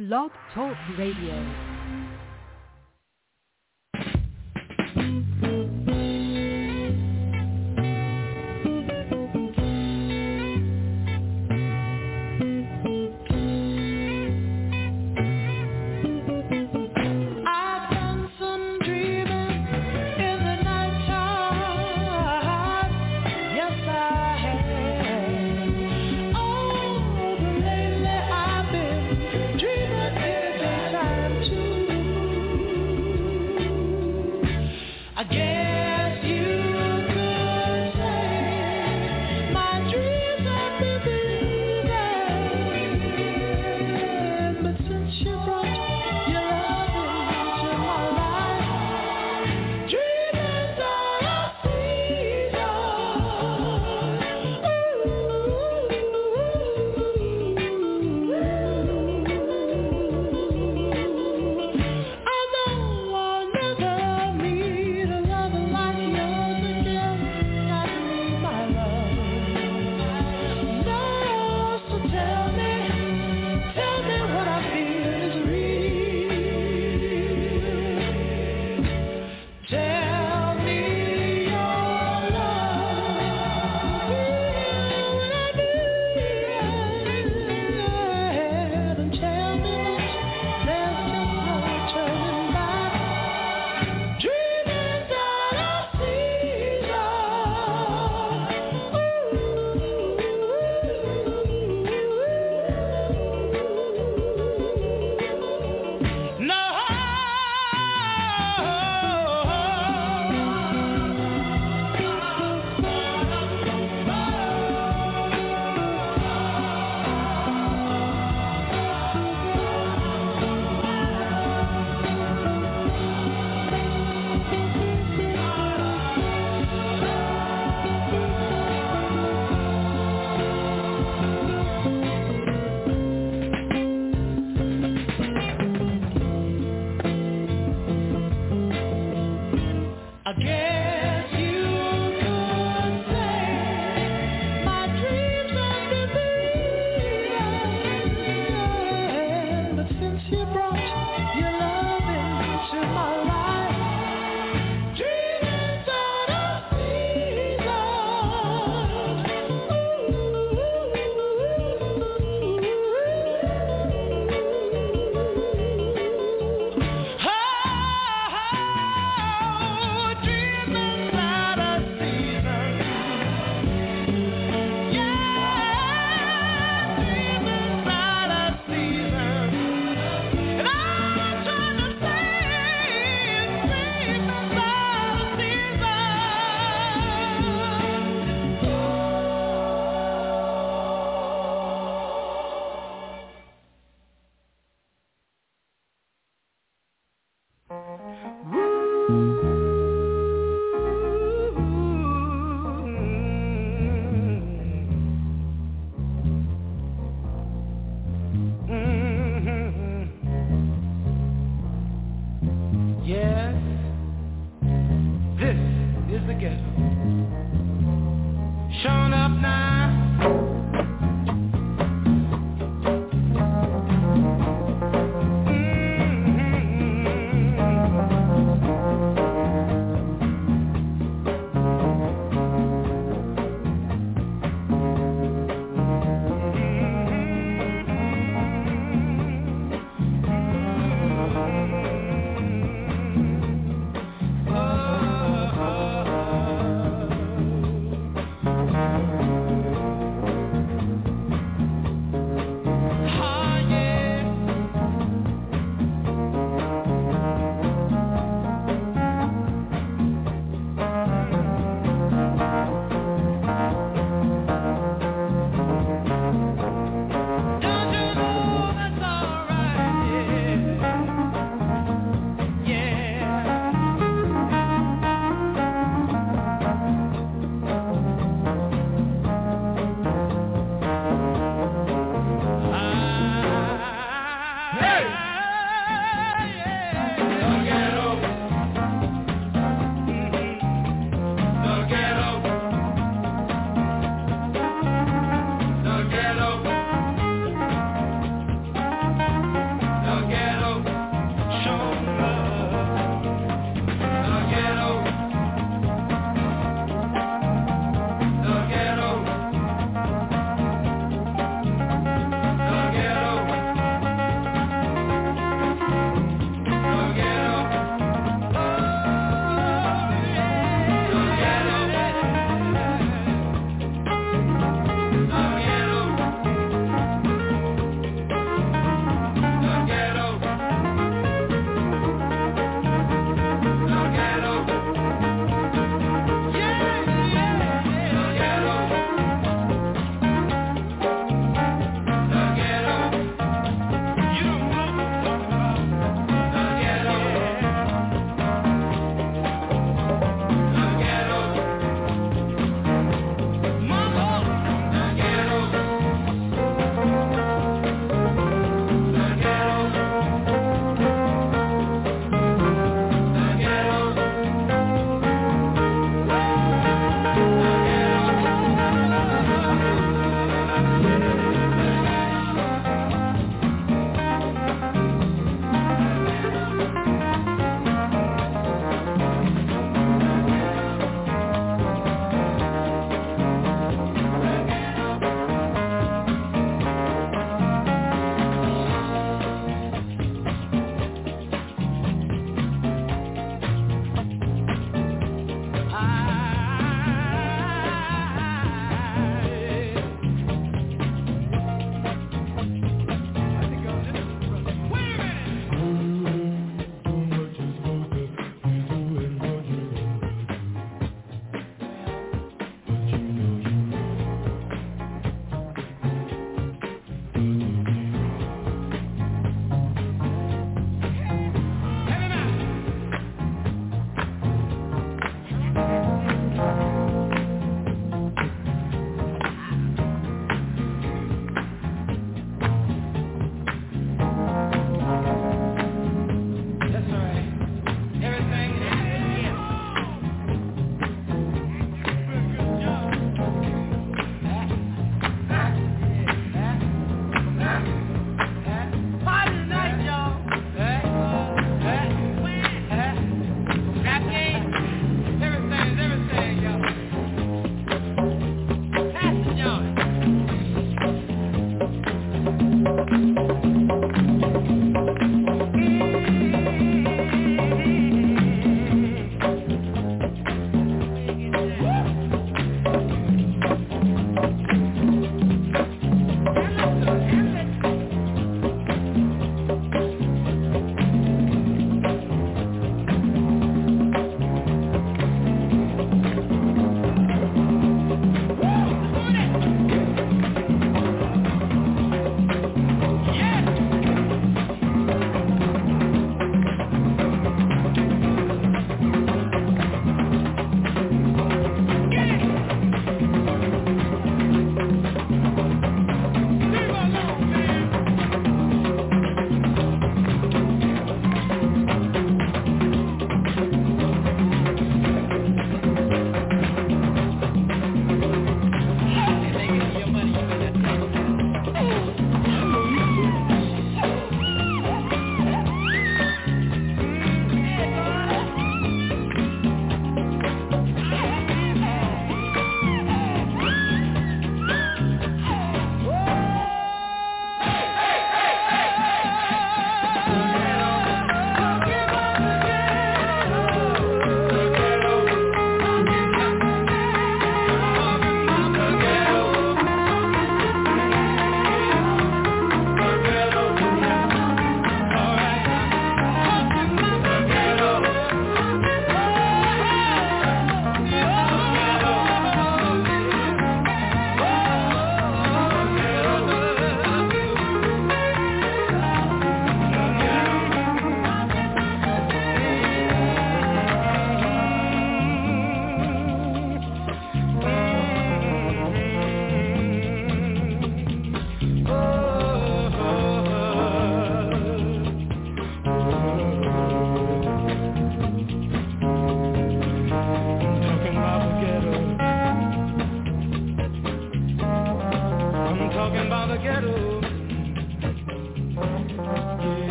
Blog Talk Radio.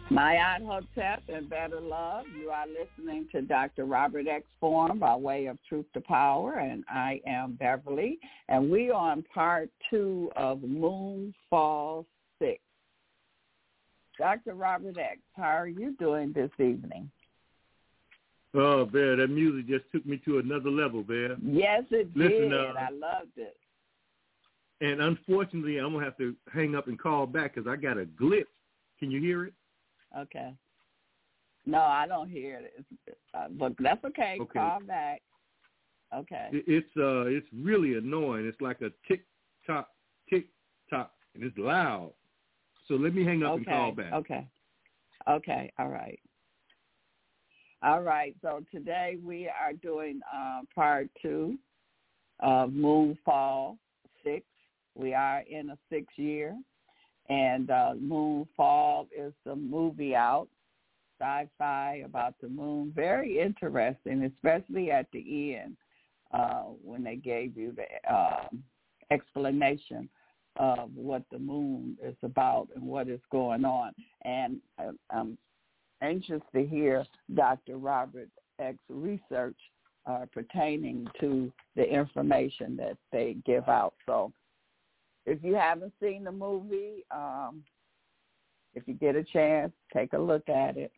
Mayat Hotep and Better Love. You are listening to Dr. Robert X. Forum by way of Truth to Power, and I am Beverly. And we are on part 2 of Moonfall 6. Dr. Robert X., how are you doing this evening? Oh, Bear, that music just took me to another level, Bear. Yes, it did. I loved it. And unfortunately, I'm going to have to hang up and call back because I got a glitch. Can you hear it? Okay. No, I don't hear it. But that's okay. Call back. Okay. It's really annoying. It's like a tick-tock, tick-tock, and it's loud. So let me hang up and call back. Okay. All right. All right. So today we are doing part 2 of Moonfall 6. We are in a 6th year. And Moonfall is the movie out, sci-fi about the moon. Very interesting, especially at the end when they gave you the explanation of what the moon is about and what is going on. And I'm anxious to hear Dr. Robert X. research pertaining to the information that they give out. So if you haven't seen the movie, if you get a chance, take a look at it.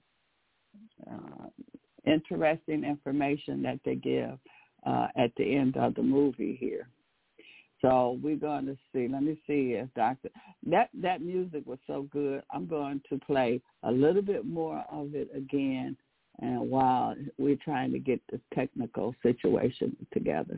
Interesting information that they give at the end of the movie here. So we're going to see. Let me see if that music was so good. I'm going to play a little bit more of it again, and while we're trying to get the technical situation together.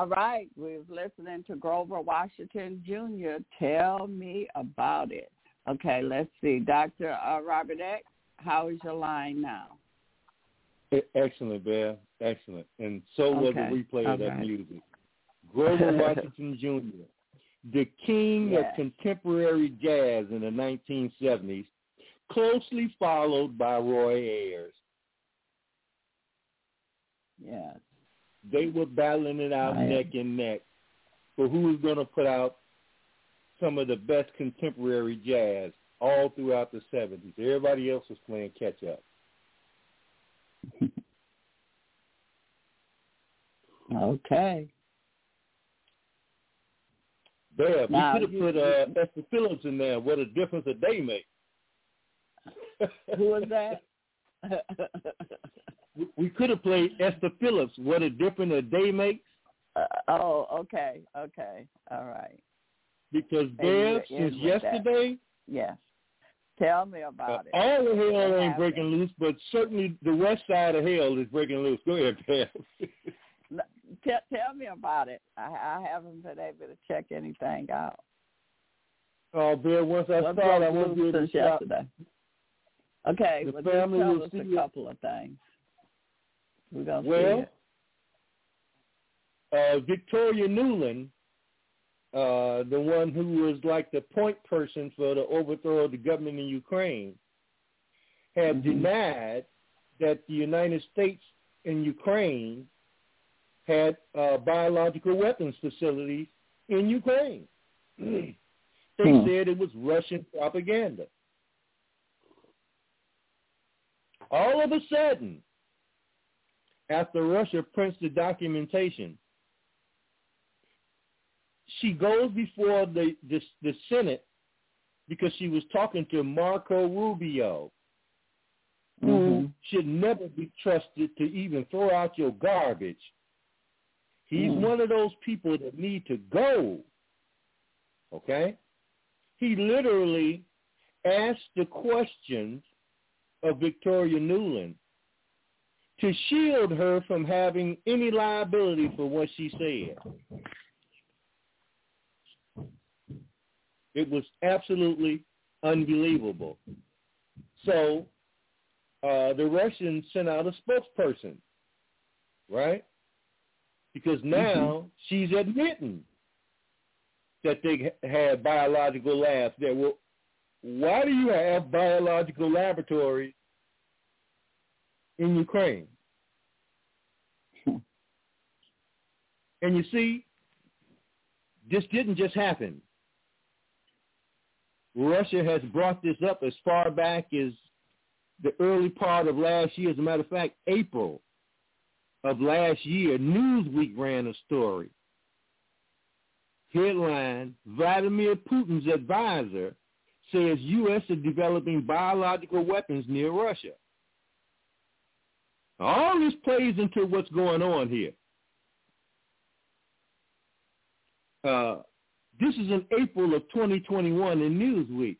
All right. We was listening to Grover Washington Jr. Tell me about it. Okay, let's see. Dr. Robert X., how is your line now? Excellent, Bear. Excellent. And so was the replay of that music. Grover Washington Jr., the king of contemporary jazz in the 1970s, closely followed by Roy Ayers. Yes. They were battling it out neck and neck for who was going to put out some of the best contemporary jazz all throughout the 70s. Everybody else was playing catch-up. Okay. There, we could have put Esther Phillips in there. What a difference a day makes. Who was that? We could have played Esther Phillips. What a difference a day makes. Okay. All right. Because there, since yesterday, yes. Tell me about it. All of hell ain't breaking loose, but certainly the west side of hell is breaking loose. Go ahead, Pam. Tell me about it. I haven't been able to check anything out. Oh, Bill, once I start, I won't be able to stop. Yesterday. Okay, the well, family just tell will us see a couple of things. We're going to see it. Victoria Nuland, the one who was like the point person for the overthrow of the government in Ukraine, have denied that the United States and Ukraine had biological weapons facilities in Ukraine. They said it was Russian propaganda. All of a sudden, after Russia prints the documentation, she goes before the Senate because she was talking to Marco Rubio, who should never be trusted to even throw out your garbage. He's one of those people that need to go, okay? He literally asked the questions of Victoria Nuland to shield her from having any liability for what she said. It was absolutely unbelievable. So the Russians sent out a spokesperson, right? Because now she's admitting that they had biological labs there. Well, why do you have biological laboratories in Ukraine? And you see, this didn't just happen. Russia has brought this up as far back as the early part of last year. As a matter of fact, April of last year, Newsweek ran a story. Headline, Vladimir Putin's advisor says U.S. is developing biological weapons near Russia. All this plays into what's going on here. This is in April of 2021 in Newsweek.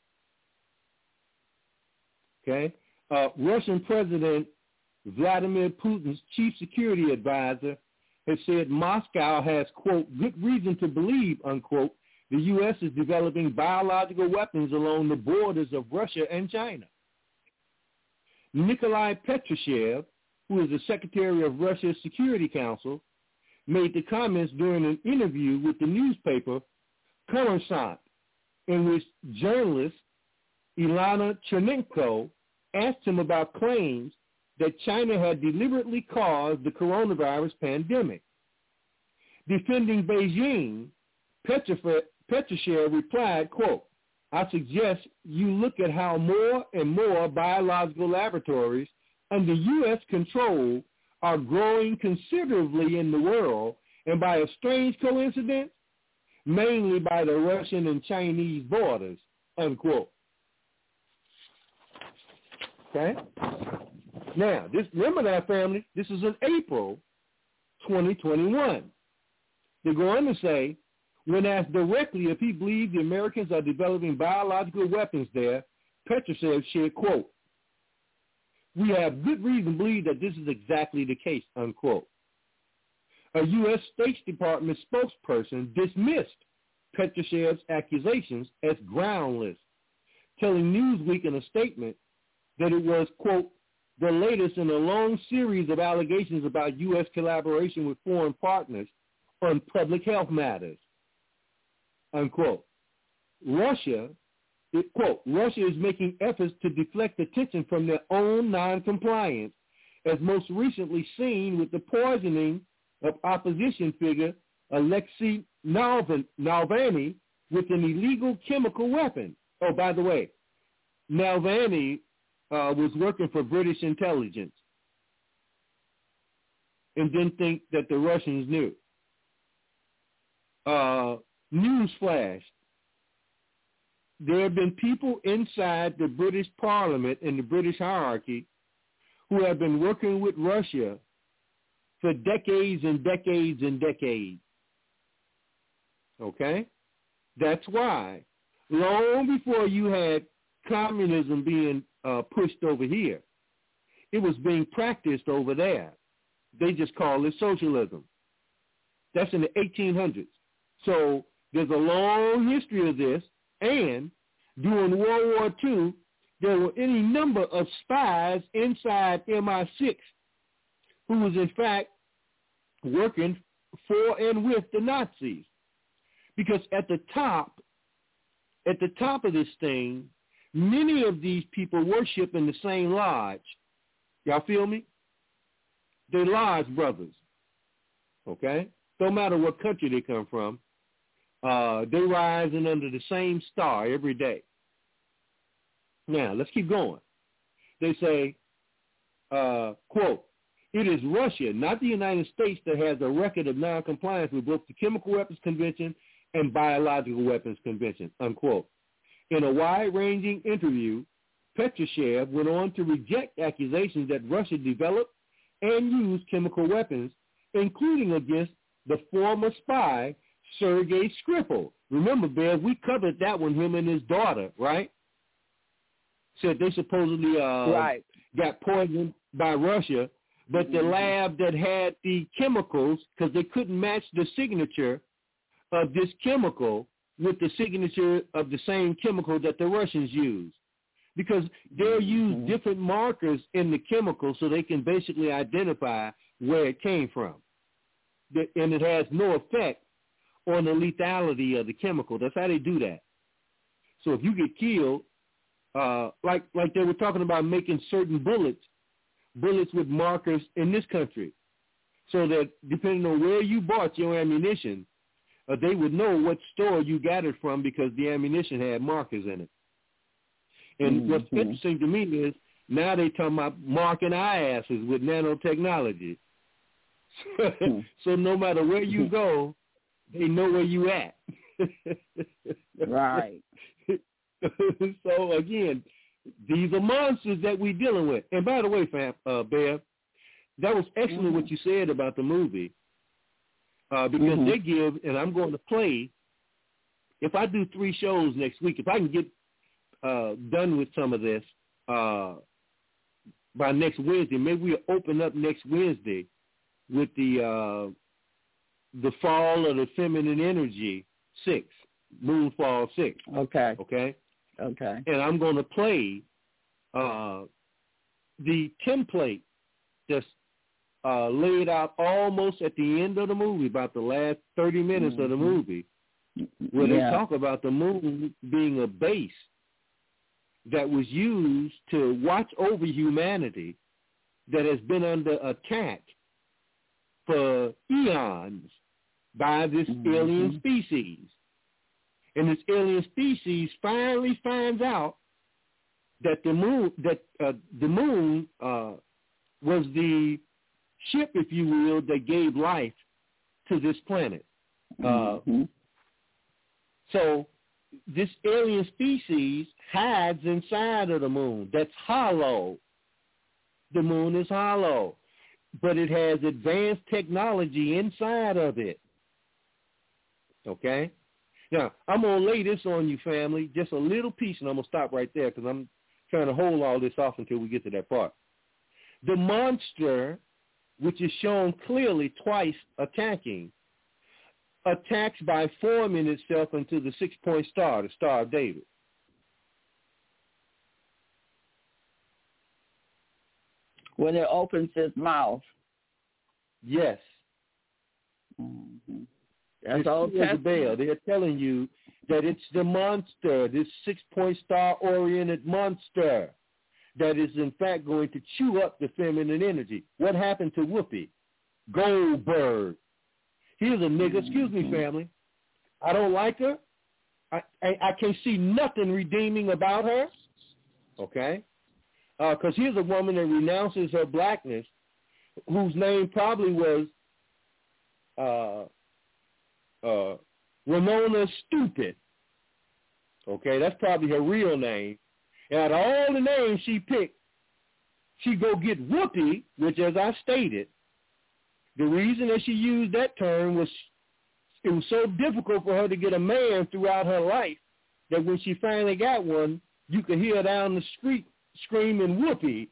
Okay? Russian President Vladimir Putin's chief security advisor has said Moscow has, quote, good reason to believe, unquote, the U.S. is developing biological weapons along the borders of Russia and China. Nikolai Patrushev, who is the secretary of Russia's Security Council, made the comments during an interview with the newspaper Kommersant, in which journalist Ilana Chernenko asked him about claims that China had deliberately caused the coronavirus pandemic. Defending Beijing, Patrushev replied, quote, I suggest you look at how more and more biological laboratories under U.S. control are growing considerably in the world, and by a strange coincidence, mainly by the Russian and Chinese borders, unquote. Okay? Now, remember that, family, this is in April 2021. They go on to say, when asked directly if he believed the Americans are developing biological weapons there, Patrushev said, quote, we have good reason to believe that this is exactly the case, unquote. a U.S. State Department spokesperson dismissed Petrushev's accusations as groundless, telling Newsweek in a statement that it was, quote, the latest in a long series of allegations about U.S. collaboration with foreign partners on public health matters, unquote. Russia is making efforts to deflect attention from their own noncompliance, as most recently seen with the poisoning of opposition figure Alexei Navalny with an illegal chemical weapon. Oh, by the way, Navalny was working for British intelligence and didn't think that the Russians knew. Newsflash. There have been people inside the British Parliament and the British hierarchy who have been working with Russia for decades and decades and decades. Okay? That's why, long before you had communism being pushed over here, it was being practiced over there. They just call it socialism. That's in the 1800s. So there's a long history of this, and during World War II, there were any number of spies inside MI6 who was in fact working for and with the Nazis. Because at the top of this thing, many of these people worship in the same lodge. Y'all feel me? They're lodge brothers. Okay? Don't matter what country they come from. They're rising under the same star every day. Now, let's keep going. They say, quote, it is Russia, not the United States, that has a record of noncompliance with both the Chemical Weapons Convention and Biological Weapons Convention, unquote. In a wide-ranging interview, Petrushev went on to reject accusations that Russia developed and used chemical weapons, including against the former spy, Sergei Skripal. Remember, Bear, we covered that one, him and his daughter, right? Said they supposedly got poisoned by Russia, but the lab that had the chemicals, because they couldn't match the signature of this chemical with the signature of the same chemical that the Russians use, because they'll use different markers in the chemical so they can basically identify where it came from. And it has no effect on the lethality of the chemical. That's how they do that. So if you get killed, like they were talking about making certain bullets with markers in this country, so that depending on where you bought your ammunition, they would know what store you got it from because the ammunition had markers in it. And what's interesting to me is now they talking about marking our asses with nanotechnology. So no matter where you go, they know where you at. Right. So again, these are monsters that we're dealing with. And by the way, Bear, that was excellent what you said about the movie, because they give, and I'm going to play, if I do 3 shows next week, if I can get done with some of this by next Wednesday, maybe we'll open up next Wednesday with the Fall of the Feminine Energy 6, Moonfall 6. Okay. And I'm going to play the template that's laid out almost at the end of the movie, about the last 30 minutes of the movie, where they talk about the moon being a base that was used to watch over humanity that has been under attack for eons by this alien species. And this alien species finally finds out that the moon was the ship, if you will, that gave life to this planet. So this alien species hides inside of the moon. That's hollow. The moon is hollow, but it has advanced technology inside of it. Okay? Now, I'm going to lay this on you, family, just a little piece, and I'm going to stop right there because I'm trying to hold all this off until we get to that part. The monster which is shown clearly twice attacking, attacks by forming itself into the 6-point star, the Star of David. When it opens its mouth. Yes. Mm-hmm. That's Old Testament. They're telling you that it's the monster, this 6-point star-oriented monster, that is in fact going to chew up the feminine energy. What happened to Whoopi Goldberg? Here's a nigga. Excuse me, family. I don't like her. I can't see nothing redeeming about her. Okay? Because here's a woman that renounces her blackness, whose name probably was Ramona Stupid. Okay, that's probably her real name. And out of all the names she picked, she go get Whoopi, which, as I stated, the reason that she used that term was it was so difficult for her to get a man throughout her life that when she finally got one, you could hear down the street screaming Whoopi.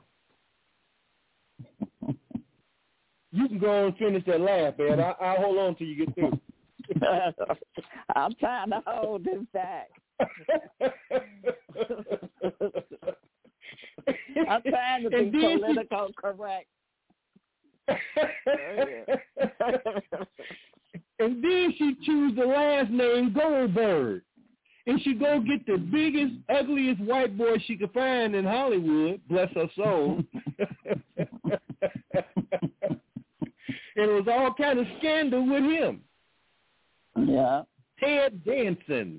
You can go and finish that laugh, man. I'll hold on till you get through. I'm trying to hold this back. I'm trying to be political correct. And then she choose the last name Goldberg. And she go get the biggest, ugliest white boy she could find in Hollywood, bless her soul. And it was all kind of scandal with him. Yeah. Ted Danson.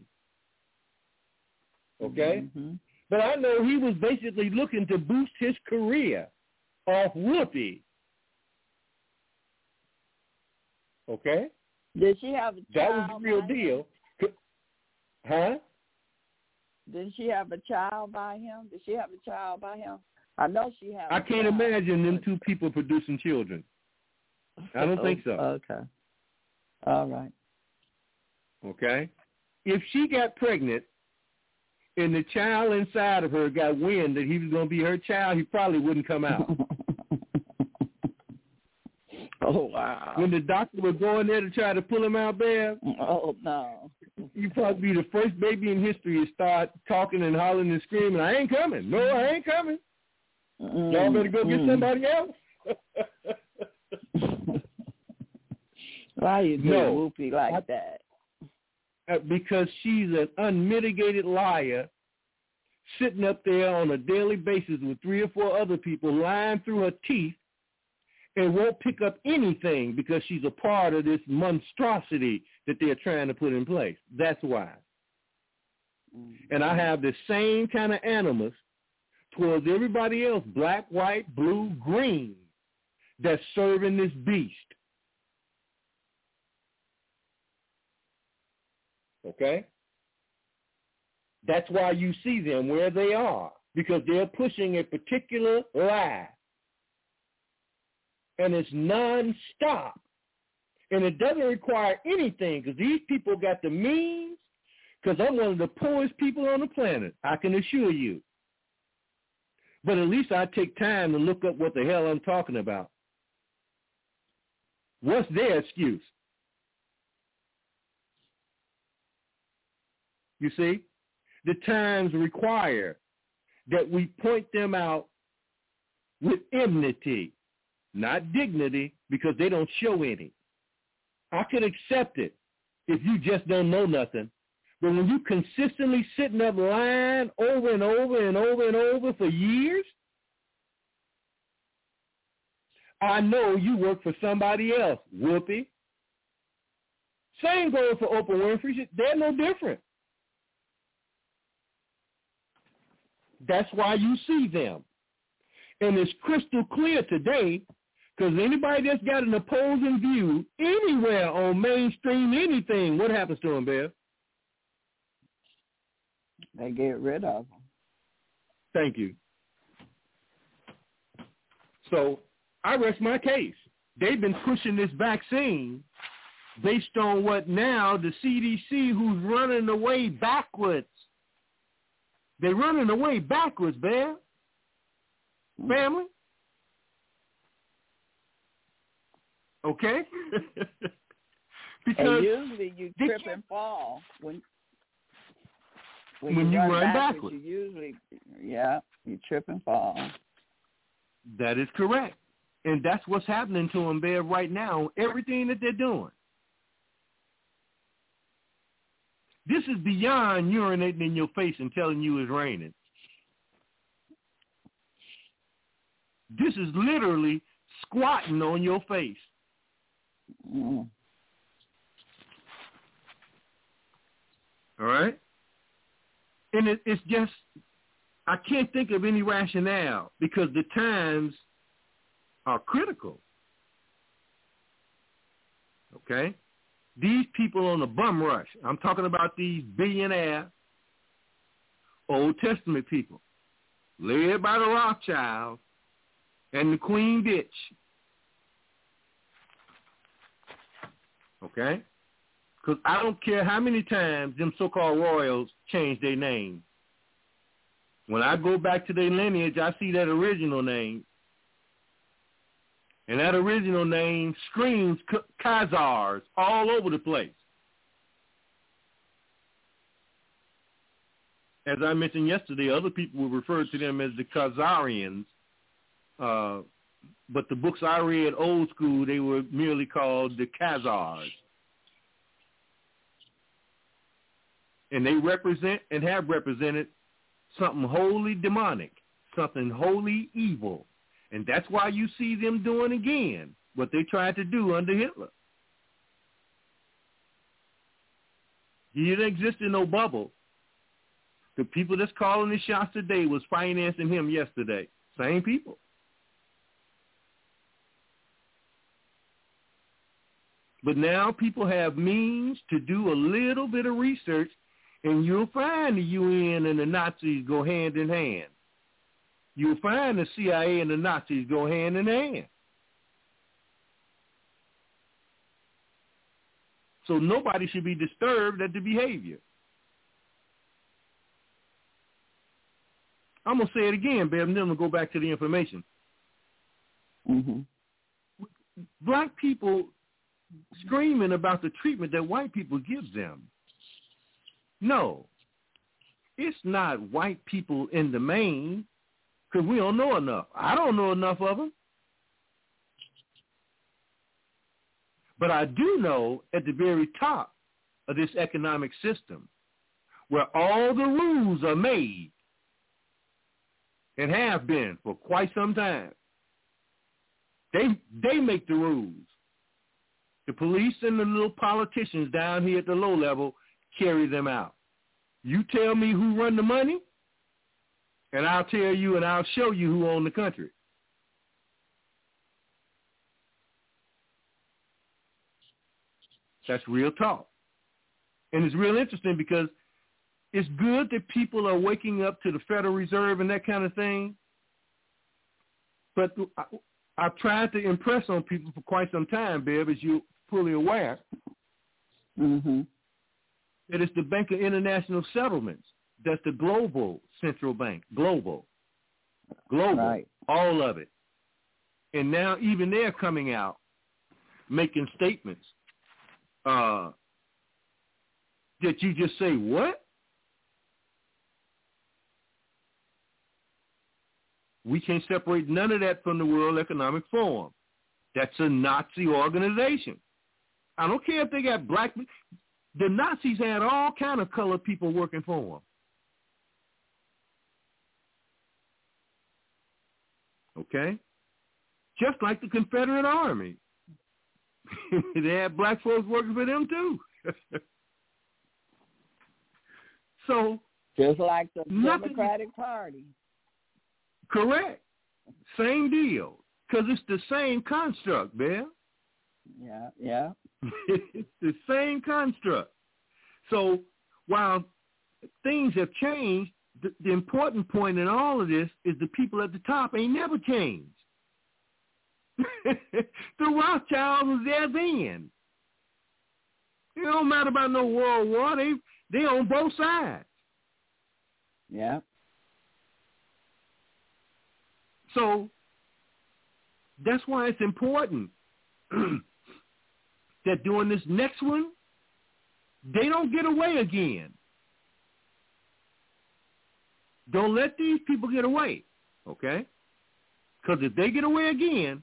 Okay? Mm-hmm. But I know he was basically looking to boost his career off Whoopi. Okay? Did she have a child? That was the real deal. Huh? Did she have a child by him? Did she have a child by him? I know she had. I can't imagine them two people producing children. I don't think so. Okay. All right. Okay? If she got pregnant and the child inside of her got wind that he was going to be her child, he probably wouldn't come out. Oh, wow. When the doctor would go in there to try to pull him out there, oh, no. You'd probably be the first baby in history to start talking and hollering and screaming, I ain't coming. No, I ain't coming. Y'all better go get somebody else. Why you do Whoopi like that? Because she's an unmitigated liar sitting up there on a daily basis with 3 or 4 other people lying through her teeth and won't pick up anything because she's a part of this monstrosity that they're trying to put in place. That's why. And I have the same kind of animus towards everybody else, black, white, blue, green, that's serving this beast. Okay? That's why you see them where they are, because they're pushing a particular lie. And it's nonstop. And it doesn't require anything, because these people got the means, because I'm one of the poorest people on the planet, I can assure you. But at least I take time to look up what the hell I'm talking about. What's their excuse? You see? The times require that we point them out with enmity, not dignity, because they don't show any. I could accept it if you just don't know nothing. But when you consistently sitting up lying over and over and over and over for years, I know you work for somebody else, Whoopi. Same goes for Oprah Winfrey. They're no different. That's why you see them. And it's crystal clear today, because anybody that's got an opposing view anywhere on mainstream anything, what happens to them, Bev? They get rid of them. Thank you. So I rest my case. They've been pushing this vaccine based on what now the CDC, who's running away backwards. They're running away backwards, Bev. Family. Okay? And usually you trip and fall when you run backwards. You usually, you trip and fall. That is correct. And that's what's happening to them there right now, everything that they're doing. This is beyond urinating in your face and telling you it's raining. This is literally squatting on your face. Mm. All right? And it's just, I can't think of any rationale because the times are critical. Okay? These people on the bum rush, I'm talking about these billionaire Old Testament people, led by the Rothschilds and the Queen Bitch. Okay? Because I don't care how many times them so-called royals change their name. When I go back to their lineage, I see that original name. And that original name screams Khazars all over the place. As I mentioned yesterday, other people will refer to them as the Khazarians. But the books I read old school, they were merely called the Khazars. And they represent and have represented something wholly demonic, something wholly evil. And that's why you see them doing again what they tried to do under Hitler. He didn't exist in no bubble. The people that's calling the shots today was financing him yesterday. Same people. But now people have means to do a little bit of research, and you'll find the UN and the Nazis go hand in hand. You'll find the CIA and the Nazis go hand in hand. So nobody should be disturbed at the behavior. I'm going to say it again, Bev, and then we'll go back to the information. Mm-hmm. Black people screaming about the treatment that white people give them. No, it's not white people in the main, because we don't know enough. I don't know enough of them. But I do know at the very top of this economic system, where all the rules are made and have been for quite some time, they make the rules. The police and the little politicians down here at the low level carry them out. You tell me who run the money, and I'll tell you and I'll show you who own the country. That's real talk. And it's real interesting because it's good that people are waking up to the Federal Reserve and that kind of thing. But I've tried to impress on people for quite some time, Bev, as you're fully aware, mm-hmm. that it's the Bank of International Settlements. That's the global central bank. Global. Right. All of it. And now even they're coming out making statements that you just say, what? We can't separate none of that from the World Economic Forum. That's a Nazi organization. I don't care if they got black. The Nazis had all kind of colored people working for them. Okay? Just like the Confederate Army. They had black folks working for them too. So just like the Democratic Party. Correct. Same deal. Because it's the same construct, man. Yeah. It's the same construct. So while things have changed, the important point in all of this is the people at the top ain't never changed. The Rothschilds was there then. It don't matter about no World War. They on both sides. Yeah. So that's why it's important that during this next one, they don't get away again. Don't let these people get away, okay? Because if they get away again,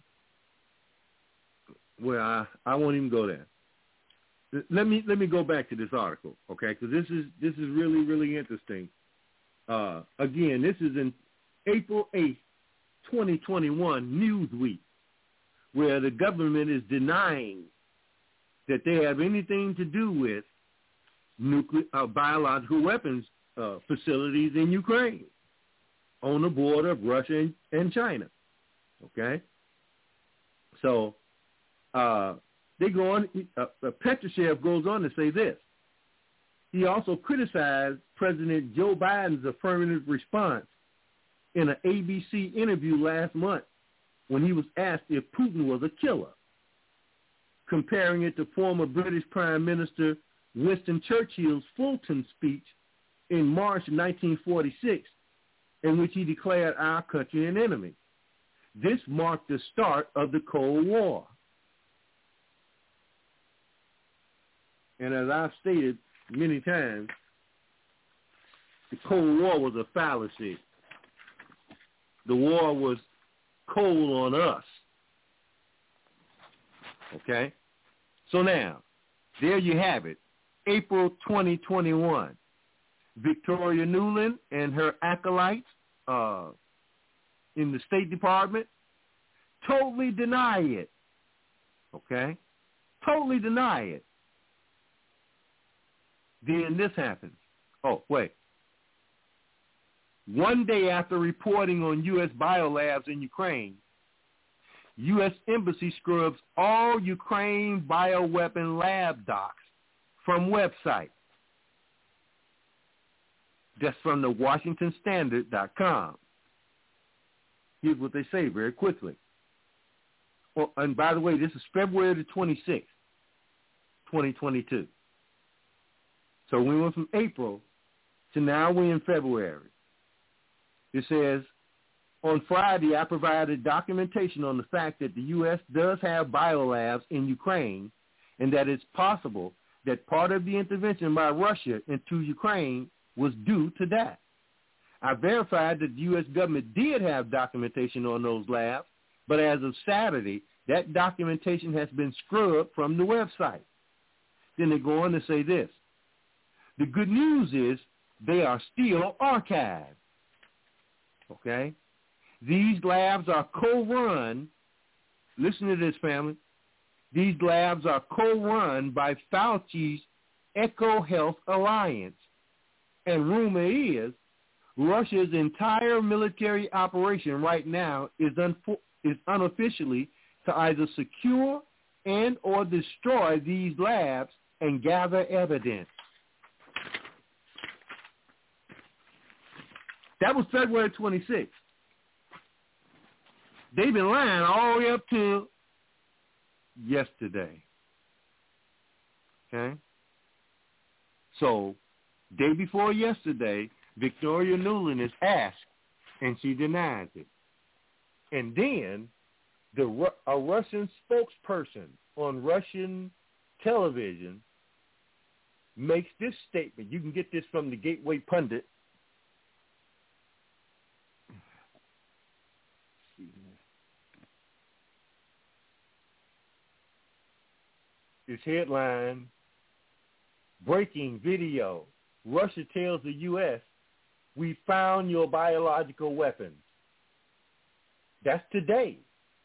well, I won't even go there. Let me go back to this article, okay? Because this is really, really interesting. Again, this is in April 8th, 2021, Newsweek, where the government is denying that they have anything to do with nuclear biological weapons facilities in Ukraine on the border of Russia and China. Okay? So they go on, Petrushev goes on to say this. He also criticized President Joe Biden's affirmative response in an ABC interview last month when he was asked if Putin was a killer, comparing it to former British Prime Minister Winston Churchill's Fulton speech in March 1946, in which he declared our country an enemy. This marked the start of the Cold War. And as I've stated many times, the Cold War was a fallacy. The war was cold on us. Okay? So now, there you have it. April 2021. Victoria Nuland and her acolytes in the State Department totally deny it. Okay? Totally deny it. Then this happens. Oh, wait. One day after reporting on U.S. biolabs in Ukraine, U.S. Embassy scrubs all Ukraine bioweapon lab docs from website. That's from the WashingtonStandard.com. Here's what they say very quickly. Oh, and by the way, this is February the 26th, 2022. So we went from April to now we're in February. It says, on Friday, I provided documentation on the fact that the U.S. does have biolabs in Ukraine and that it's possible that part of the intervention by Russia into Ukraine was due to that. I verified that the U.S. government did have documentation on those labs, but as of Saturday, that documentation has been scrubbed from the website. Then they go on to say this. The good news is they are still archived. Okay? These labs are co-run. Listen to this, family. These labs are co-run by Fauci's EcoHealth Alliance. And rumor is Russia's entire military operation right now is unofficially to either secure and or destroy these labs and gather evidence. That was February 26th. They've been lying all the way up to yesterday. Okay? So, day before yesterday, Victoria Nuland is asked, and she denies it. And then a Russian spokesperson on Russian television makes this statement. You can get this from the Gateway Pundit. This headline, breaking video. Russia tells the U.S., we found your biological weapons. That's today.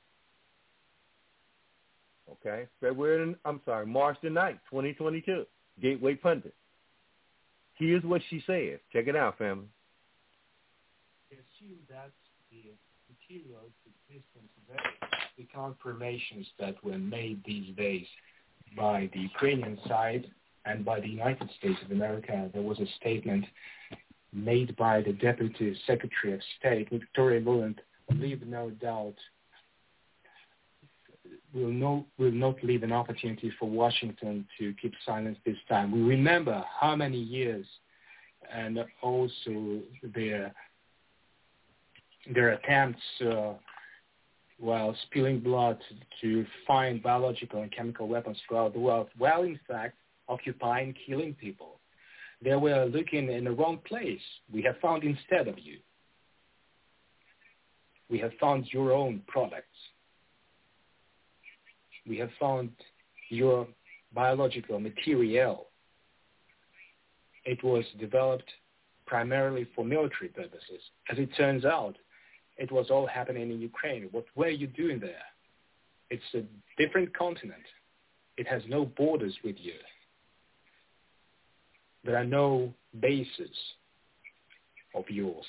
Okay, March the 9th, 2022. Gateway Pundit. Here's what she says. Check it out, family. We assume that the materials exist today. The confirmations that were made these days by the Ukrainian side and by the United States of America. There was a statement made by the Deputy Secretary of State, Victoria Nuland, leave no doubt, will not leave an opportunity for Washington to keep silence this time. We remember how many years and also their attempts while spilling blood to find biological and chemical weapons throughout the world, while in fact occupying killing people. They were looking in the wrong place. We have found instead of you. We have found your own products. We have found your biological material. It was developed primarily for military purposes. As it turns out, it was all happening in Ukraine. What were you doing there? It's a different continent. It has no borders with you. There are no bases of yours.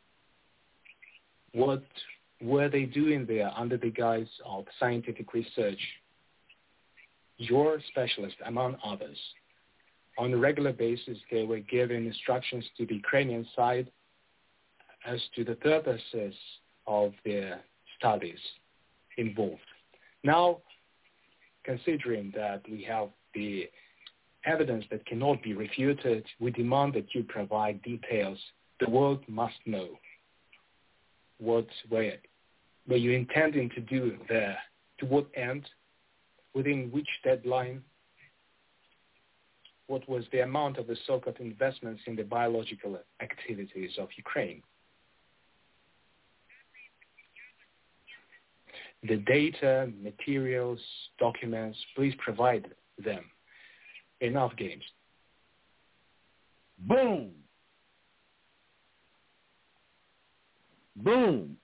What were they doing there under the guise of scientific research? Your specialist, among others, on a regular basis, they were giving instructions to the Ukrainian side as to the purposes of their studies involved. Now, considering that we have the evidence that cannot be refuted, we demand that you provide details. The world must know what were you intending to do there, to what end, within which deadline, what was the amount of the so-called investments in the biological activities of Ukraine. The data, materials, documents, please provide them. Enough games. Boom. Boom.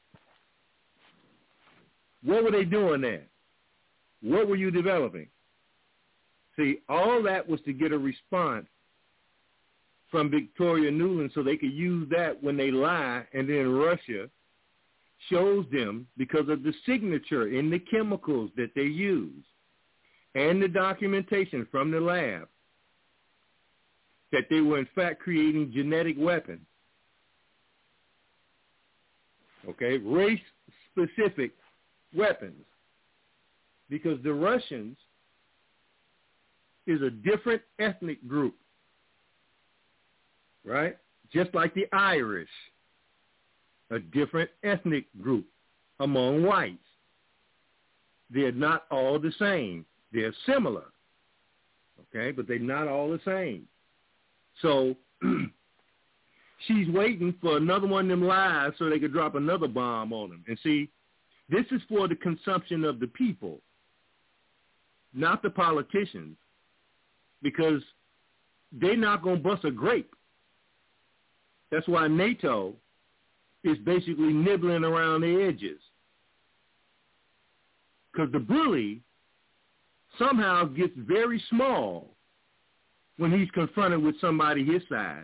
What were they doing there? What were you developing? See, all that was to get a response from Victoria Nuland so they could use that when they lie, and then Russia shows them, because of the signature in the chemicals that they use and the documentation from the lab, that they were in fact creating genetic weapons. Okay, race-specific weapons. Because the Russians is a different ethnic group, right? Just like the Irish, a different ethnic group among whites. They're not all the same. They're similar, okay? But they're not all the same. So she's waiting for another one of them lies so they could drop another bomb on them. And see, this is for the consumption of the people, not the politicians, because they're not going to bust a grape. That's why NATO is basically nibbling around the edges, because the bully somehow gets very small when he's confronted with somebody his size.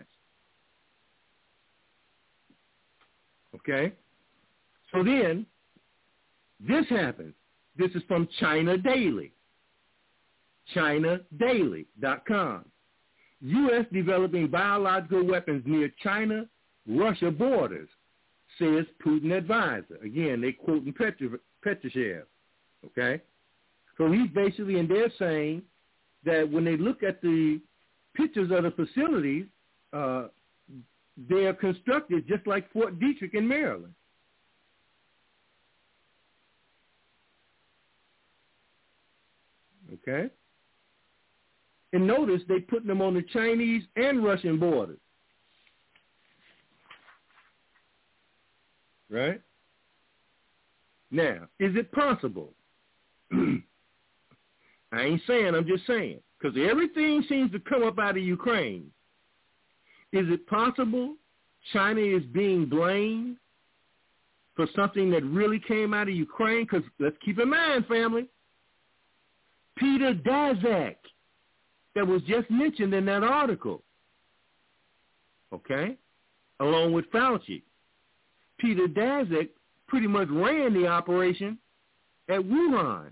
Okay? So then, this happens. This is from China Daily. ChinaDaily.com. U.S. developing biological weapons near China-Russia borders, says Putin advisor. Again, they quoting Petrushev. Okay? So he's basically, and they're saying that when they look at the pictures of the facilities, they are constructed just like Fort Detrick in Maryland. Okay? And notice they put them on the Chinese and Russian borders. Right? Now, is it possible? I ain't saying, I'm just saying, because everything seems to come up out of Ukraine. Is it possible China is being blamed for something that really came out of Ukraine? Because let's keep in mind, family, Peter Daszak, that was just mentioned in that article, okay, along with Fauci. Peter Daszak pretty much ran the operation at Wuhan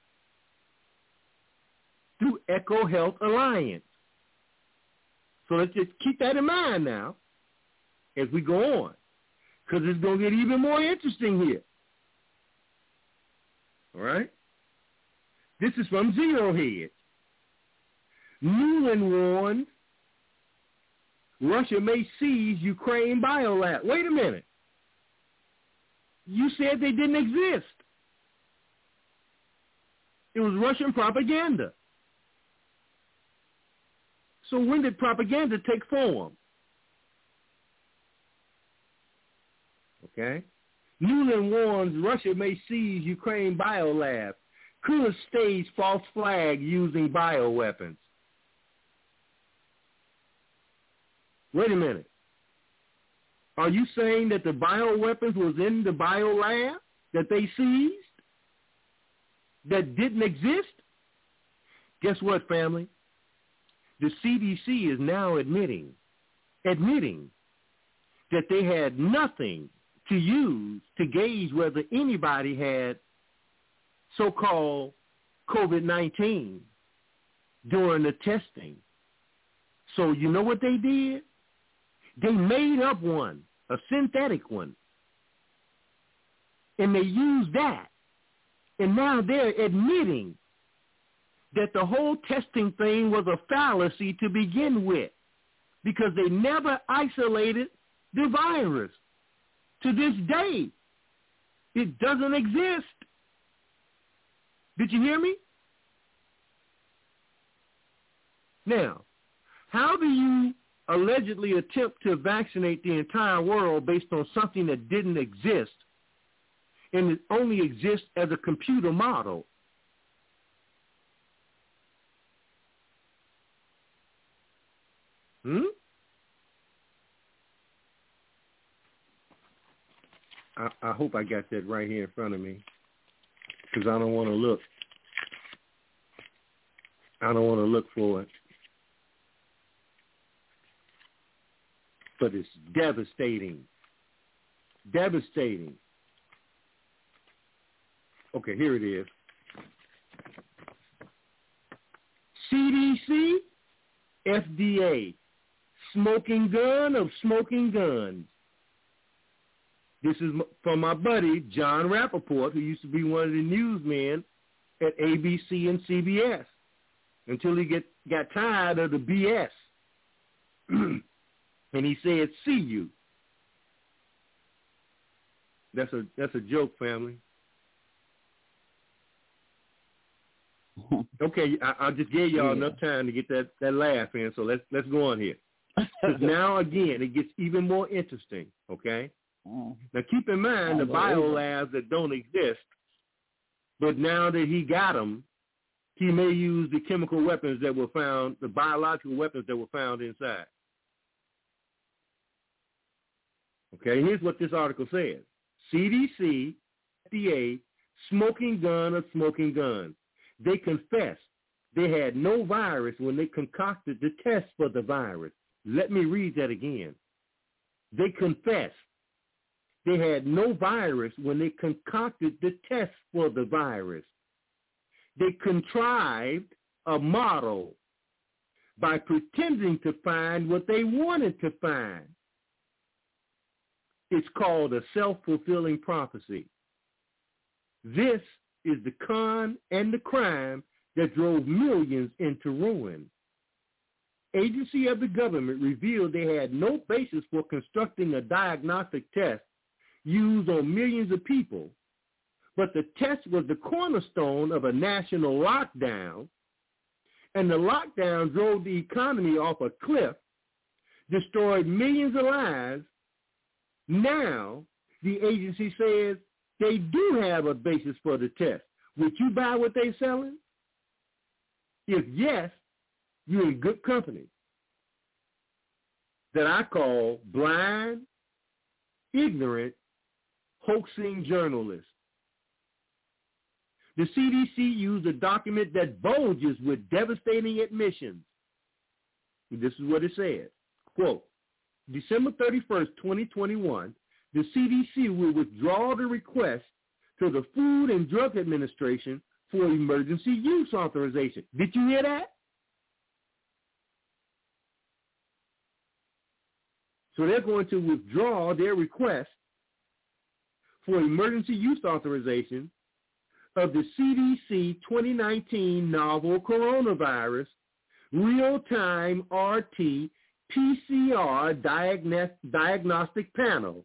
through Eco Health Alliance. So let's just keep that in mind now as we go on, because it's going to get even more interesting here. All right? This is from Zero Hedge. Nuland warned Russia may seize Ukraine biolab. Wait a minute. You said they didn't exist. It was Russian propaganda. So when did propaganda take form? Okay. Nuland warns Russia may seize Ukraine biolab. Could stage false flag using bioweapons. Wait a minute. Are you saying that the bioweapons was in the biolab that they seized that didn't exist? Guess what, family? The CDC is now admitting that they had nothing to use to gauge whether anybody had so-called COVID-19 during the testing. So you know what they did? They made up one, a synthetic one, and they used that. And now they're admitting that the whole testing thing was a fallacy to begin with because they never isolated the virus. To this day, it doesn't exist. Did you hear me? Now, how do you allegedly attempt to vaccinate the entire world based on something that didn't exist and it only exists as a computer model? I hope I got that right here in front of me because I don't want to look. I don't want to look for it. But it's devastating. Devastating. Okay, here it is. CDC, FDA, smoking gun of smoking guns. This is from my buddy, John Rappaport, who used to be one of the newsmen at ABC and CBS until he got tired of the BS. And he said, see you. That's a joke, family. Okay, I just gave y'all enough time to get that laugh in, so let's go on here. Because now, again, it gets even more interesting, okay? Now, keep in mind the biolabs that don't exist, but now that he got them, he may use the chemical weapons that were found, the biological weapons that were found inside. Okay, here's what this article says. CDC, FDA, smoking gun of smoking guns. They confessed they had no virus when they concocted the test for the virus. Let me read that again. They confessed they had no virus when they concocted the test for the virus. They contrived a model by pretending to find what they wanted to find. It's called a self-fulfilling prophecy. This is the con and the crime that drove millions into ruin. Agency of the government revealed they had no basis for constructing a diagnostic test used on millions of people, but the test was the cornerstone of a national lockdown, and the lockdown drove the economy off a cliff, destroyed millions of lives. Now, the agency says they do have a basis for the test. Would you buy what they're selling? If yes, you're in good company. That I call blind, ignorant, hoaxing journalists. The CDC used a document that bulges with devastating admissions. This is what it says. Quote, December 31st, 2021, the CDC will withdraw the request to the Food and Drug Administration for emergency use authorization. Did you hear that? So they're going to withdraw their request for emergency use authorization of the CDC 2019 novel coronavirus real-time RT-PCR diagnostic panel.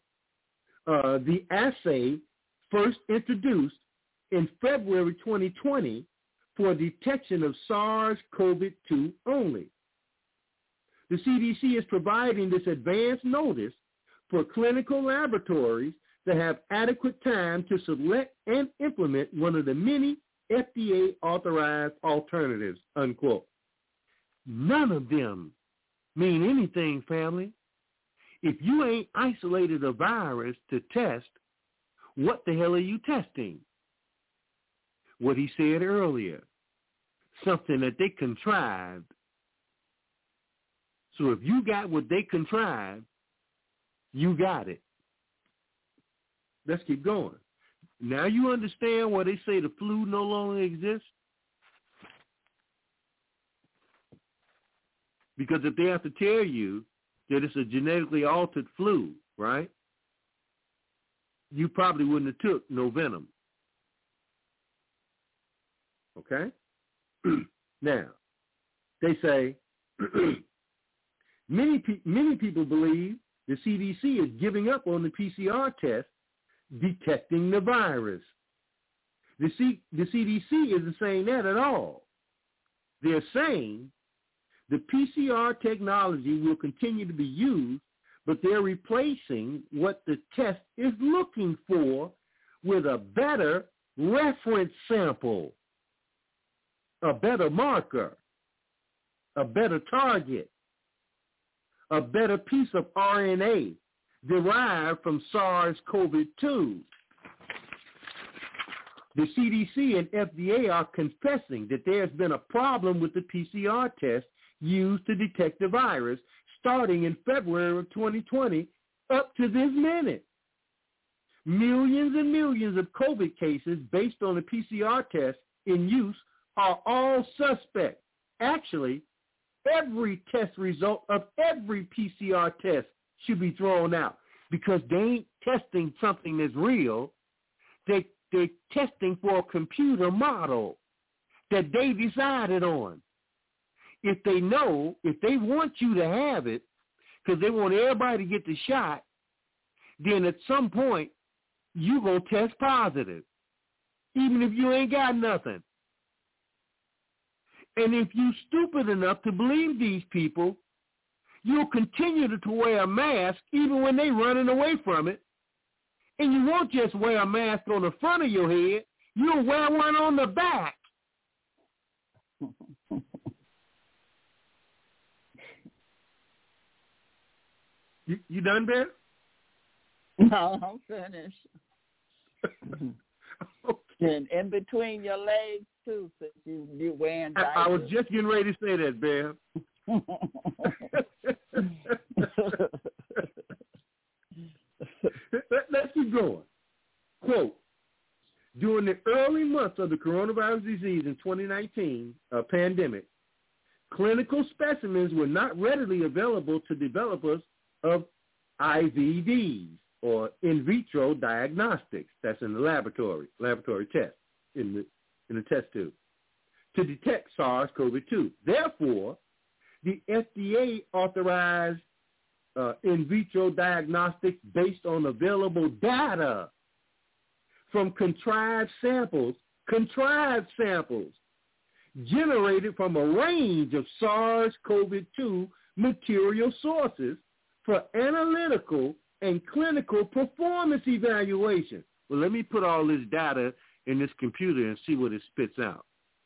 The assay, first introduced in February 2020, for detection of SARS-CoV-2 only. The CDC is providing this advance notice for clinical laboratories to have adequate time to select and implement one of the many FDA-authorized alternatives, unquote. None of them mean anything, family. If you ain't isolated a virus to test, what the hell are you testing? What he said earlier, something that they contrived. So if you got what they contrived, you got it. Let's keep going. Now you understand why they say the flu no longer exists? Because if they have to tell you that it's a genetically altered flu, right, you probably wouldn't have took no venom. Okay? Now, they say many people believe the CDC is giving up on the PCR test detecting the virus. The CDC isn't saying that at all. They're saying the PCR technology will continue to be used, but they're replacing what the test is looking for with a better reference sample, a better marker, a better target, a better piece of RNA derived from SARS-CoV-2. The CDC and FDA are confessing that there's been a problem with the PCR test used to detect the virus starting in February of 2020 up to this minute. Millions and millions of COVID cases based on the PCR test in use are all suspect. Actually, every test result of every PCR test should be thrown out because they ain't testing something that's real. They're testing for a computer model that they decided on. If they want you to have it, because they want everybody to get the shot, then at some point, you're going to test positive, even if you ain't got nothing. And if you're stupid enough to believe these people, you'll continue to wear a mask even when they're running away from it. And you won't just wear a mask on the front of your head. You'll wear one on the back. You done, Ben? No, I'm finished. Okay. And in between your legs, too, since you're wearing diapers. I was just getting ready to say that, Ben. Let's keep going. Quote, during the early months of the coronavirus disease in 2019 pandemic, clinical specimens were not readily available to developers of IVDs, or in vitro diagnostics. That's in the laboratory test, in the test tube, to detect SARS-CoV-2. Therefore, the FDA authorized in vitro diagnostics based on available data from contrived samples generated from a range of SARS-CoV-2 material sources for analytical and clinical performance evaluation. Well, let me put all this data in this computer and see what it spits out.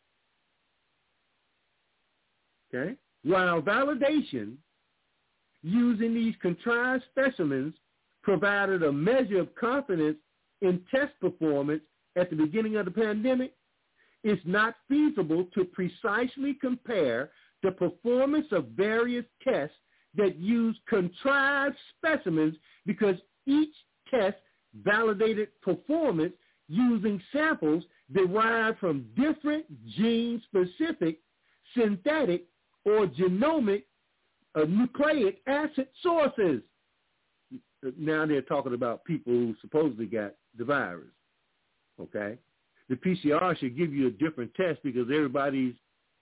Okay? While validation using these contrived specimens provided a measure of confidence in test performance at the beginning of the pandemic, it's not feasible to precisely compare the performance of various tests that use contrived specimens because each test validated performance using samples derived from different gene-specific, synthetic, or genomic nucleic acid sources. Now they're talking about people who supposedly got the virus, okay? The PCR should give you a different test because everybody's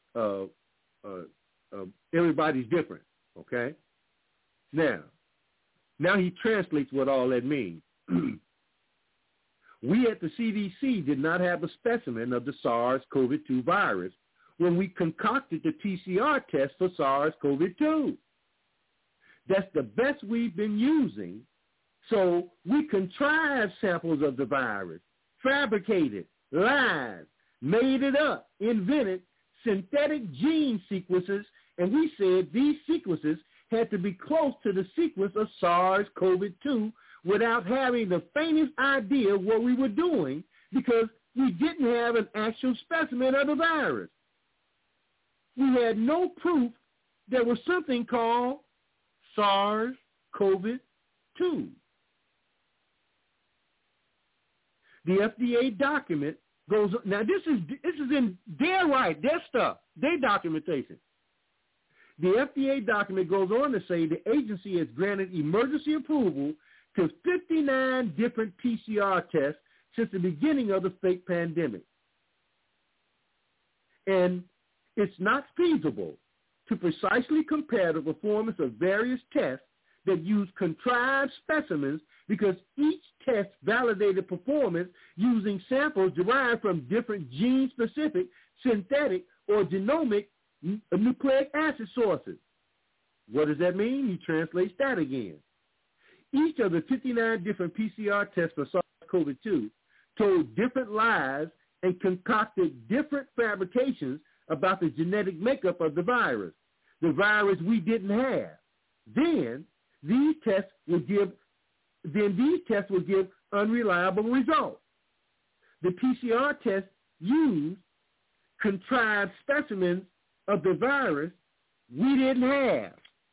different, okay? Now he translates what all that means. We at the CDC did not have a specimen of the SARS-CoV-2 virus when we concocted the PCR test for SARS-CoV-2. That's the best we've been using. So we contrived samples of the virus, fabricated, lied, made it up, invented synthetic gene sequences, and we said these sequences had to be close to the sequence of SARS-CoV-2 without having the faintest idea what we were doing because we didn't have an actual specimen of the virus. We had no proof there was something called SARS-CoV-2. The FDA document goes, now this is in their right, their stuff, their documentation. The FDA document goes on to say the agency has granted emergency approval to 59 different PCR tests since the beginning of the fake pandemic. And it's not feasible to precisely compare the performance of various tests that use contrived specimens because each test validated performance using samples derived from different gene-specific, synthetic, or genomic nucleic acid sources. What does that mean? You translate that again. Each of the 59 different PCR tests for SARS-CoV-2 told different lies and concocted different fabrications about the genetic makeup of the virus we didn't have. Then these tests would give unreliable results. The PCR tests used contrived specimens of the virus we didn't have.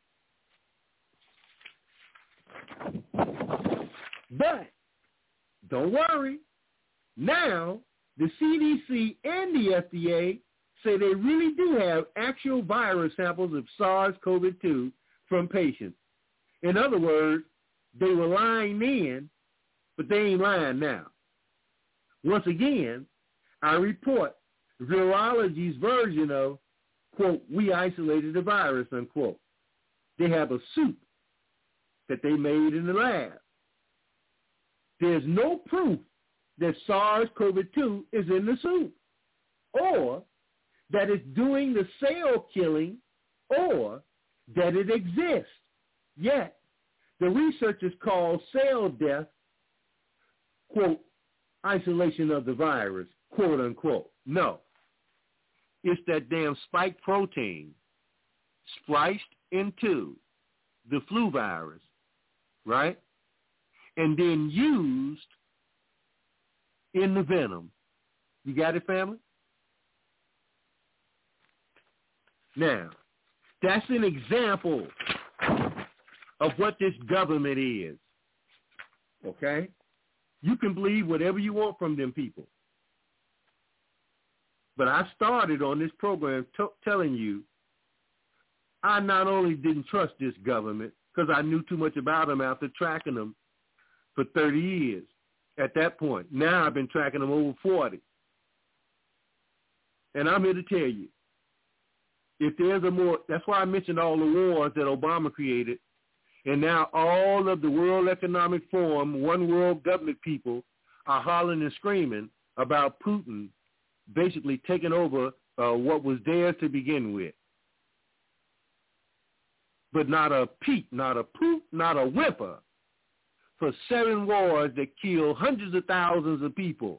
But don't worry. Now the CDC and the FDA say they really do have actual virus samples of SARS-CoV-2 from patients. In other words, they were lying then, but they ain't lying now. Once again, I report virology's version of, quote, we isolated the virus, unquote. They have a soup that they made in the lab. There's no proof that SARS-CoV-2 is in the soup or that it's doing the cell killing or that it exists. Yet, the researchers call cell death, quote, isolation of the virus, quote, unquote. No. It's that damn spike protein spliced into the flu virus, right? And then used in the venom. You got it, family? Now, that's an example of what this government is, okay? You can believe whatever you want from them people. But I started on this program telling you I not only didn't trust this government because I knew too much about them after tracking them for 30 years at that point. Now I've been tracking them over 40. And I'm here to tell you, if there's a more, that's why I mentioned all the wars that Obama created, and now all of the World Economic Forum, one world government people are hollering and screaming about Putin basically taking over what was theirs to begin with. But not a peep, not a poop, not a whimper for 7 wars that killed hundreds of thousands of people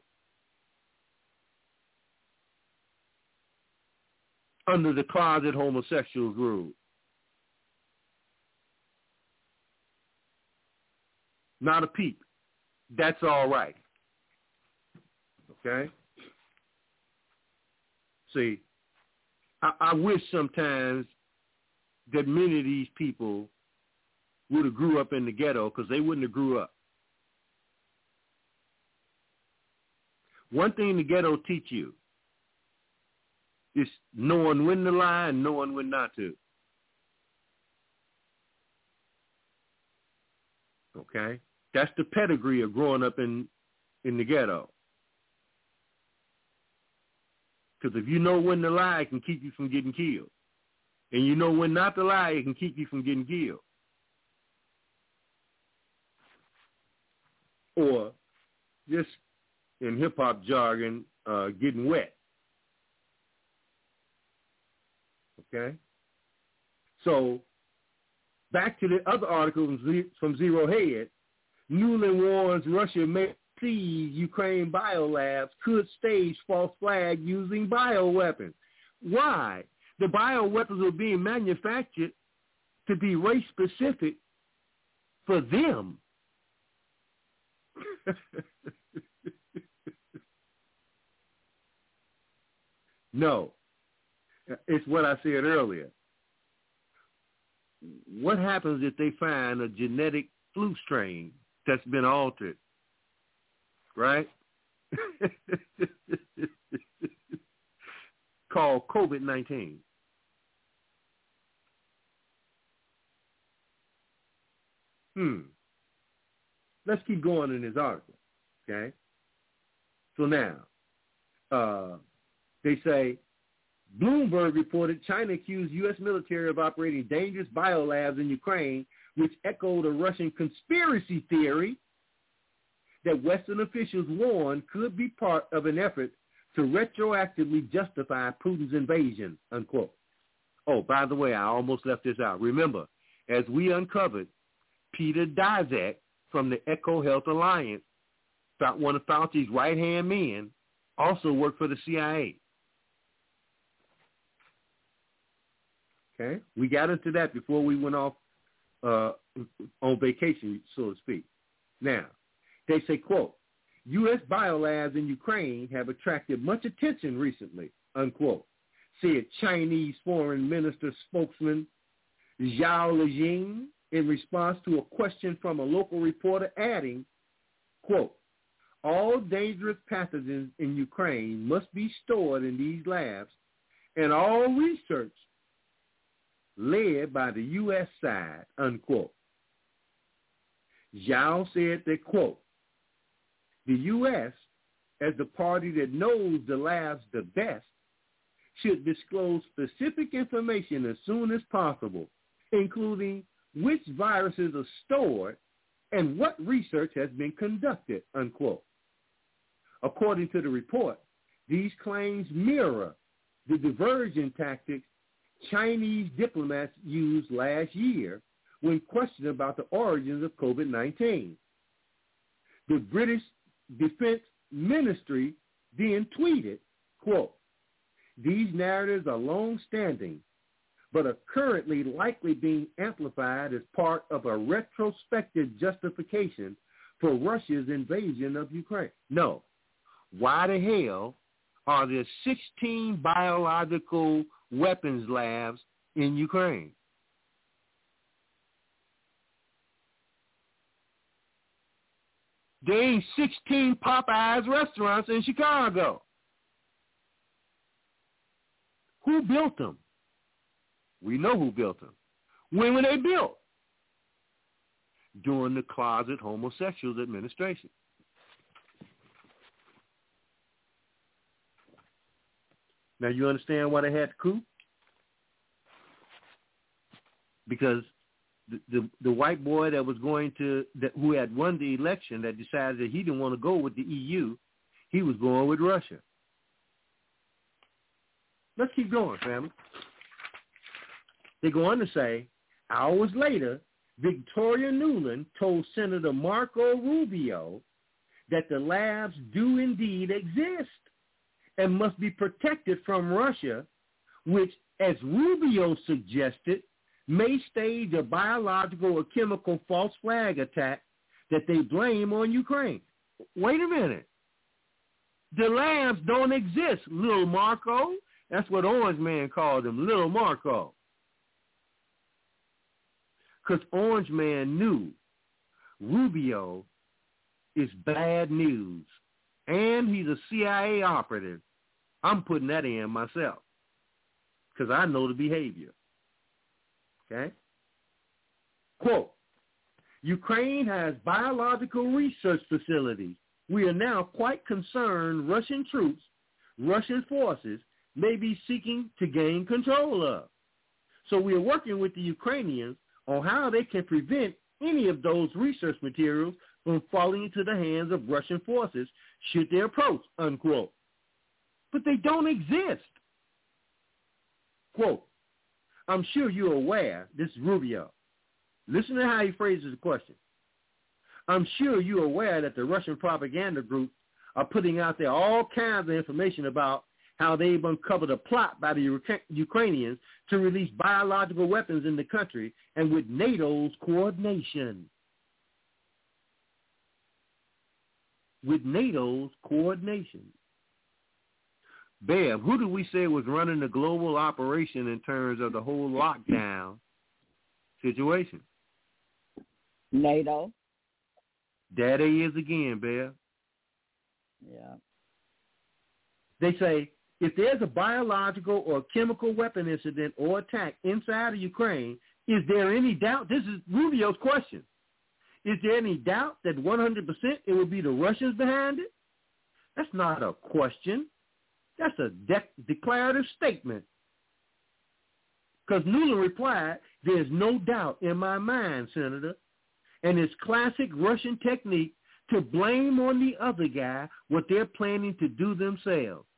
under the closet homosexuals rule. Not a peep. That's all right. Okay? See, I wish sometimes that many of these people would have grew up in the ghetto because they wouldn't have grew up. One thing the ghetto teach you is knowing when to lie and knowing when not to. Okay? That's the pedigree of growing up in the ghetto. Because if you know when to lie, it can keep you from getting killed. And you know when not to lie, it can keep you from getting killed. Or just in hip-hop jargon, getting wet. Okay? So back to the other article from Zero Head, Nuland warns Russia may seize Ukraine biolabs, could stage false flag using bioweapons. Why? The bioweapons are being manufactured to be race-specific for them. No. It's what I said earlier. What happens if they find a genetic flu strain that's been altered, right? Called COVID-19. Let's keep going in this article, okay? So now, they say, Bloomberg reported China accused U.S. military of operating dangerous biolabs in Ukraine, which echoed a Russian conspiracy theory that Western officials warned could be part of an effort to retroactively justify Putin's invasion, unquote. Oh, by the way, I almost left this out. Remember, as we uncovered, Peter Daszak from the Echo Health Alliance, one of Fauci's right-hand men, also worked for the CIA. Okay, we got into that before we went off on vacation, so to speak. Now, they say, quote, U.S. biolabs in Ukraine have attracted much attention recently, unquote, said Chinese Foreign Minister spokesman Zhao Lijian in response to a question from a local reporter, adding, quote, all dangerous pathogens in Ukraine must be stored in these labs, and all research led by the U.S. side, unquote. Zhao said that, quote, the U.S., as the party that knows the labs the best, should disclose specific information as soon as possible, including which viruses are stored and what research has been conducted, unquote. According to the report, these claims mirror the diversion tactics Chinese diplomats used last year when questioned about the origins of COVID-19. The British Defense Ministry then tweeted, quote, these narratives are long-standing, but are currently likely being amplified as part of a retrospective justification for Russia's invasion of Ukraine. No. Why the hell are there 16 biological weapons labs in Ukraine? There ain't 16 Popeyes restaurants in Chicago. Who built them? We know who built them. When were they built? During the Closet Homosexuals administration. Now you understand why they had the coup? Because the white boy that was who had won the election, that decided that he didn't want to go with the EU, he was going with Russia. Let's keep going, family. They go on to say, hours later, Victoria Nuland told Senator Marco Rubio that the labs do indeed exist and must be protected from Russia, which, as Rubio suggested, may stage a biological or chemical false flag attack that they blame on Ukraine. Wait a minute. The labs don't exist, little Marco. That's what Orange Man called him, little Marco. Because Orange Man knew Rubio is bad news, and he's a CIA operative. I'm putting that in myself because I know the behavior. Okay? Quote, Ukraine has biological research facilities. We are now quite concerned Russian troops, Russian forces may be seeking to gain control of. So we are working with the Ukrainians on how they can prevent any of those research materials from falling into the hands of Russian forces should they approach, unquote. But they don't exist. Quote, I'm sure you're aware, this is Rubio. Listen to how he phrases the question. I'm sure you're aware that the Russian propaganda groups are putting out there all kinds of information about how they've uncovered a plot by the Ukrainians to release biological weapons in the country and with NATO's coordination. With NATO's coordination. Bev, who did we say was running the global operation in terms of the whole lockdown situation? NATO. There he is again, Bev. Yeah. They say, if there's a biological or chemical weapon incident or attack inside of Ukraine, is there any doubt? This is Rubio's question. Is there any doubt that 100% it would be the Russians behind it? That's not a question. That's a declarative statement. Because Nuland replied, there's no doubt in my mind, Senator, and it's classic Russian technique to blame on the other guy what they're planning to do themselves.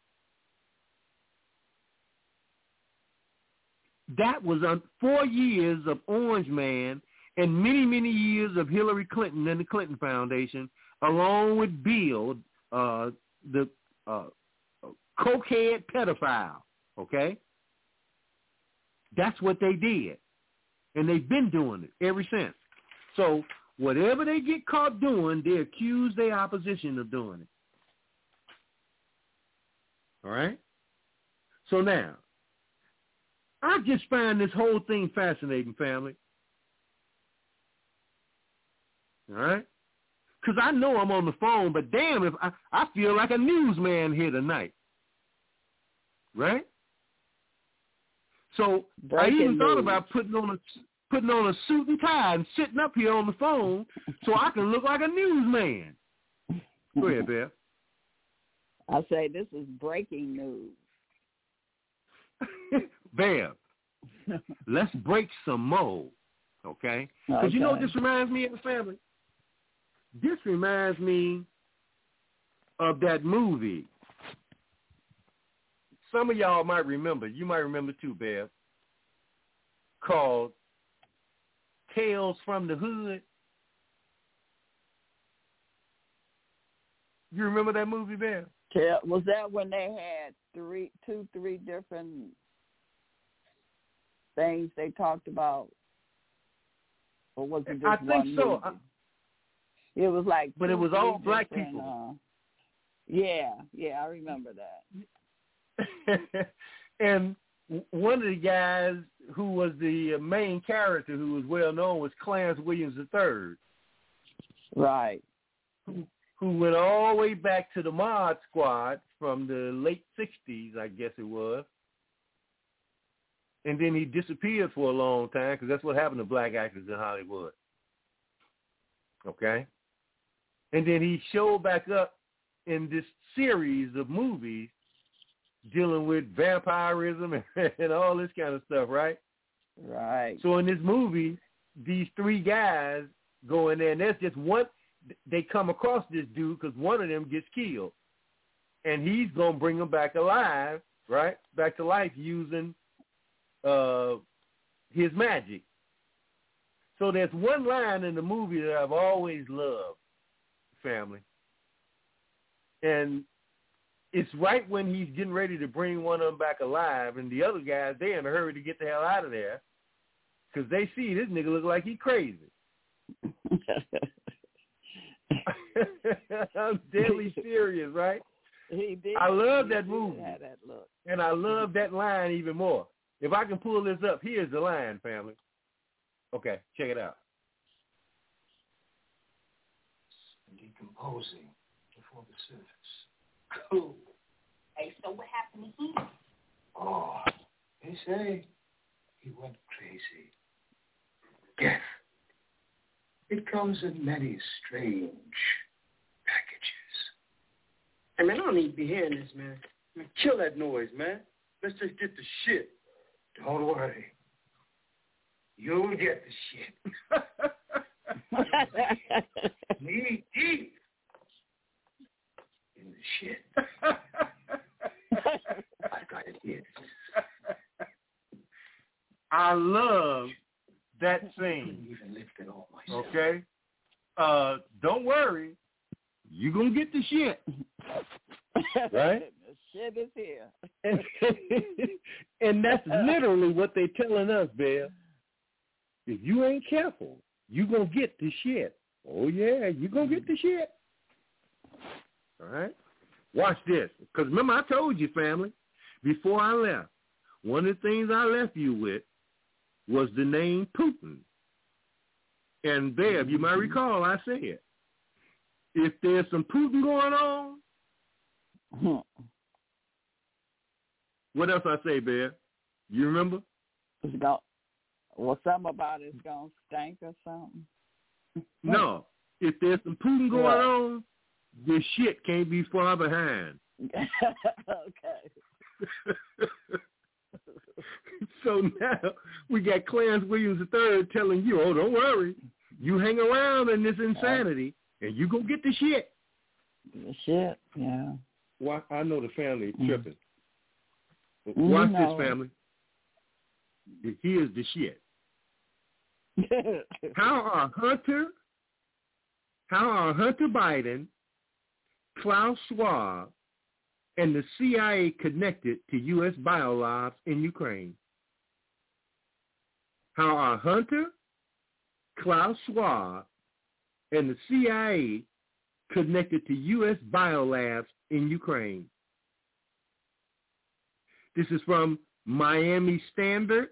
That was 4 years of Orange Man and many, many years of Hillary Clinton and the Clinton Foundation, along with Bill, the cokehead pedophile, okay? That's what they did. And they've been doing it ever since. So whatever they get caught doing, they accuse their opposition of doing it. All right? So now, I just find this whole thing fascinating, family. All right? Because I know I'm on the phone, but damn, if I feel like a newsman here tonight. Right? So I even thought about putting on a suit and tie and sitting up here on the phone so I can look like a newsman. Go ahead, Bev. I say this is breaking news. Bev, let's break some mold, okay? Because you know what this reminds me of, the family? This reminds me of that movie. Some of y'all might remember. You might remember too, Bev. Called Tales from the Hood. You remember that movie, Bev? Was that when they had three different things they talked about? Or was it just I think so. It was like, but it was all black people. Yeah, I remember that. And one of the guys who was the main character, who was well known, was Clarence Williams III. Right. Who went all the way back to the Mod Squad from the late 60s, I guess it was. And then he disappeared for a long time, because that's what happened to black actors in Hollywood. Okay? And then he showed back up in this series of movies dealing with vampirism and all this kind of stuff, right? Right. So in this movie, these three guys go in there, and that's just one. They come across this dude because one of them gets killed. And he's going to bring them back alive, right? Back to life using his magic. So there's one line in the movie that I've always loved, family. And it's right when he's getting ready to bring one of them back alive, and the other guys, they're in a hurry to get the hell out of there because they see this nigga look like he crazy. I'm deadly serious, right? He did. I love that movie. Had that look. And I love that line even more. If I can pull this up, here's the line, family. Okay, check it out. Decomposing before the surface. Cool. Hey, so what happened to him? Oh, they say he went crazy. Death. It comes in many strange packages. Hey, man, I don't need to be hearing this, man. Man, kill that noise, man. Let's just get the shit. Don't worry. You'll get the shit. Knee deep okay, don't worry, you're going to get the shit. Right? The shit is here. And that's literally what they're telling us, Bev. If you ain't careful, you're going to get the shit. Oh, yeah, you're going to get the shit. All right? Watch this. Because remember, I told you, family, before I left, one of the things I left you with was the name Putin. And Bev, you might recall I said, if there's some Putin going on, what else I say, Bev? You remember? Well, something about it's going to stink or something. No. If there's some Putin going on, this shit can't be far behind. Okay. So now we got Clarence Williams III telling you, oh, don't worry. You hang around in this insanity, and you go get the shit. The shit, yeah. Well, I know the family is tripping. Watch this, family. Here's the shit. How are Hunter Biden, Klaus Schwab, and the CIA connected to U.S. biolabs in Ukraine? How are Hunter, Klaus Schwab, and the CIA connected to U.S. biolabs in Ukraine? This is from Miami Standard,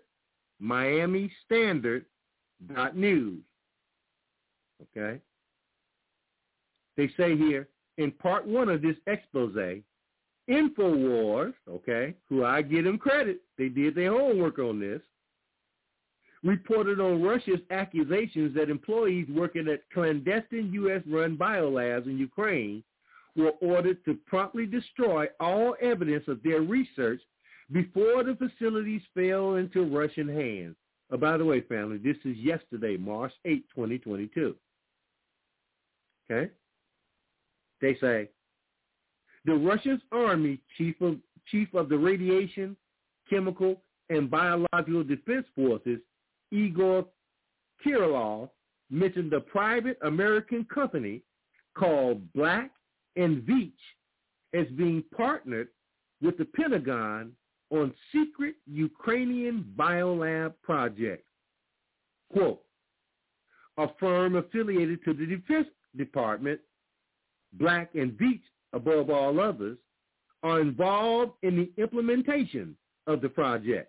MiamiStandard.news. Okay? They say here, in part one of this expose, InfoWars, okay, who I give them credit, they did their homework on this, reported on Russia's accusations that employees working at clandestine U.S.-run biolabs in Ukraine were ordered to promptly destroy all evidence of their research before the facilities fell into Russian hands. By the way, family, this is yesterday, March 8, 2022. Okay? They say, the Russian Army chief of the Radiation, Chemical, and Biological Defense Forces, Igor Kirillov, mentioned a private American company called Black & Veatch as being partnered with the Pentagon on secret Ukrainian biolab projects. Quote, a firm affiliated to the Defense Department, Black & Veatch, above all others, are involved in the implementation of the project.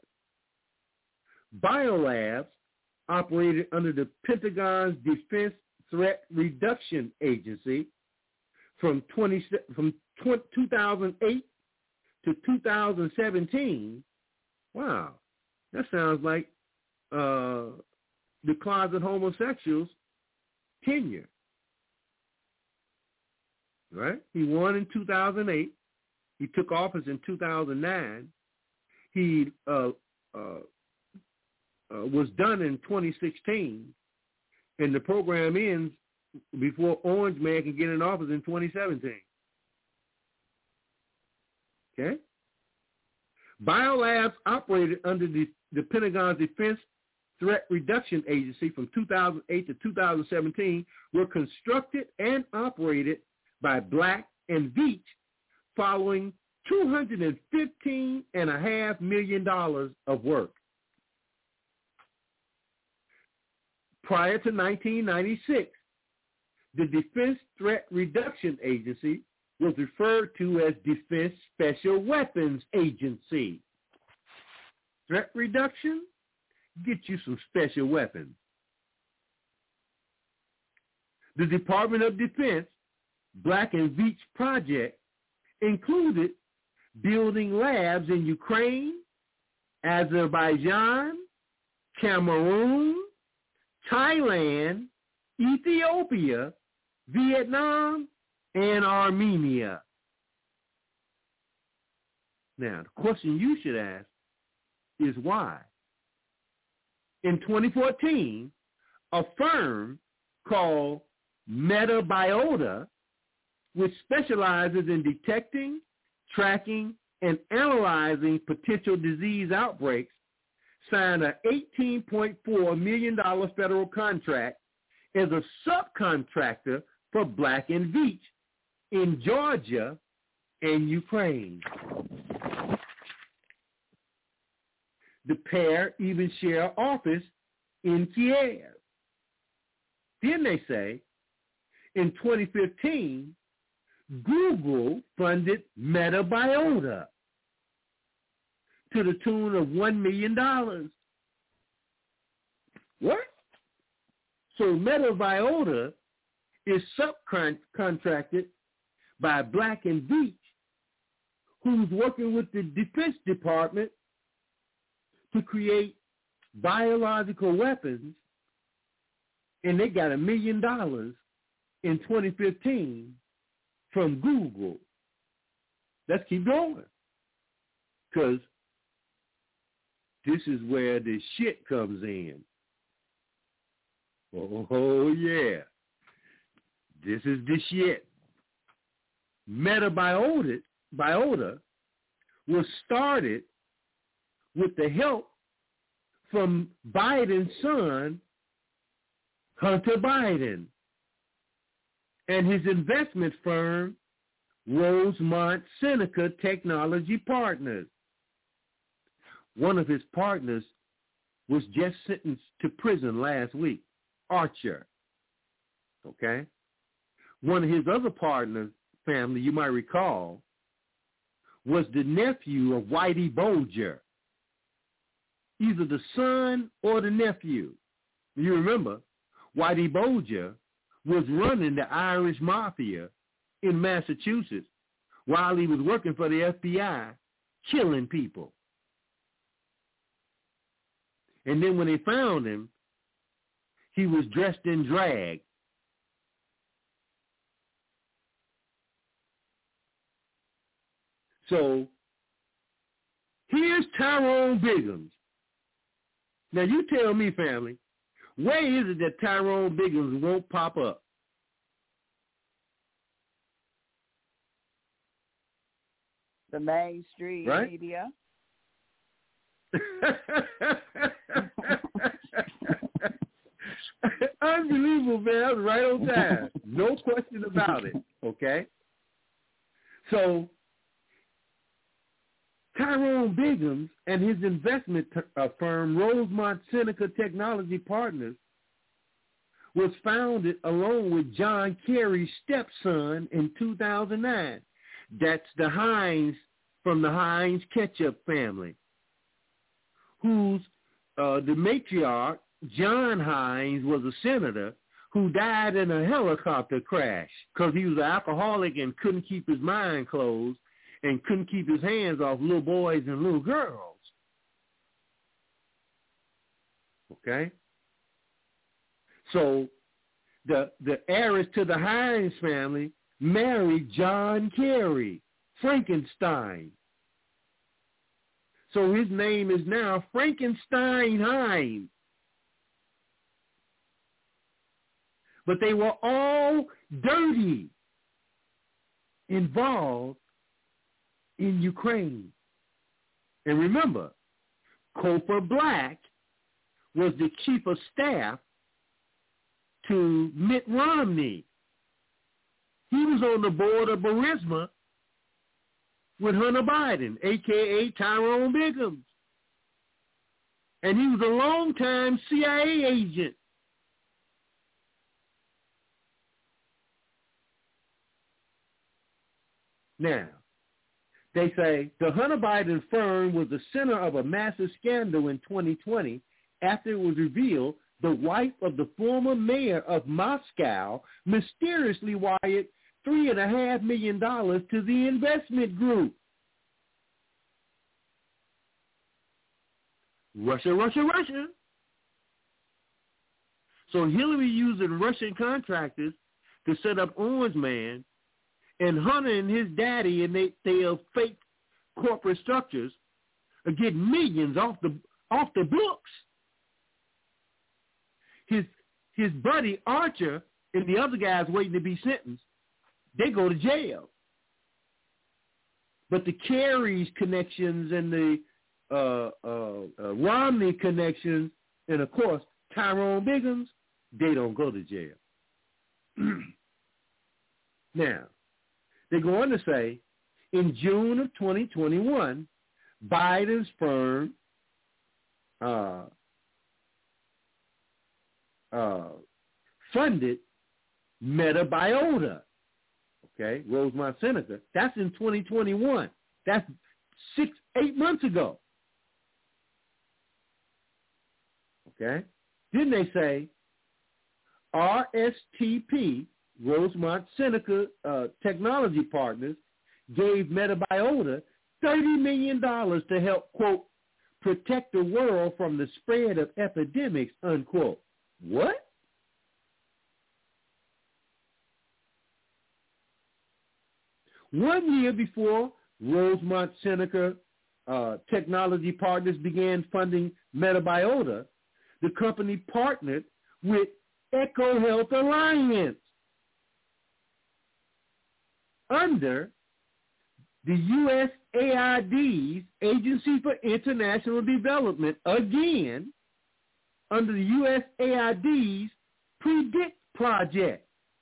Biolabs operated under the Pentagon's Defense Threat Reduction Agency from 2008 to 2017. Wow, that sounds like the closet homosexuals' tenure. Right? He won in 2008. He took office in 2009. He was done in 2016, and the program ends before Orange Man can get in office in 2017. Okay? Biolabs operated under the Pentagon's Defense Threat Reduction Agency from 2008 to 2017 were constructed and operated by Black & Veatch following $215.5 million of work. Prior to 1996, the Defense Threat Reduction Agency was referred to as Defense Special Weapons Agency. Threat reduction? Get you some special weapons. The Department of Defense Black & Veatch project included building labs in Ukraine, Azerbaijan, Cameroon, Thailand, Ethiopia, Vietnam, and Armenia. Now, the question you should ask is why? In 2014, a firm called Metabiota, which specializes in detecting, tracking, and analyzing potential disease outbreaks, signed an $18.4 million federal contract as a subcontractor for Black & Veatch in Georgia and Ukraine. The pair even share an office in Kiev. Then they say, in 2015, Google funded Metabiota to the tune of $1 million. What? So Metabiota is subcontracted by Black & Veatch, who's working with the Defense Department to create biological weapons, and they got $1 million in 2015 from Google. Let's keep going, because this is where the shit comes in. Oh, yeah. This is the shit. Metabiota was started with the help from Biden's son, Hunter Biden, and his investment firm, Rosemont Seneca Technology Partners. One of his partners was just sentenced to prison last week, Archer. Okay? One of his other partners' family, you might recall, was the nephew of Whitey Bulger, either the son or the nephew. You remember, Whitey Bulger was running the Irish Mafia in Massachusetts while he was working for the FBI, killing people. And then when they found him, he was dressed in drag. So here's Tyrone Biggums. Now you tell me, family, where is it that Tyrone Biggums won't pop up? The mainstream right? media. Unbelievable, man. I was right on time. No question about it, okay? So Tyrone Biggums and his investment firm, Rosemont Seneca Technology Partners, was founded along with John Kerry's stepson in 2009. That's the Heinz, from the Heinz ketchup family, whose the matriarch, John Heinz, was a senator who died in a helicopter crash because he was an alcoholic and couldn't keep his mind closed and couldn't keep his hands off little boys and little girls. Okay? So the heiress to the Heinz family married John Kerry, Frankenstein. So his name is now Frankenstein Heinz. But they were all dirty, involved in Ukraine. And remember, Cofer Black was the chief of staff to Mitt Romney. He was on the board of Burisma with Hunter Biden, a.k.a. Tyrone Biggums. And he was a longtime CIA agent. Now, they say the Hunter Biden firm was the center of a massive scandal in 2020 after it was revealed the wife of the former mayor of Moscow mysteriously wired $3.5 million to the investment group. Russia, Russia, Russia. So Hillary using Russian contractors to set up Orange Man, and Hunter and his daddy and they fake corporate structures are getting millions off the books. His buddy Archer and the other guys waiting to be sentenced, they go to jail. But the Kerry's connections and the Romney connections, and of course Tyrone Biggums, they don't go to jail. Now, they go on to say, in June of 2021, Biden's firm funded Metabiota, okay, Rosemont Seneca. That's in 2021. That's 8 months ago. Okay? Then they say RSTP, Rosemont Seneca Technology Partners, gave Metabiota $30 million to help, quote, protect the world from the spread of epidemics, unquote. What? One year before Rosemont Seneca Technology Partners began funding Metabiota, the company partnered with EcoHealth Alliance under the USAID's Agency for International Development, again, under the USAID's PREDICT project.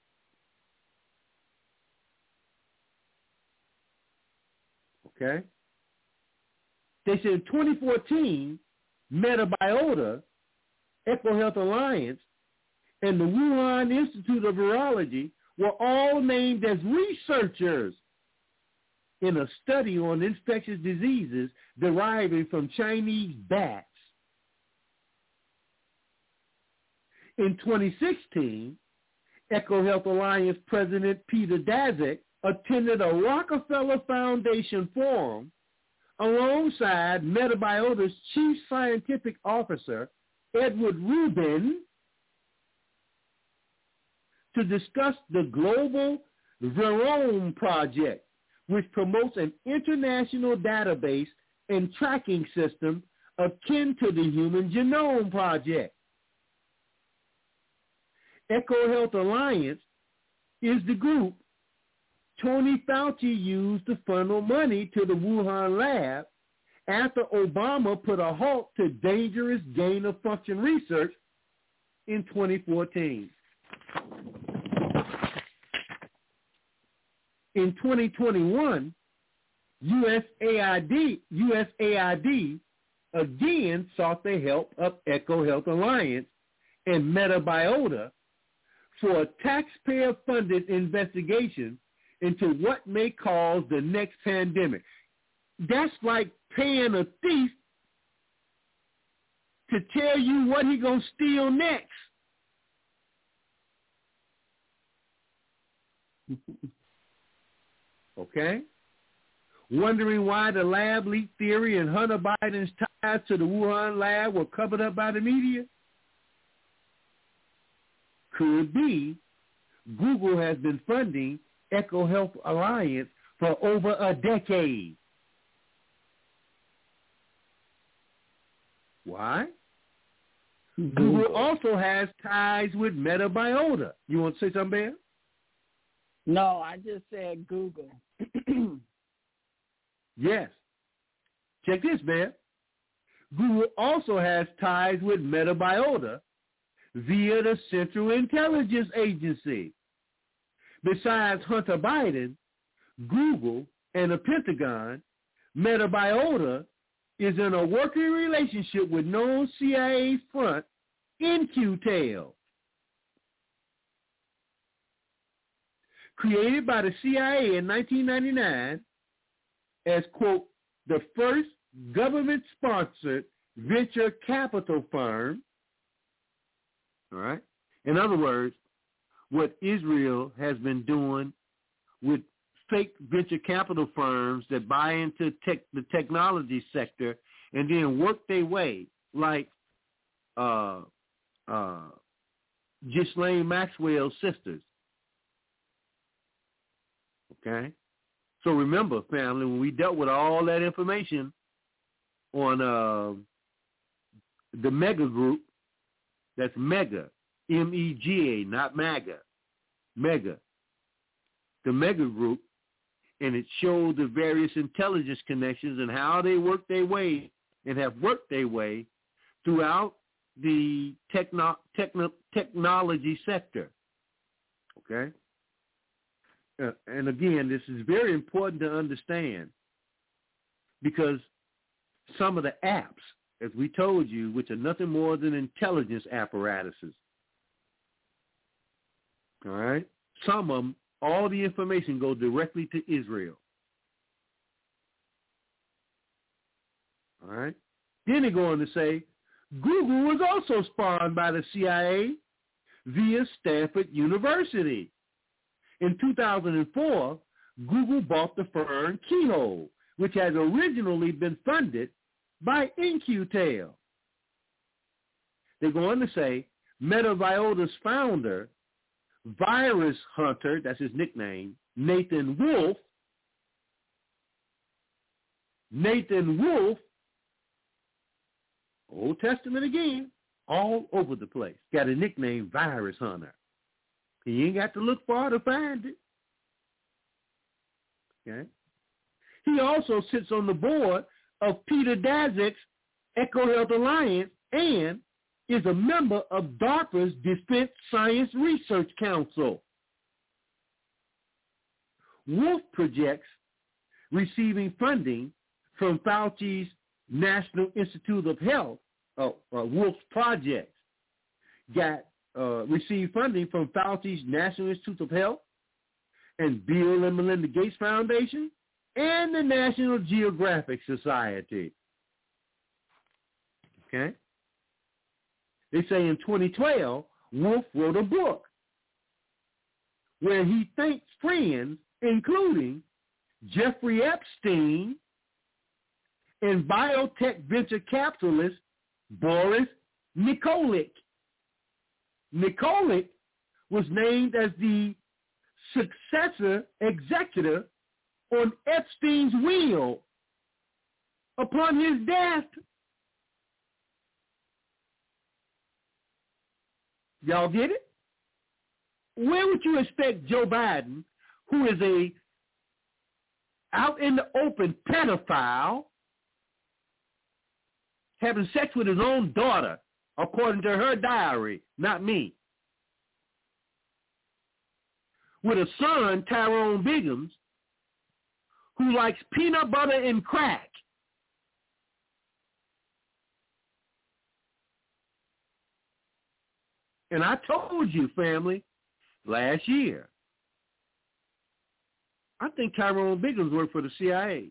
Okay? They said in 2014, Metabiota, EcoHealth Alliance, and the Wuhan Institute of Virology were all named as researchers in a study on infectious diseases deriving from Chinese bats. In 2016, EcoHealth Alliance President Peter Daszak attended a Rockefeller Foundation forum alongside Metabiota's Chief Scientific Officer, Edward Rubin, to discuss the Global Virome Project, which promotes an international database and tracking system akin to the Human Genome Project. EcoHealth Alliance is the group Tony Fauci used to funnel money to the Wuhan lab after Obama put a halt to dangerous gain-of-function research in 2014. In 2021, USAID again sought the help of EcoHealth Alliance and Metabiota for a taxpayer-funded investigation into what may cause the next pandemic. That's like paying a thief to tell you what he's going to steal next. Okay? Wondering why the lab leak theory and Hunter Biden's ties to the Wuhan lab were covered up by the media? Could be Google has been funding EcoHealth Alliance for over a decade. Why? Google also has ties with Metabiota. You want to say something, Bear? No, I just said Google. Yes. Check this, Bear. Google also has ties with Metabiota via the Central Intelligence Agency. Besides Hunter Biden, Google, and the Pentagon, Metabiota is in a working relationship with known CIA front In-Q-Tel. Created by the CIA in 1999 as, quote, the first government-sponsored venture capital firm. All right? In other words, what Israel has been doing with fake venture capital firms that buy into the technology sector and then work their way, like Ghislaine Maxwell's sisters. Okay? So remember, family, when we dealt with all that information on the Mega Group, that's Mega, M-E-G-A, not MAGA, Mega, the Mega Group, and it showed the various intelligence connections and how they work their way and have worked their way throughout the technology sector. Okay? And again, this is very important to understand because some of the apps, as we told you, which are nothing more than intelligence apparatuses, all right? Some of them, all the information goes directly to Israel. All right? Then they go on to say, Google was also spawned by the CIA via Stanford University. In 2004, Google bought the firm Keyhole, which had originally been funded by In-Q-Tel. They go on to say, MetaBiota's founder, Virus Hunter, that's his nickname, Nathan Wolf, Old Testament again, all over the place, got a nickname, Virus Hunter. He ain't got to look far to find it. Okay. He also sits on the board of Peter Daszak's EcoHealth Alliance and is a member of DARPA's Defense Science Research Council. Wolf projects receiving funding from Fauci's National Institute of Health, Wolf's projects, received funding from Fauci's National Institute of Health and Bill and Melinda Gates Foundation and the National Geographic Society. Okay? They say in 2012, Wolf wrote a book where he thanks friends, including Jeffrey Epstein and biotech venture capitalist Boris Nikolic. Nikolic was named as the successor executive on Epstein's will upon his death. Y'all get it? Where would you expect Joe Biden, who is a out in the open pedophile, having sex with his own daughter, according to her diary, not me, with a son, Tyrone Biggums, who likes peanut butter and crack? And I told you, family, last year, I think Tyrone Biggums worked for the CIA.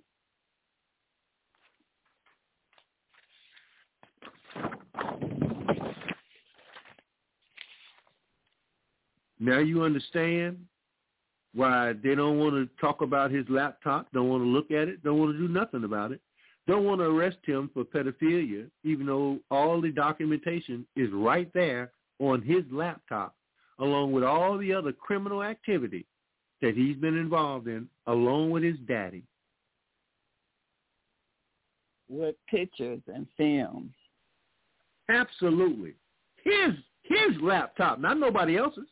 Now you understand why they don't want to talk about his laptop, don't want to look at it, don't want to do nothing about it, don't want to arrest him for pedophilia, even though all the documentation is right there on his laptop, along with all the other criminal activity that he's been involved in, along with his daddy. With pictures and films. Absolutely. His laptop, not nobody else's.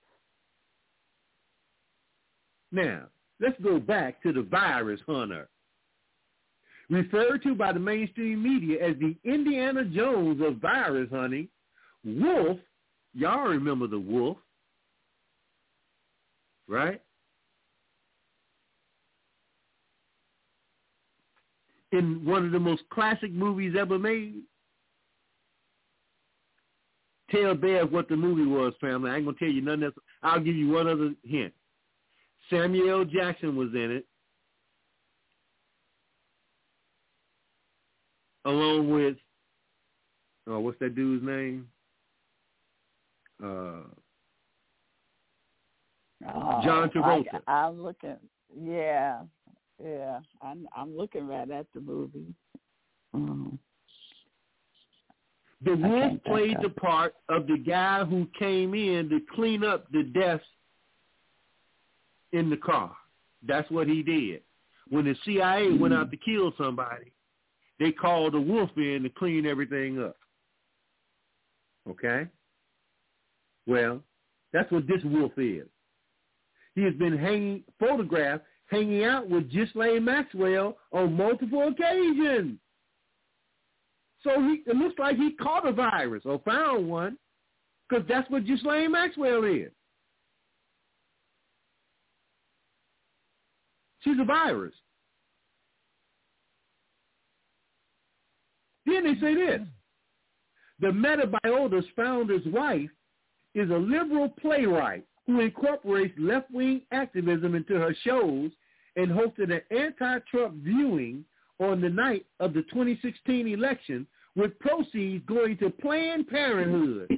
Now, let's go back to the Virus Hunter. Referred to by the mainstream media as the Indiana Jones of virus hunting, Wolf, y'all remember the Wolf, right? In one of the most classic movies ever made. Tell Bev what the movie was, family. I ain't going to tell you nothing else. I'll give you one other hint. Samuel L. Jackson was in it, along with, what's that dude's name? John Travolta. I'm looking. Yeah. I'm looking right at the movie. The Wolf played the part of the guy who came in to clean up the deaths in the car. That's what he did. When the CIA went out to kill somebody, they called the Wolf in to clean everything up. Okay? Well, that's what this Wolf is. He has been photographed hanging out with Ghislaine Maxwell on multiple occasions. So it looks like he caught a virus or found one Because that's what Ghislaine Maxwell is. She's a virus. Then they say this. The Metabiota's founder's wife is a liberal playwright who incorporates left-wing activism into her shows and hosted an anti-Trump viewing on the night of the 2016 election with proceeds going to Planned Parenthood.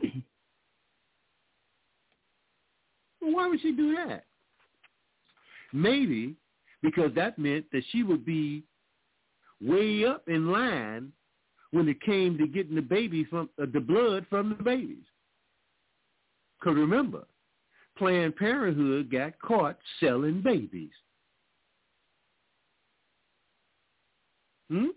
Well, why would she do that? Maybe because that meant that she would be way up in line when it came to getting the baby from the blood from the babies. Because remember, Planned Parenthood got caught selling babies. And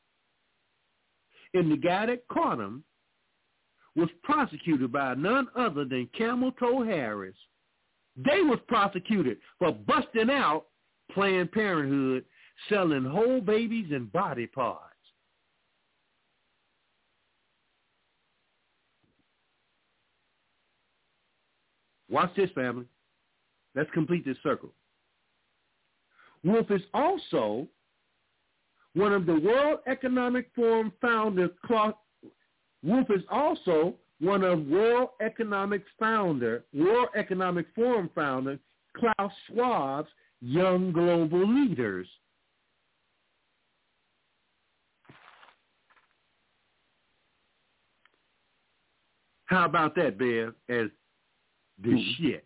the guy that caught him was prosecuted by none other than Camel Toe Harris. They was prosecuted for busting out Planned Parenthood selling whole babies and body parts. Watch this, family. Let's complete this circle. Wolf is also one of the World Economic Forum founder. Wolf is also one of World Economic Forum founder Klaus Schwab's young global leaders. How about that, Bev, as the shit?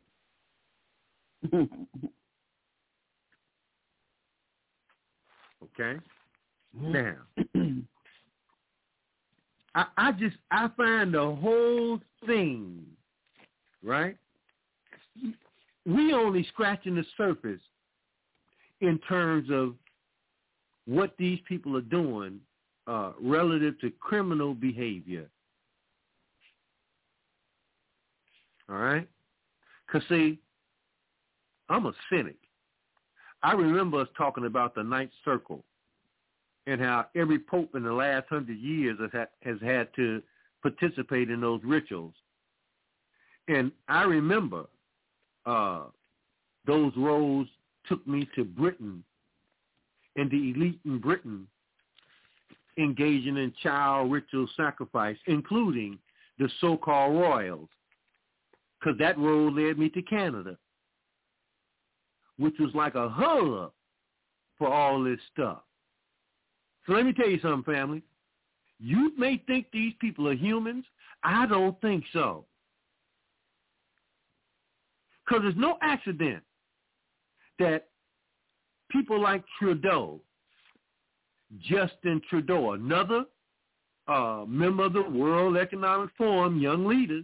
Okay? Now, I find the whole thing, right? We only scratching the surface in terms of what these people are doing relative to criminal behavior. All right? Because, see, I'm a cynic. I remember us talking about the Ninth Circle and how every pope in the last 100 years has had to participate in those rituals. And I remember those roads took me to Britain and the elite in Britain engaging in child ritual sacrifice, including the so-called royals, because that road led me to Canada, which was like a hub for all this stuff. So let me tell you something, family. You may think these people are humans. I don't think so. Because there's no accident that people like Trudeau, Justin Trudeau, another member of the World Economic Forum, young leaders,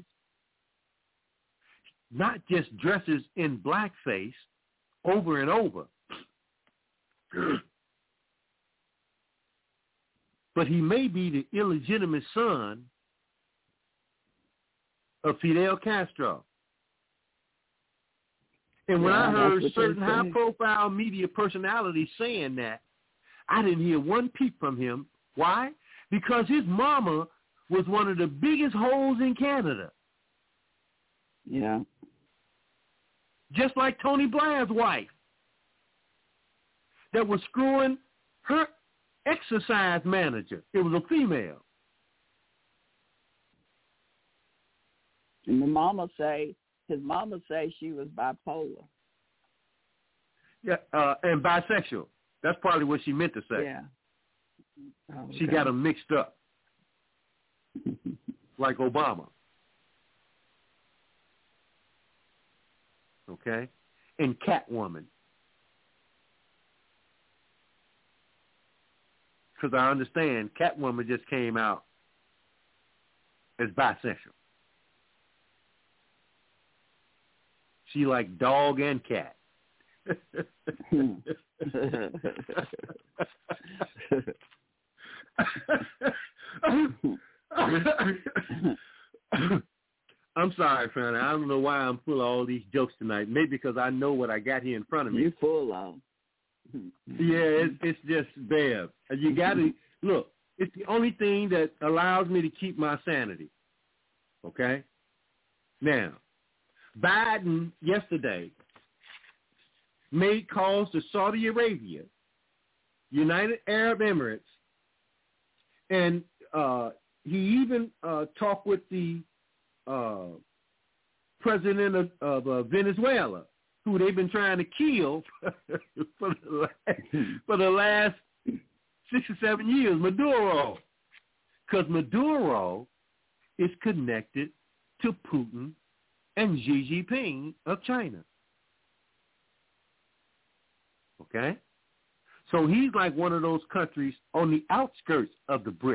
not just dresses in blackface over and over, but he may be the illegitimate son of Fidel Castro. And when I heard certain high-profile media personalities saying that, I didn't hear one peep from him. Why? Because his mama was one of the biggest hoes in Canada. Yeah. Just like Tony Blair's wife that was screwing her exercise manager. It was a female. And his mama say she was bipolar. Yeah, and bisexual. That's probably what she meant to say. Yeah. Oh, okay. She got them mixed up, like Obama. Okay? And Catwoman. Because I understand Catwoman just came out as bisexual. She like dog and cat. I'm sorry, Fanny. I don't know why I'm full of all these jokes tonight. Maybe because I know what I got here in front of me. You full of. Yeah, it's just bad. You got to look. It's the only thing that allows me to keep my sanity. Okay. Now, Biden yesterday made calls to Saudi Arabia, United Arab Emirates, and he even talked with the president of Venezuela, who they've been trying to kill for the last 6 or 7 years, Maduro. Because Maduro is connected to Putin and Xi Jinping of China. Okay? So he's like one of those countries on the outskirts of the BRICS.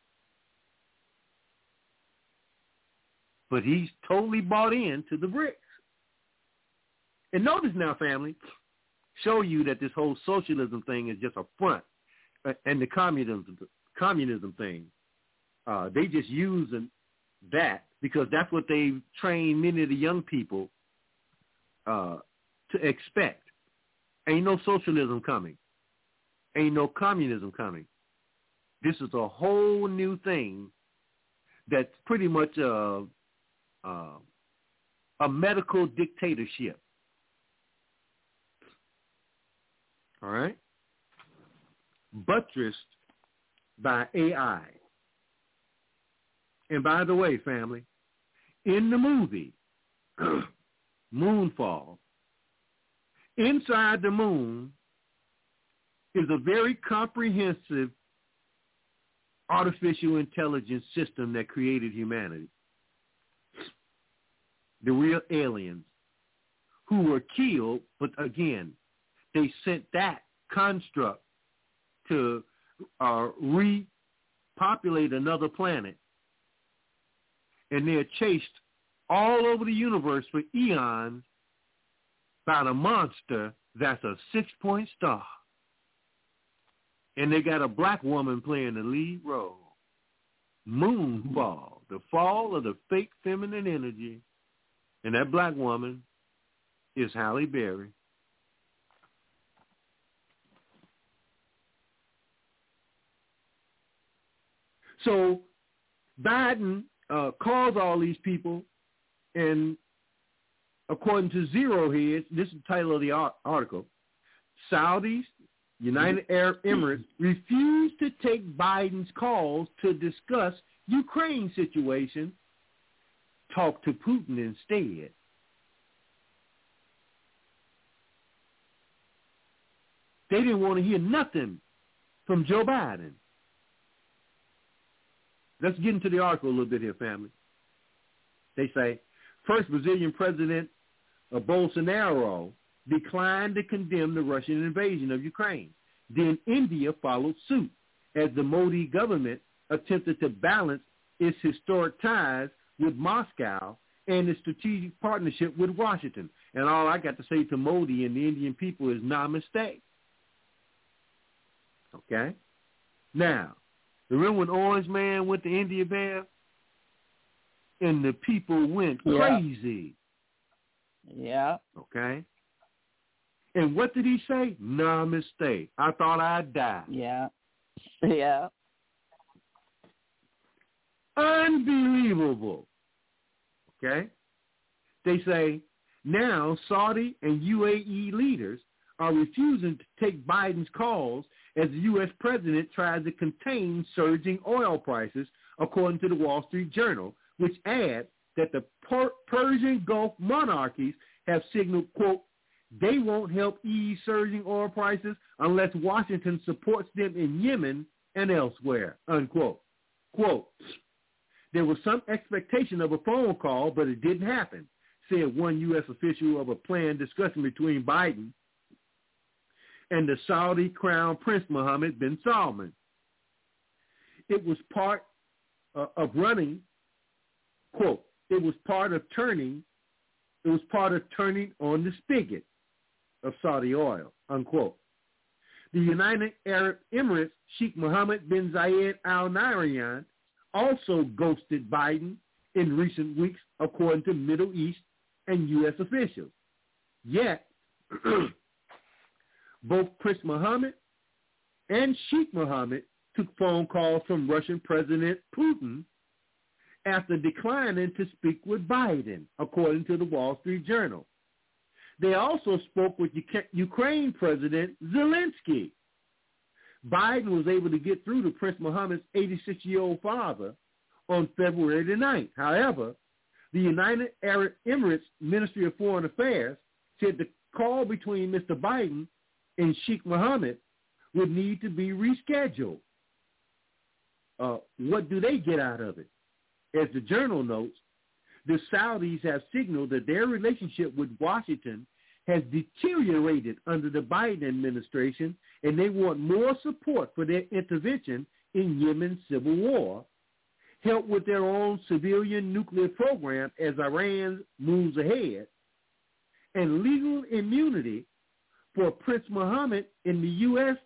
But he's totally bought into the BRICS. And notice now, family, show you that this whole socialism thing is just a front. And the communism thing, they just using that because that's what they train many of the young people to expect. Ain't no socialism coming. Ain't no communism coming. This is a whole new thing that's pretty much a medical dictatorship. All right? Buttressed by AI. And by the way, family, in the movie Moonfall, inside the moon is a very comprehensive artificial intelligence system that created humanity. The real aliens who were killed, but again, they sent that construct to repopulate another planet. And they're chased all over the universe for eons by the monster that's a 6-point star. And they got a black woman playing the lead role. Moonfall, the fall of the fake feminine energy. And that black woman is Halle Berry. So Biden calls all these people, and according to Zero Heads, this is the title of the article, Saudis, United Arab Emirates refuse to take Biden's calls to discuss Ukraine situation, talk to Putin instead. They didn't want to hear nothing from Joe Biden. Let's get into the article a little bit here, family. They say, first, Brazilian President Bolsonaro declined to condemn the Russian invasion of Ukraine. Then India followed suit as the Modi government attempted to balance its historic ties with Moscow and its strategic partnership with Washington. And all I got to say to Modi and the Indian people is namaste. Okay? Now, remember when Orange Man went to India, Bear? And the people went crazy. Yeah. Okay? And what did he say? Namaste. I thought I'd die. Yeah. Yeah. Unbelievable. Okay? They say now Saudi and UAE leaders are refusing to take Biden's calls as the U.S. president tries to contain surging oil prices, according to the Wall Street Journal, which adds that the Persian Gulf monarchies have signaled, quote, they won't help ease surging oil prices unless Washington supports them in Yemen and elsewhere, unquote. Quote, there was some expectation of a phone call, but it didn't happen, said one U.S. official of a planned discussion between Biden and the Saudi Crown Prince Mohammed bin Salman. It was part of running, quote, it was part of turning on the spigot of Saudi oil, unquote. The United Arab Emirates Sheikh Mohammed bin Zayed Al Nahyan also ghosted Biden in recent weeks, according to Middle East and U.S. officials. Yet, both Prince Mohammed and Sheikh Mohammed took phone calls from Russian President Putin after declining to speak with Biden, according to the Wall Street Journal. They also spoke with Ukraine President Zelensky. Biden was able to get through to Prince Mohammed's 86-year-old father on February the 9th. However, the United Arab Emirates Ministry of Foreign Affairs said the call between Mr. Biden and Sheikh Mohammed would need to be rescheduled. What do they get out of it? As the journal notes, the Saudis have signaled that their relationship with Washington has deteriorated under the Biden administration, and they want more support for their intervention in Yemen's civil war, help with their own civilian nuclear program as Iran moves ahead, and legal immunity for Prince Mohammed in the U.S.,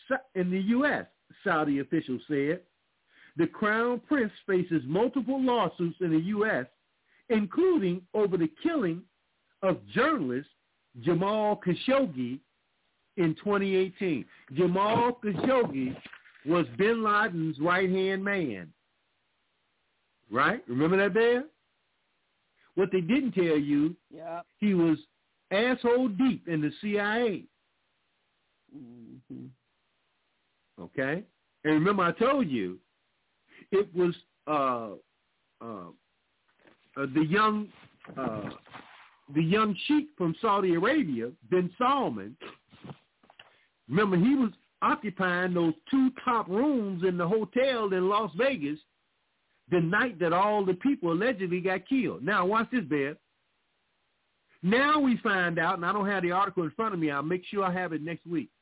Saudi officials said. The Crown Prince faces multiple lawsuits in the U.S., including over the killing of journalist Jamal Khashoggi in 2018. Jamal Khashoggi was bin Laden's right-hand man. Right? Remember that, Bear? What they didn't tell you, he was asshole deep in the CIA. Mm-hmm. Okay? And remember I told you, it was the young sheikh from Saudi Arabia, bin Salman. Remember, he was occupying those 2 top rooms in the hotel in Las Vegas the night that all the people allegedly got killed. Now, watch this, Bear. Now we find out, and I don't have the article in front of me. I'll make sure I have it next week.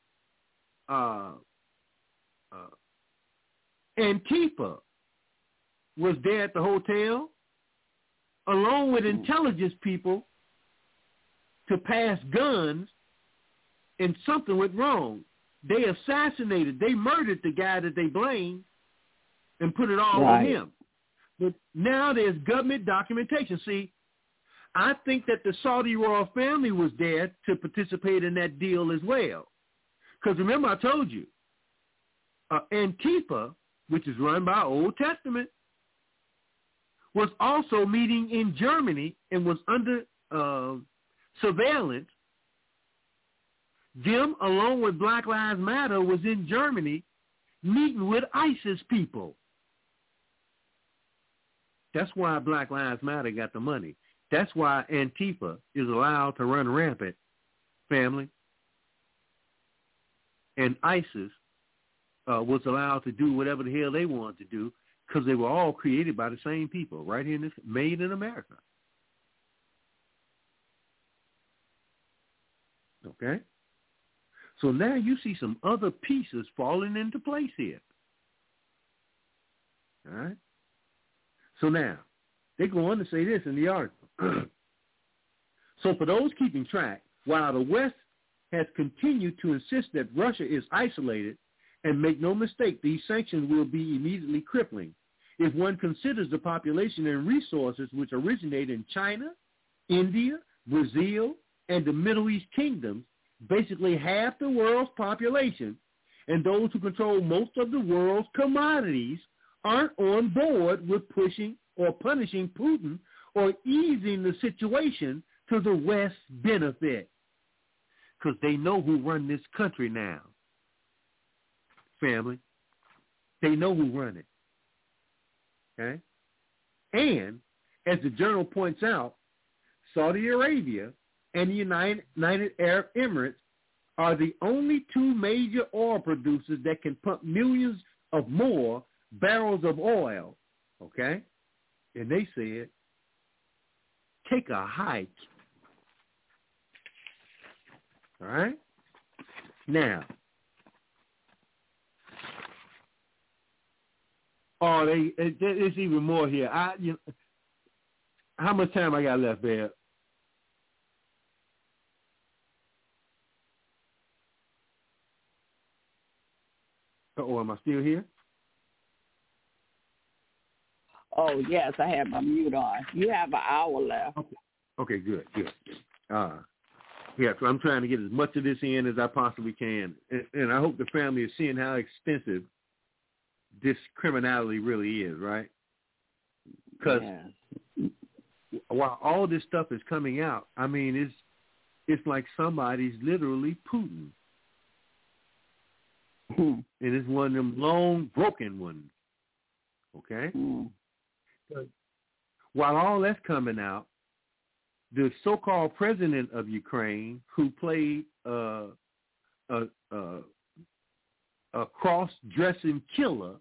Antifa was there at the hotel along with intelligence people to pass guns, and something went wrong. They assassinated, they murdered the guy that they blamed and put it all on him. But now there's government documentation. See, I think that the Saudi royal family was there to participate in that deal as well. Because remember I told you, Antifa, which is run by Old Testament, was also meeting in Germany and was under surveillance. Them, along with Black Lives Matter, was in Germany meeting with ISIS people. That's why Black Lives Matter got the money. That's why Antifa is allowed to run rampant, family. And ISIS was allowed to do whatever the hell they wanted to do, because they were all created by the same people, right here in this, made in America. Okay? So now you see some other pieces falling into place here. All right? So now, they go on to say this in the article. So for those keeping track, while the West has continued to insist that Russia is isolated, and make no mistake, these sanctions will be immediately crippling. If one considers the population and resources which originate in China, India, Brazil, and the Middle East kingdoms, basically half the world's population, and those who control most of the world's commodities aren't on board with pushing or punishing Putin or easing the situation to the West's benefit. Because they know who run this country now. Family. They know who run it. Okay? And, as the journal points out, Saudi Arabia and the United Arab Emirates are the only 2 major oil producers that can pump millions of more barrels of oil. Okay? And they said, take a hike. All right? Now, there's even more here. How much time I got left, Bear? Oh, am I still here? Oh, yes, I have my mute on. You have an hour left. Okay, good. Yeah, so I'm trying to get as much of this in as I possibly can. And I hope the family is seeing how extensive this criminality really is, right? Because while all this stuff is coming out, I mean, it's like somebody's literally Putin. And it's one of them long, broken ones. Okay? While all that's coming out, the so-called president of Ukraine, who played a cross-dressing killer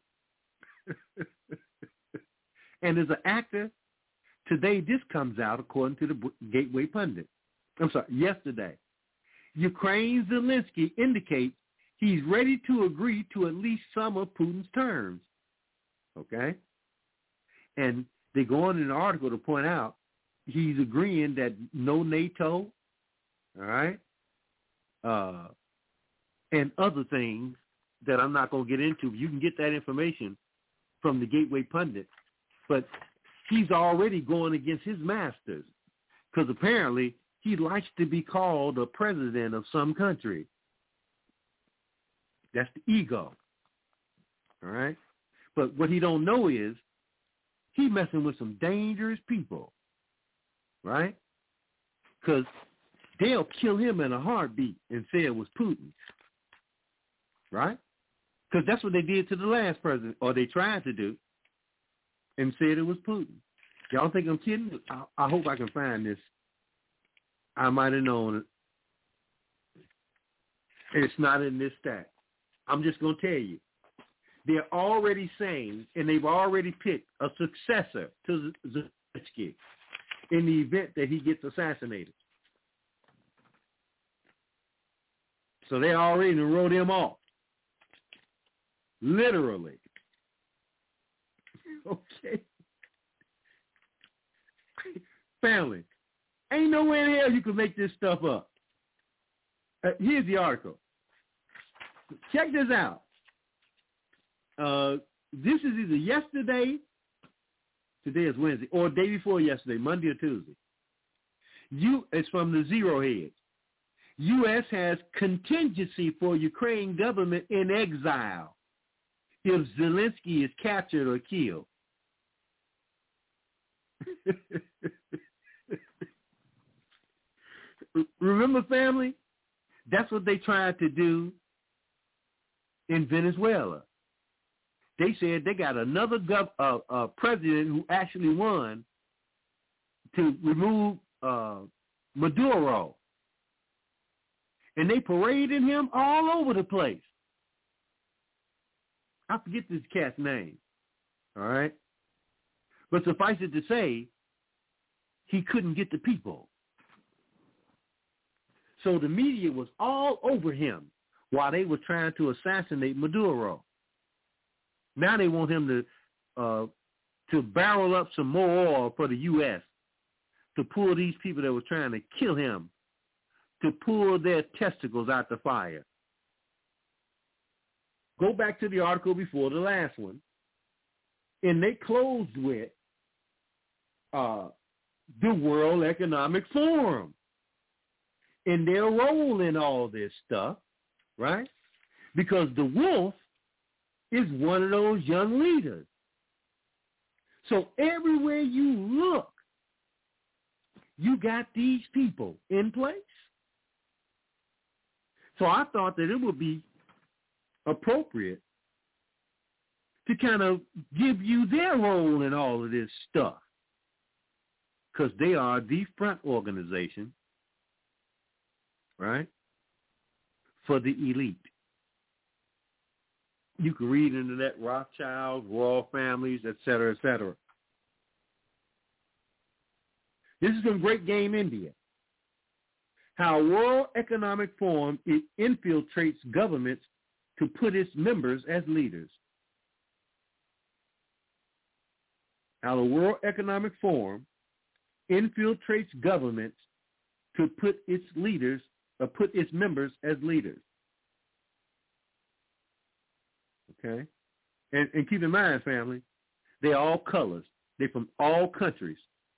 and is an actor, today this comes out according to the Gateway Pundit. Yesterday. Ukraine's Zelensky indicates he's ready to agree to at least some of Putin's terms. Okay? And they go on in the article to point out he's agreeing that no NATO, all right, and other things that I'm not going to get into. You can get that information from the Gateway Pundit. But he's already going against his masters because apparently he likes to be called a president of some country. That's the ego, all right? But what he don't know is he's messing with some dangerous people, right? Because they'll kill him in a heartbeat and say it was Putin, right? Because that's what they did to the last president, or they tried to do, and said it was Putin. Y'all think I'm kidding? I hope I can find this. I might have known it. It's not in this stat. I'm just going to tell you. They're already saying, and they've already picked a successor to Zelensky in the event that he gets assassinated. So they already wrote him off. Literally. Okay. Family. Ain't nowhere in hell you can make this stuff up. Here's the article. Check this out. This is either yesterday, today is Wednesday, or day before yesterday, Monday or Tuesday. It's from the Zero Hedge. U.S. has contingency for Ukraine government in exile if Zelensky is captured or killed. Remember, family? That's what they tried to do in Venezuela. They said they got another president who actually won to remove Maduro. And they paraded him all over the place. I forget this cat's name. All right? But suffice it to say, he couldn't get the people. So the media was all over him while they were trying to assassinate Maduro. Now they want him to barrel up some more oil for the U.S. to pull these people that were trying to kill him, to pull their testicles out the fire. Go back to the article before the last one, and they closed with the World Economic Forum and their role in all this stuff, right? Because the wolf is one of those young leaders. So everywhere you look, you got these people in place. So I thought that it would be appropriate to kind of give you their role in all of this stuff, because they are the front organization, right, for the elite. You can read into that Rothschild, royal families, et cetera, et cetera. This is from Great Game India. How World Economic Forum, it infiltrates governments to put its members as leaders. How the World Economic Forum infiltrates governments to put its leaders, or put its members as leaders. Okay? And keep in mind, family, they're all colors. They're from all countries.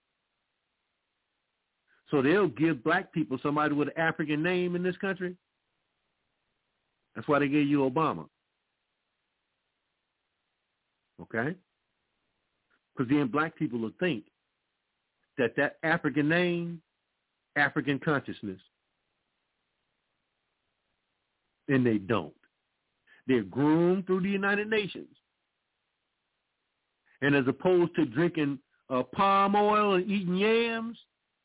So they'll give black people somebody with an African name in this country. That's why they gave you Obama. Okay? because then black people will think that African name, African consciousness, and they don't. They're groomed through the United Nations. And as opposed to drinking palm oil and eating yams,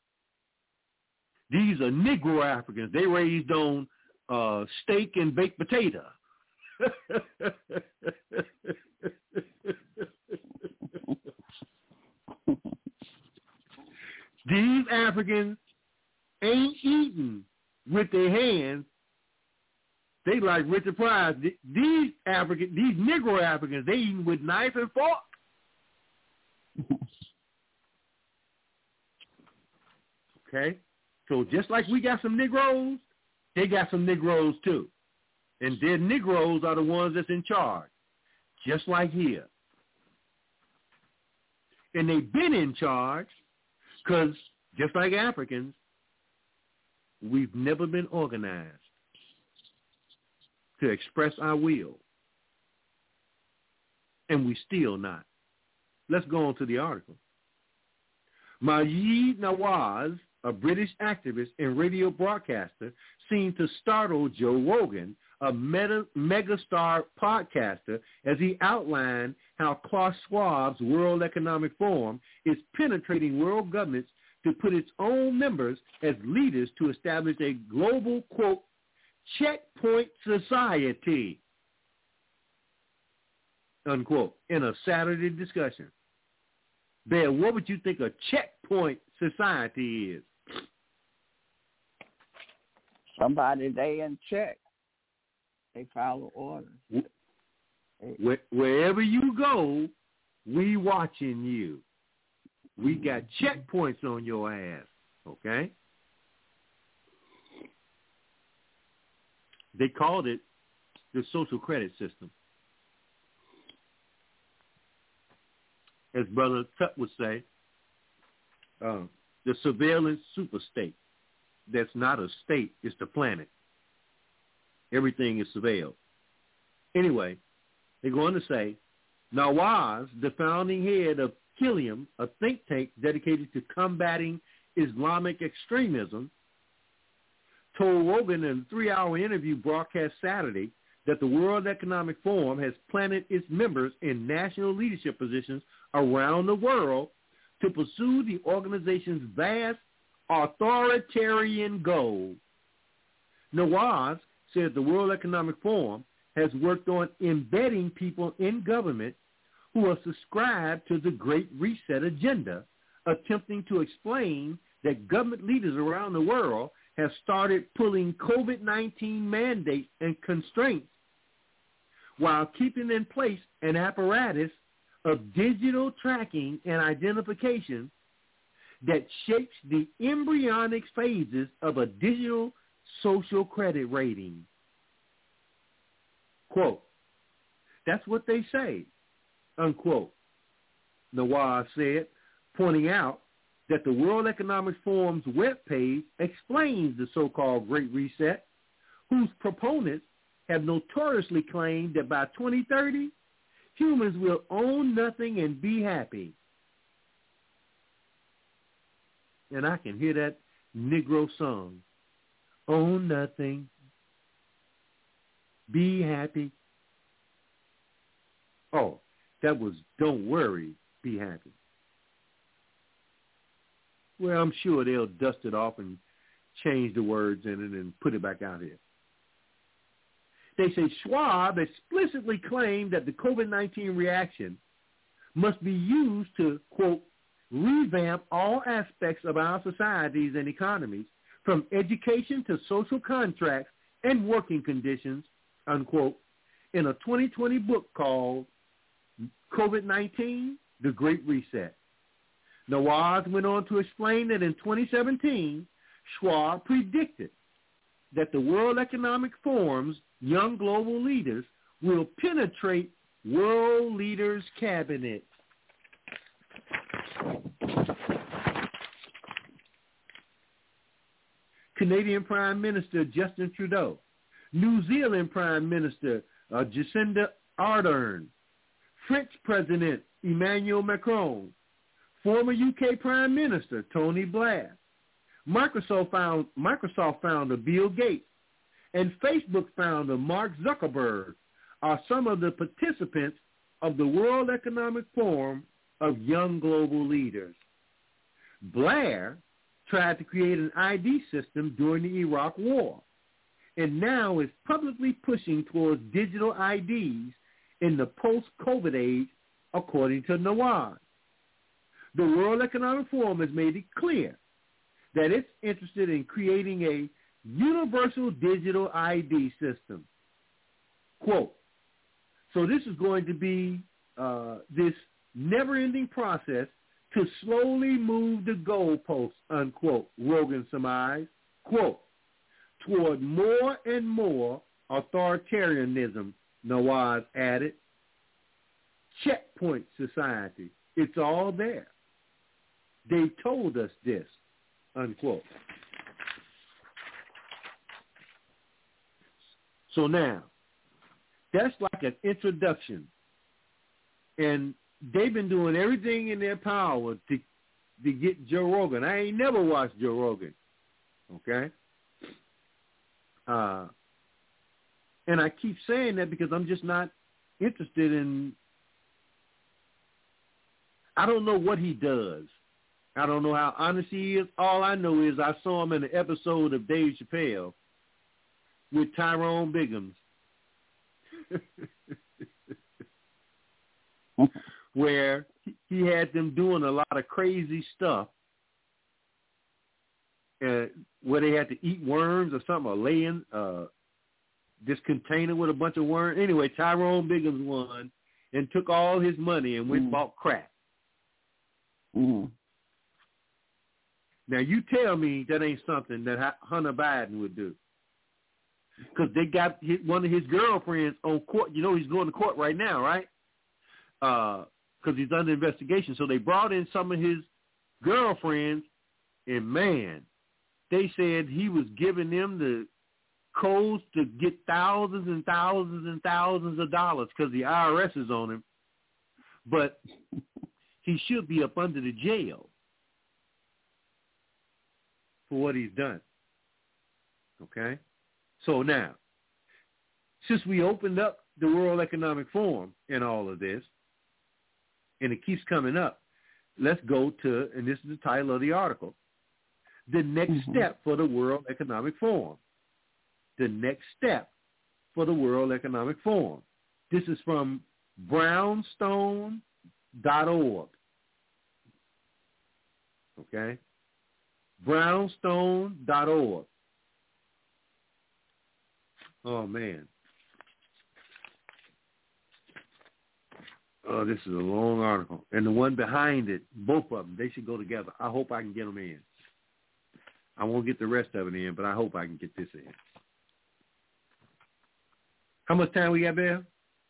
these are Negro Africans. They raised on steak and baked potato. These Africans ain't eating with their hands. They like Richard Pryor. These Negro Africans, they eating with knife and fork. Okay? So just like we got some Negroes, they got some Negroes too. And their Negroes are the ones that's in charge, just like here. And they've been in charge because, just like Africans, we've never been organized to express our will. And we still not. Let's go on to the article. Maajid Nawaz, a British activist and radio broadcaster, seemed to startle Joe Rogan, a megastar podcaster, as he outlined how Klaus Schwab's World Economic Forum is penetrating world governments to put its own members as leaders to establish a global, quote, checkpoint society, unquote, in a Saturday discussion. Bear, what would you think a checkpoint society is? Somebody they in check. They follow orders. Wherever you go, we watching you. We got checkpoints on your ass, okay? They called it the social credit system. As Brother Tut would say, the surveillance superstate. That's not a state, it's the planet. Everything is surveilled. Anyway, they're going to say, Nawaz, the founding head of Helium, a think tank dedicated to combating Islamic extremism, told Rogan in a 3-hour interview broadcast Saturday that the World Economic Forum has planted its members in national leadership positions around the world to pursue the organization's vast authoritarian goal. Nawaz said the World Economic Forum has worked on embedding people in government who are subscribed to the Great Reset agenda, attempting to explain that government leaders around the world have started pulling COVID-19 mandates and constraints while keeping in place an apparatus of digital tracking and identification that shapes the embryonic phases of a digital social credit rating. Quote, that's what they say, unquote, Nawaz said, pointing out that the World Economic Forum's webpage explains the so-called Great Reset, whose proponents have notoriously claimed that by 2030, humans will own nothing and be happy. And I can hear that Negro song, own nothing, be happy. Oh, that was Don't Worry, Be Happy. Well, I'm sure they'll dust it off and change the words in it and put it back out here. They say Schwab explicitly claimed that the COVID-19 reaction must be used to, quote, revamp all aspects of our societies and economies, from education to social contracts and working conditions, unquote, in a 2020 book called COVID-19, The Great Reset. Nawaz went on to explain that in 2017, Schwab predicted that the World Economic Forum's young global leaders will penetrate world leaders' cabinet. Canadian Prime Minister Justin Trudeau, New Zealand Prime Minister Jacinda Ardern, French President Emmanuel Macron, former UK Prime Minister Tony Blair, Microsoft founder Bill Gates, and Facebook founder Mark Zuckerberg are some of the participants of the World Economic Forum of Young Global Leaders. Blair tried to create an ID system during the Iraq War and now is publicly pushing towards digital IDs in the post-COVID age, according to Nawaz. The World Economic Forum has made it clear that it's interested in creating a universal digital ID system. Quote, so this is going to be this never-ending process to slowly move the goalposts, unquote, Rogan surmised, quote, toward more and more authoritarianism, Nawaz added. Checkpoint society, it's all there. They told us this, unquote. So now, that's like an introduction. And they've been doing everything in their power to get Joe Rogan. I ain't never watched Joe Rogan, okay? And I keep saying that because I'm just not interested in, I don't know what he does. I don't know how honest he is. All I know is I saw him in an episode of Dave Chappelle with Tyrone Biggums where he had them doing a lot of crazy stuff where they had to eat worms or something or lay in this container with a bunch of worms. Anyway, Tyrone Biggums won and took all his money and went and bought crack. Mm. Now, you tell me that ain't something that Hunter Biden would do. Because they got one of his girlfriends on court. You know he's going to court right now, right? Because he's under investigation. So they brought in some of his girlfriends, and, man, they said he was giving them the codes to get thousands and thousands and thousands of dollars because the IRS is on him. But he should be up under the jail for what he's done. Okay? So now, since we opened up the World Economic Forum and all of this, and it keeps coming up, let's go to, and this is the title of the article, the next step for the World Economic Forum. The next step for the World Economic Forum. This is from brownstone.org. Okay? brownstone.org. Oh, man. Oh, this is a long article. And the one behind it, both of them, they should go together. I hope I can get them in. I won't get the rest of it in, but I hope I can get this in. How much time we got, Bill?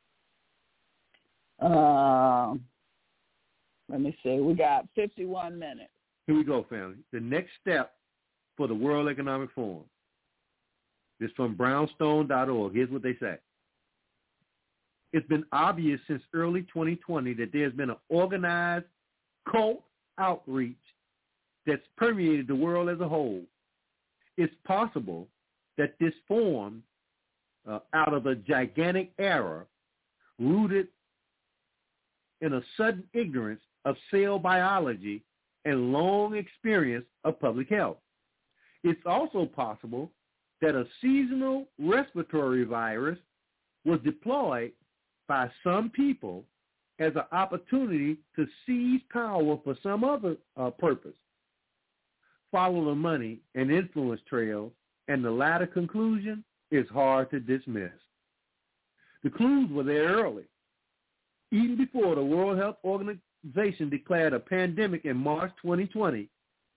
Let me see. We got 51 minutes. Here we go, family. The next step for the World Economic Forum. This is from brownstone.org. Here's what they say. It's been obvious since early 2020 that there's been an organized cult outreach that's permeated the world as a whole. It's possible that this formed out of a gigantic error rooted in a sudden ignorance of cell biology and long experience of public health. It's also possible that a seasonal respiratory virus was deployed by some people as an opportunity to seize power for some other purpose. Follow the money and influence trails, and the latter conclusion is hard to dismiss. The clues were there early. Even before the World Health Organization declared a pandemic in March 2020,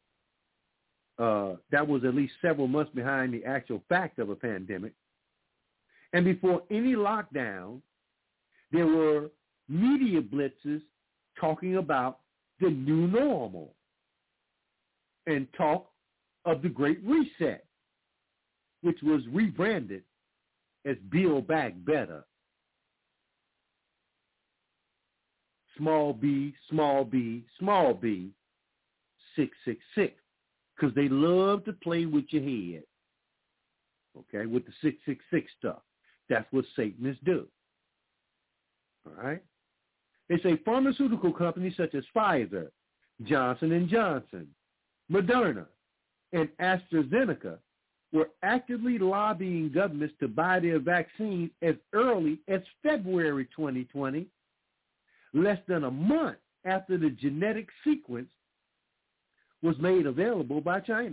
that was at least several months behind the actual fact of a pandemic. And before any lockdown, there were media blitzes talking about the new normal and talk of the Great Reset, which was rebranded as Build Back Better. small b, small b, small b, 666, because they love to play with your head, okay, with the 666 stuff. That's what Satanists do, all right? They say pharmaceutical companies such as Pfizer, Johnson & Johnson, Moderna, and AstraZeneca were actively lobbying governments to buy their vaccines as early as February 2020, less than a month after the genetic sequence was made available by China.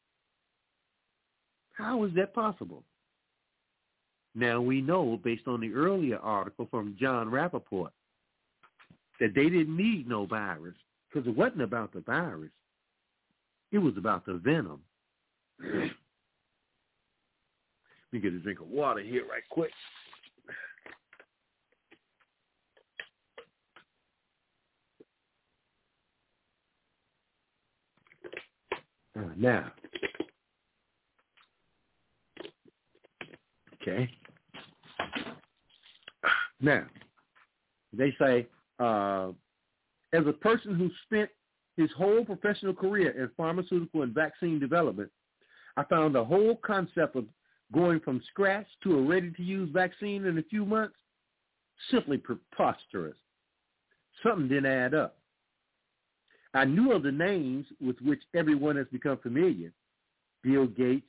How is that possible? Now we know, based on the earlier article from John Rappaport, that they didn't need no virus because it wasn't about the virus. It was about the venom. Let me get a drink of water here right quick. Now, okay. Now, they say, as a person who spent his whole professional career in pharmaceutical and vaccine development, I found the whole concept of going from scratch to a ready-to-use vaccine in a few months simply preposterous. Something didn't add up. I knew of the names with which everyone has become familiar: Bill Gates,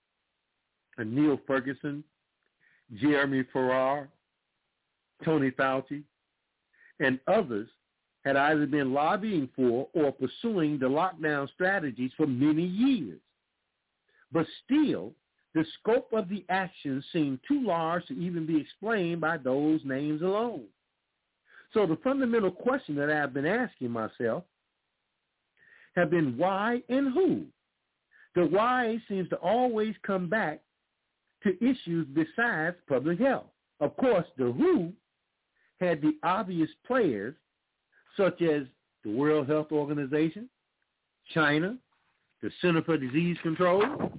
Neil Ferguson, Jeremy Farrar, Tony Fauci, and others had either been lobbying for or pursuing the lockdown strategies for many years. But still, the scope of the action seemed too large to even be explained by those names alone. So the fundamental question that I've been asking myself have been why and who. The why seems to always come back to issues besides public health. Of course, the who had the obvious players such as the World Health Organization, China, the Center for Disease Control,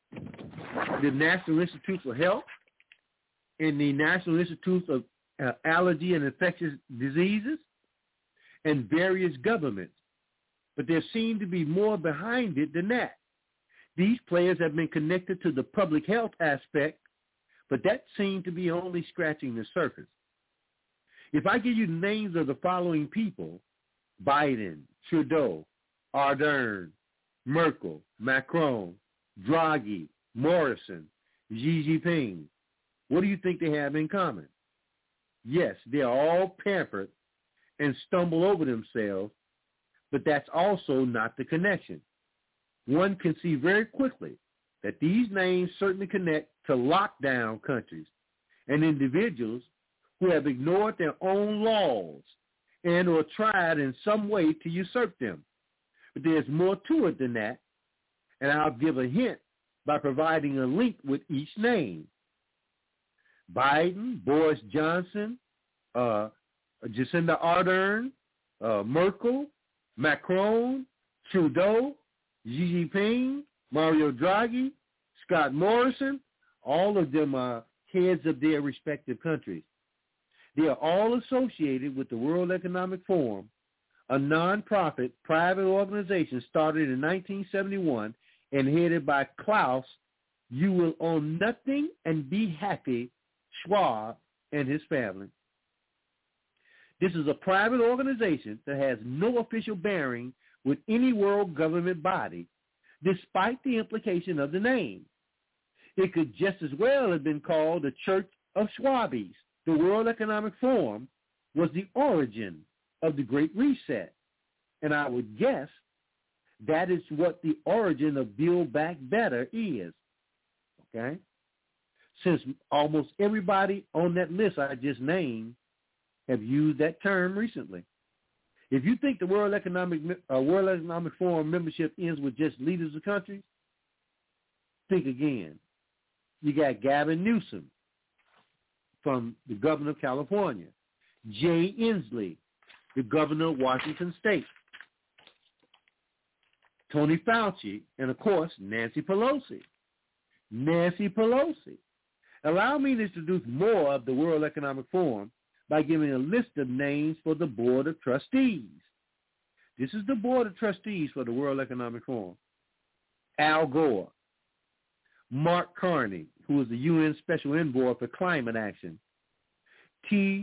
the National Institute for Health, and the National Institute of Allergy and Infectious Diseases, and various governments. But there seemed to be more behind it than that. These players have been connected to the public health aspect, but that seemed to be only scratching the surface. If I give you the names of the following people: Biden, Trudeau, Ardern, Merkel, Macron, Draghi, Morrison, Xi Jinping, what do you think they have in common? Yes, they are all pampered and stumble over themselves, but that's also not the connection. One can see very quickly that these names certainly connect to lockdown countries and individuals who have ignored their own laws and or tried in some way to usurp them. But there's more to it than that, and I'll give a hint by providing a link with each name. Biden, Boris Johnson, Jacinda Ardern, Merkel, Macron, Trudeau, Xi Jinping, Mario Draghi, Scott Morrison, all of them are heads of their respective countries. They are all associated with the World Economic Forum, a nonprofit private organization started in 1971 and headed by Klaus, you will own nothing and be happy, Schwab and his family. This is a private organization that has no official bearing with any world government body, despite the implication of the name. It could just as well have been called the Church of Schwabies. The World Economic Forum was the origin of the Great Reset, and I would guess that is what the origin of Build Back Better is, okay? Since almost everybody on that list I just named have used that term recently. If you think the World Economic Forum membership ends with just leaders of countries, think again. You got Gavin Newsom from the governor of California, Jay Inslee, the governor of Washington State, Tony Fauci, and of course, Nancy Pelosi. Nancy Pelosi. Allow me to introduce more of the World Economic Forum by giving a list of names for the Board of Trustees. This is the Board of Trustees for the World Economic Forum. Al Gore, Mark Carney, who is the UN Special Envoy for Climate Action, T.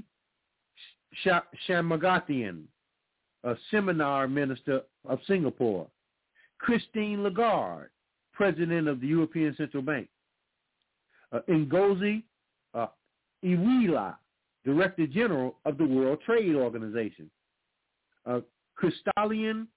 Shanmugam, a seminar minister of Singapore, Christine Lagarde, President of the European Central Bank, Ngozi Iweala, Director General of the World Trade Organization, Kristalina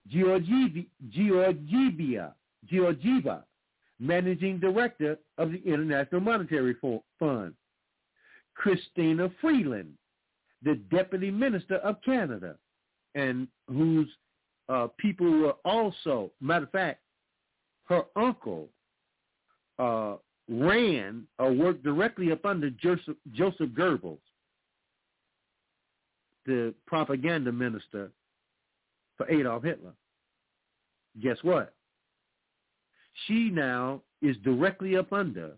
Georgieva, Managing Director of the International Monetary Fund, Christina Freeland, the Deputy Minister of Canada, and whose people were also, matter of fact, her uncle ran or worked directly up under Joseph Goebbels, the propaganda minister for Adolf Hitler. Guess what? She now is directly up under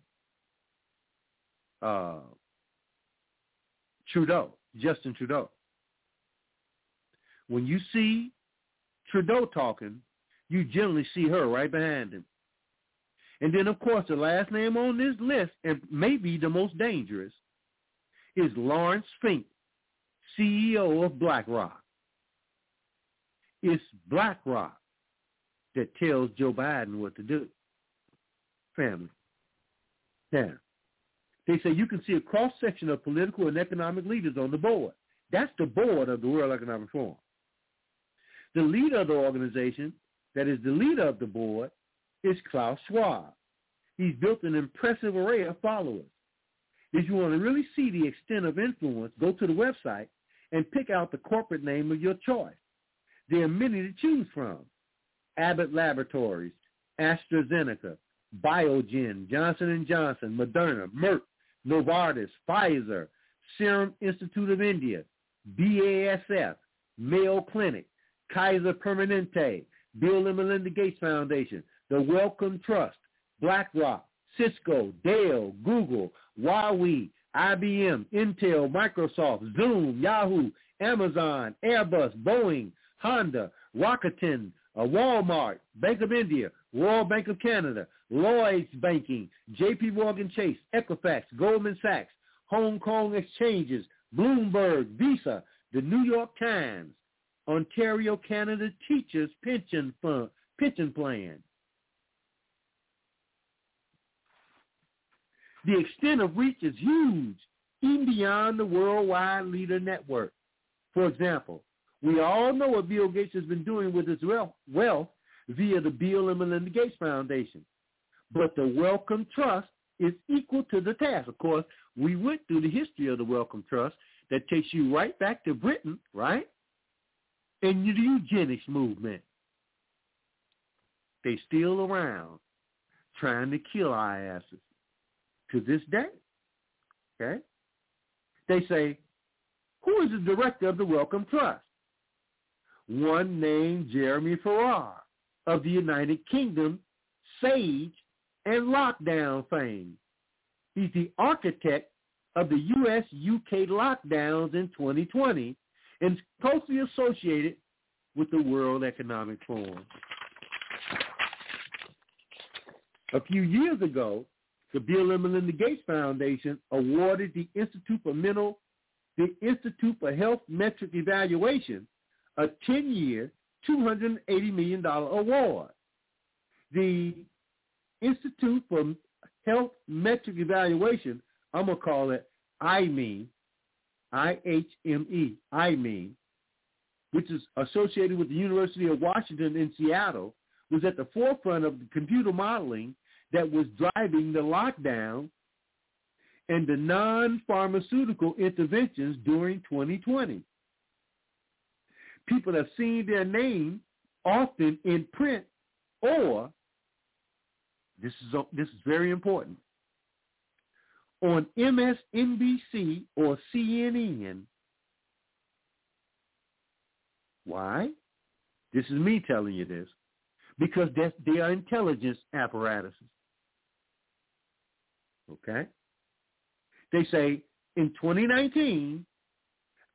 Trudeau, Justin Trudeau. When you see Trudeau talking, you generally see her right behind him. And then, of course, the last name on this list, and maybe the most dangerous, is Lawrence Fink, CEO of BlackRock. It's BlackRock that tells Joe Biden what to do. Family. Now, they say you can see a cross-section of political and economic leaders on the board. That's the board of the World Economic Forum. The leader of the organization, that is the leader of the board, is Klaus Schwab. He's built an impressive array of followers. If you want to really see the extent of influence, go to the website and pick out the corporate name of your choice. There are many to choose from: Abbott Laboratories, AstraZeneca, Biogen, Johnson & Johnson, Moderna, Merck, Novartis, Pfizer, Serum Institute of India, BASF, Mayo Clinic, Kaiser Permanente, Bill and Melinda Gates Foundation, the Wellcome Trust, BlackRock, Cisco, Dell, Google, Huawei, IBM, Intel, Microsoft, Zoom, Yahoo, Amazon, Airbus, Boeing, Honda, Rakuten, Walmart, Bank of India, Royal Bank of Canada, Lloyds Banking, JP Morgan Chase, Equifax, Goldman Sachs, Hong Kong Exchanges, Bloomberg, Visa, the New York Times, Ontario, Canada Teachers Pension Plan. The extent of reach is huge, even beyond the worldwide leader network. For example, we all know what Bill Gates has been doing with his wealth via the Bill and Melinda Gates Foundation. But the Wellcome Trust is equal to the task. Of course, we went through the history of the Wellcome Trust that takes you right back to Britain, right? And the eugenics movement. They still around trying to kill our asses to this day. Okay? They say, who is the director of the Wellcome Trust? One named Jeremy Farrar of the United Kingdom, SAGE and lockdown fame. He's the architect of the U.S.-UK lockdowns in 2020 and is closely associated with the World Economic Forum. A few years ago, the Bill and Melinda Gates Foundation awarded the Institute for Health Metric Evaluation a 10-year, $280 million award. The Institute for Health Metric Evaluation, I'm going to call it IHME, IHME, which is associated with the University of Washington in Seattle, was at the forefront of the computer modeling that was driving the lockdown and the non-pharmaceutical interventions during 2020. People have seen their name often in print, or, this is very important, on MSNBC or CNN. Why? This is me telling you this. Because they are intelligence apparatuses. Okay? They say in 2019,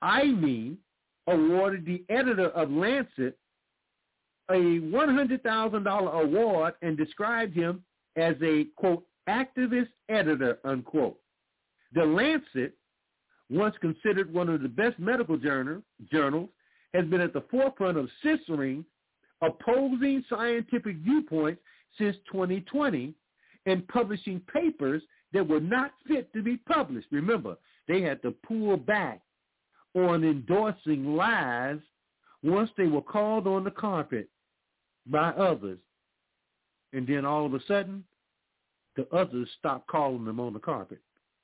IME awarded the editor of Lancet a $100,000 award and described him as a, quote, activist editor, unquote. The Lancet, once considered one of the best medical journals, has been at the forefront of censoring opposing scientific viewpoints since 2020 and publishing papers that were not fit to be published. Remember, they had to pull back on endorsing lies once they were called on the carpet by others. And then all of a sudden, the others stopped calling them on the carpet.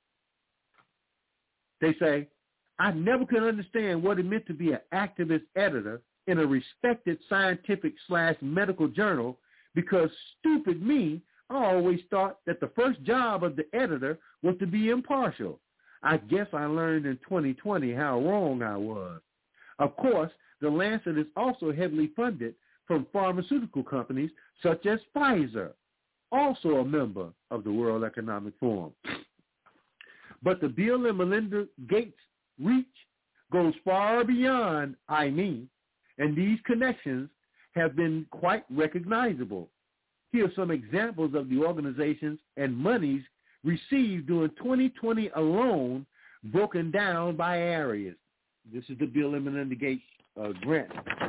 They say, I never could understand what it meant to be an activist editor in a respected scientific/medical journal because stupid me, I always thought that the first job of the editor was to be impartial. I guess I learned in 2020 how wrong I was. Of course, the Lancet is also heavily funded from pharmaceutical companies such as Pfizer, also a member of the World Economic Forum. But the Bill and Melinda Gates reach goes far beyond IME, and these connections have been quite recognizable. Here are some examples of the organizations and monies received during 2020 alone, broken down by areas. This is the Bill and Melinda Gates grant.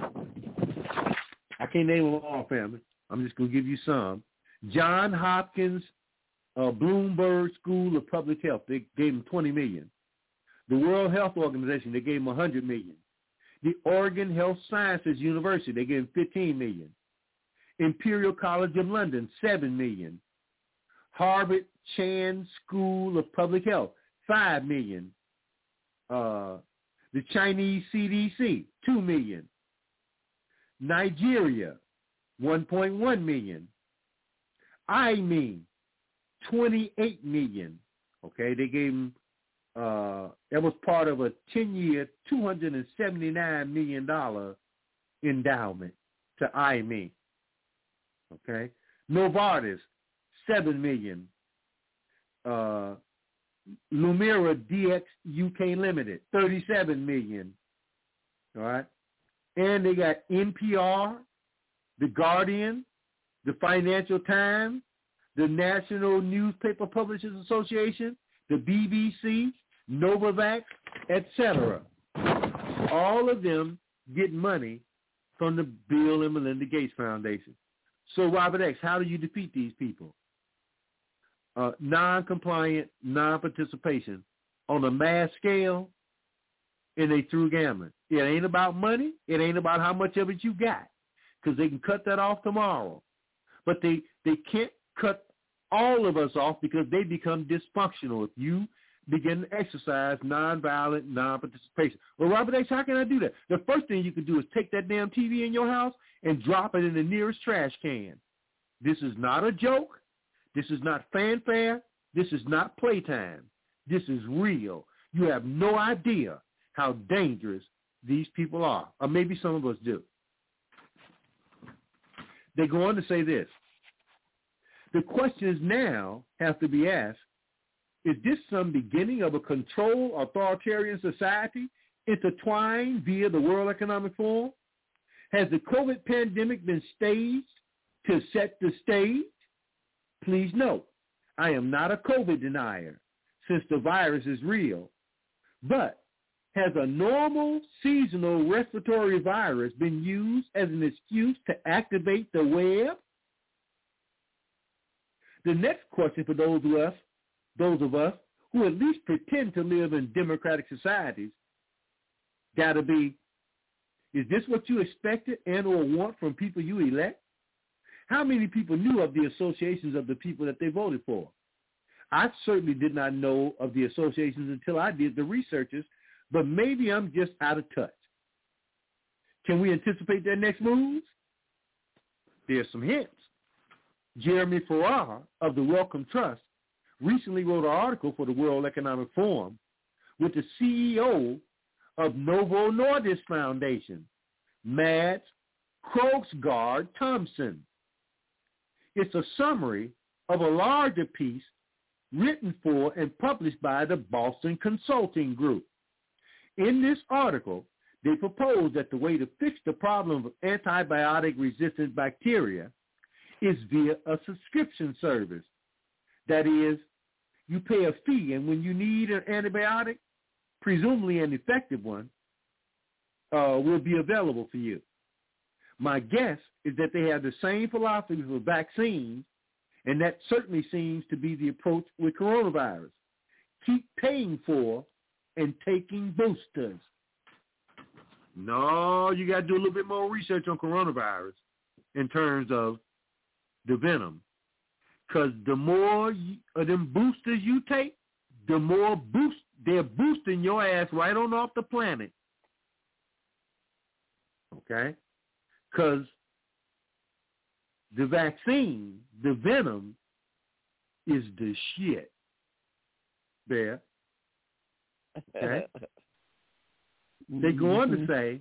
I can't name them all, family. I'm just going to give you some. Johns Hopkins Bloomberg School of Public Health, they gave them $20 million. The World Health Organization, they gave them $100 million. The Oregon Health Sciences University, they gave them $15 million. Imperial College of London, $7 million. Harvard Chan School of Public Health, $5 million. The Chinese CDC, $2 million. Nigeria, $1.1 million. IME, $28 million. Okay, they gave them, that was part of a 10-year, $279 million endowment to IME. Okay, Novartis, $7 million. Lumira DX UK Limited, $37 million. All right, and they got NPR, The Guardian, the Financial Times, the National Newspaper Publishers Association, the BBC, Novavax, etc. All of them get money from the Bill and Melinda Gates Foundation. So, Robert X., how do you defeat these people? Non-compliant, non-participation on a mass scale, and they threw gambling. It ain't about money. It ain't about how much of it you got, because they can cut that off tomorrow. But they can't cut all of us off because they become dysfunctional if you begin to exercise nonviolent non-participation. Well, Robert X., how can I do that? The first thing you can do is take that damn TV in your house and drop it in the nearest trash can. This is not a joke. This is not fanfare. This is not playtime. This is real. You have no idea how dangerous these people are, or maybe some of us do. They go on to say this. The questions now have to be asked, is this some beginning of a controlled authoritarian society intertwined via the World Economic Forum? Has the COVID pandemic been staged to set the stage? Please note, I am not a COVID denier since the virus is real, but has a normal seasonal respiratory virus been used as an excuse to activate the web? The next question for those of us who at least pretend to live in democratic societies got to be, is this what you expected and or want from people you elect? How many people knew of the associations of the people that they voted for? I certainly did not know of the associations until I did the researches, but maybe I'm just out of touch. Can we anticipate their next moves? There's some hints. Jeremy Farrar of the Wellcome Trust recently wrote an article for the World Economic Forum with the CEO of Novo Nordisk Foundation, Mads Krogsgaard Thomsen. It's a summary of a larger piece written for and published by the Boston Consulting Group. In this article, they propose that the way to fix the problem of antibiotic-resistant bacteria is via a subscription service. That is, you pay a fee, and when you need an antibiotic, presumably an effective one, will be available for you. My guess is that they have the same philosophy for vaccines, and that certainly seems to be the approach with coronavirus. Keep paying for and taking boosters. No, you got to do a little bit more research on coronavirus in terms of the venom. Because the more of them boosters you take, the more they're boosting your ass right on off the planet. Okay? Because the vaccine, the venom, is the shit. There. Okay? They go on to say,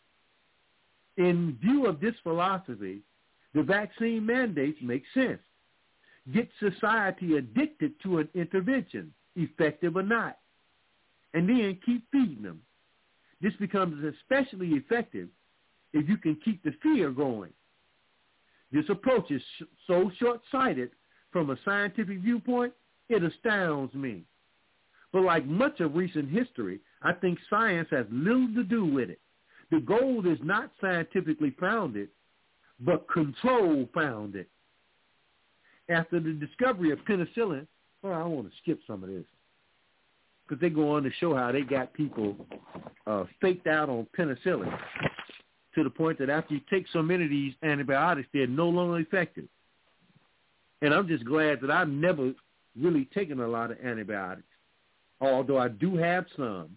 in view of this philosophy, the vaccine mandates make sense. Get society addicted to an intervention, effective or not, and then keep feeding them. This becomes especially effective if you can keep the fear going. This approach is so short-sighted from a scientific viewpoint, it astounds me. But like much of recent history, I think science has little to do with it. The goal is not scientifically founded, but control founded. After the discovery of penicillin, I want to skip some of this, because they go on to show how they got people faked out on penicillin to the point that after you take so many of these antibiotics, they're no longer effective. And I'm just glad that I've never really taken a lot of antibiotics, although I do have some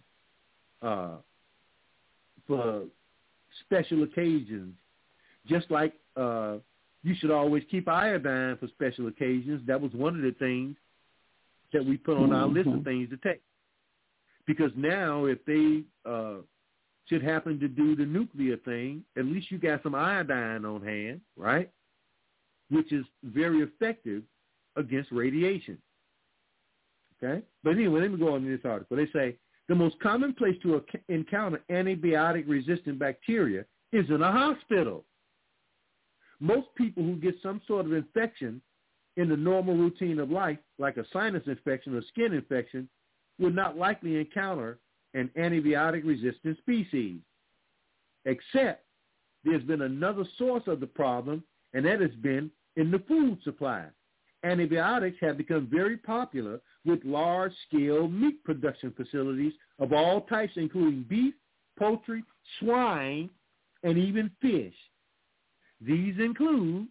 for special occasions, just like you should always keep iodine for special occasions. That was one of the things that we put on our list of things to take. Because now if they should happen to do the nuclear thing, at least you got some iodine on hand, right? Which is very effective against radiation. Okay? But anyway, let me go on to this article. They say, the most common place to encounter antibiotic-resistant bacteria is in a hospital. Most people who get some sort of infection in the normal routine of life, like a sinus infection or skin infection, would not likely encounter an antibiotic-resistant species, except there's been another source of the problem, and that has been in the food supply. Antibiotics have become very popular with large-scale meat production facilities of all types, including beef, poultry, swine, and even fish. These include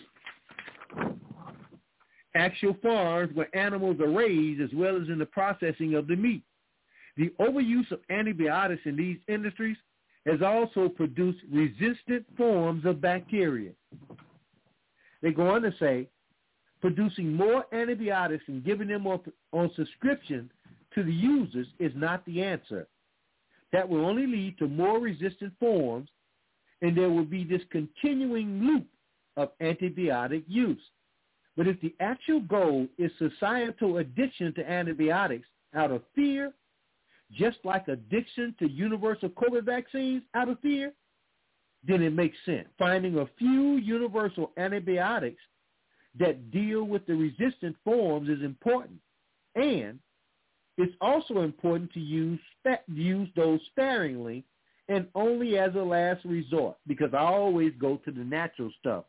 actual farms where animals are raised, as well as in the processing of the meat. The overuse of antibiotics in these industries has also produced resistant forms of bacteria. They go on to say, producing more antibiotics and giving them on subscription to the users is not the answer. That will only lead to more resistant forms, and there will be this continuing loop of antibiotic use. But if the actual goal is societal addiction to antibiotics out of fear, just like addiction to universal COVID vaccines out of fear, then it makes sense. Finding a few universal antibiotics that deal with the resistant forms is important. And it's also important to use those sparingly and only as a last resort, because I always go to the natural stuff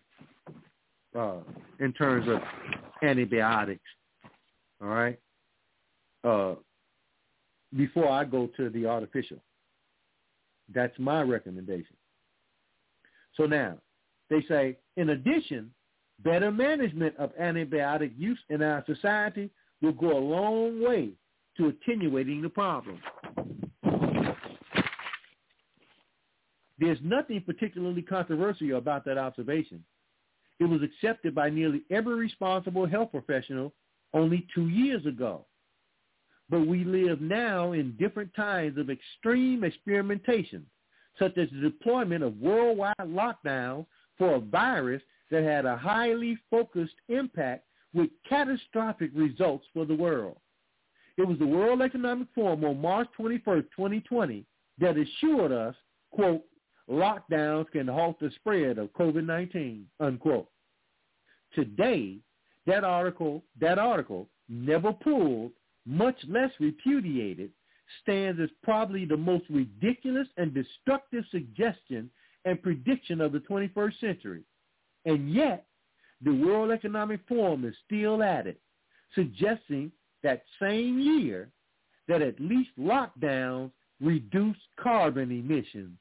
in terms of antibiotics, all right, before I go to the artificial. That's my recommendation. So now, they say, in addition, better management of antibiotic use in our society will go a long way to attenuating the problem. There's nothing particularly controversial about that observation. It was accepted by nearly every responsible health professional only 2 years ago. But we live now in different times of extreme experimentation, such as the deployment of worldwide lockdowns for a virus that had a highly focused impact with catastrophic results for the world. It was the World Economic Forum on March 21st, 2020, that assured us, quote, lockdowns can halt the spread of COVID-19, unquote. Today, that article, never pulled, much less repudiated, stands as probably the most ridiculous and destructive suggestion and prediction of the 21st century. And yet, the World Economic Forum is still at it, suggesting that same year that at least lockdowns reduce carbon emissions.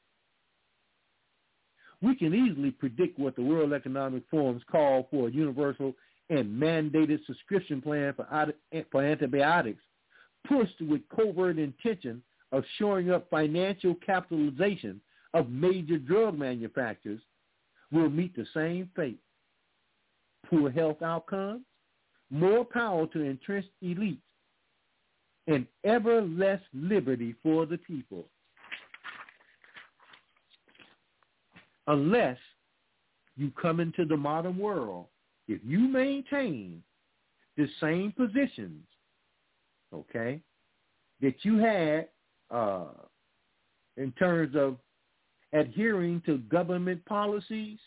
We can easily predict what the World Economic Forum's call for a universal and mandated subscription plan for antibiotics, pushed with covert intention of shoring up financial capitalization of major drug manufacturers, will meet the same fate. Poor health outcomes, more power to entrenched elites, and ever less liberty for the people. Unless you come into the modern world, if you maintain the same positions, okay, that you had in terms of adhering to government policies,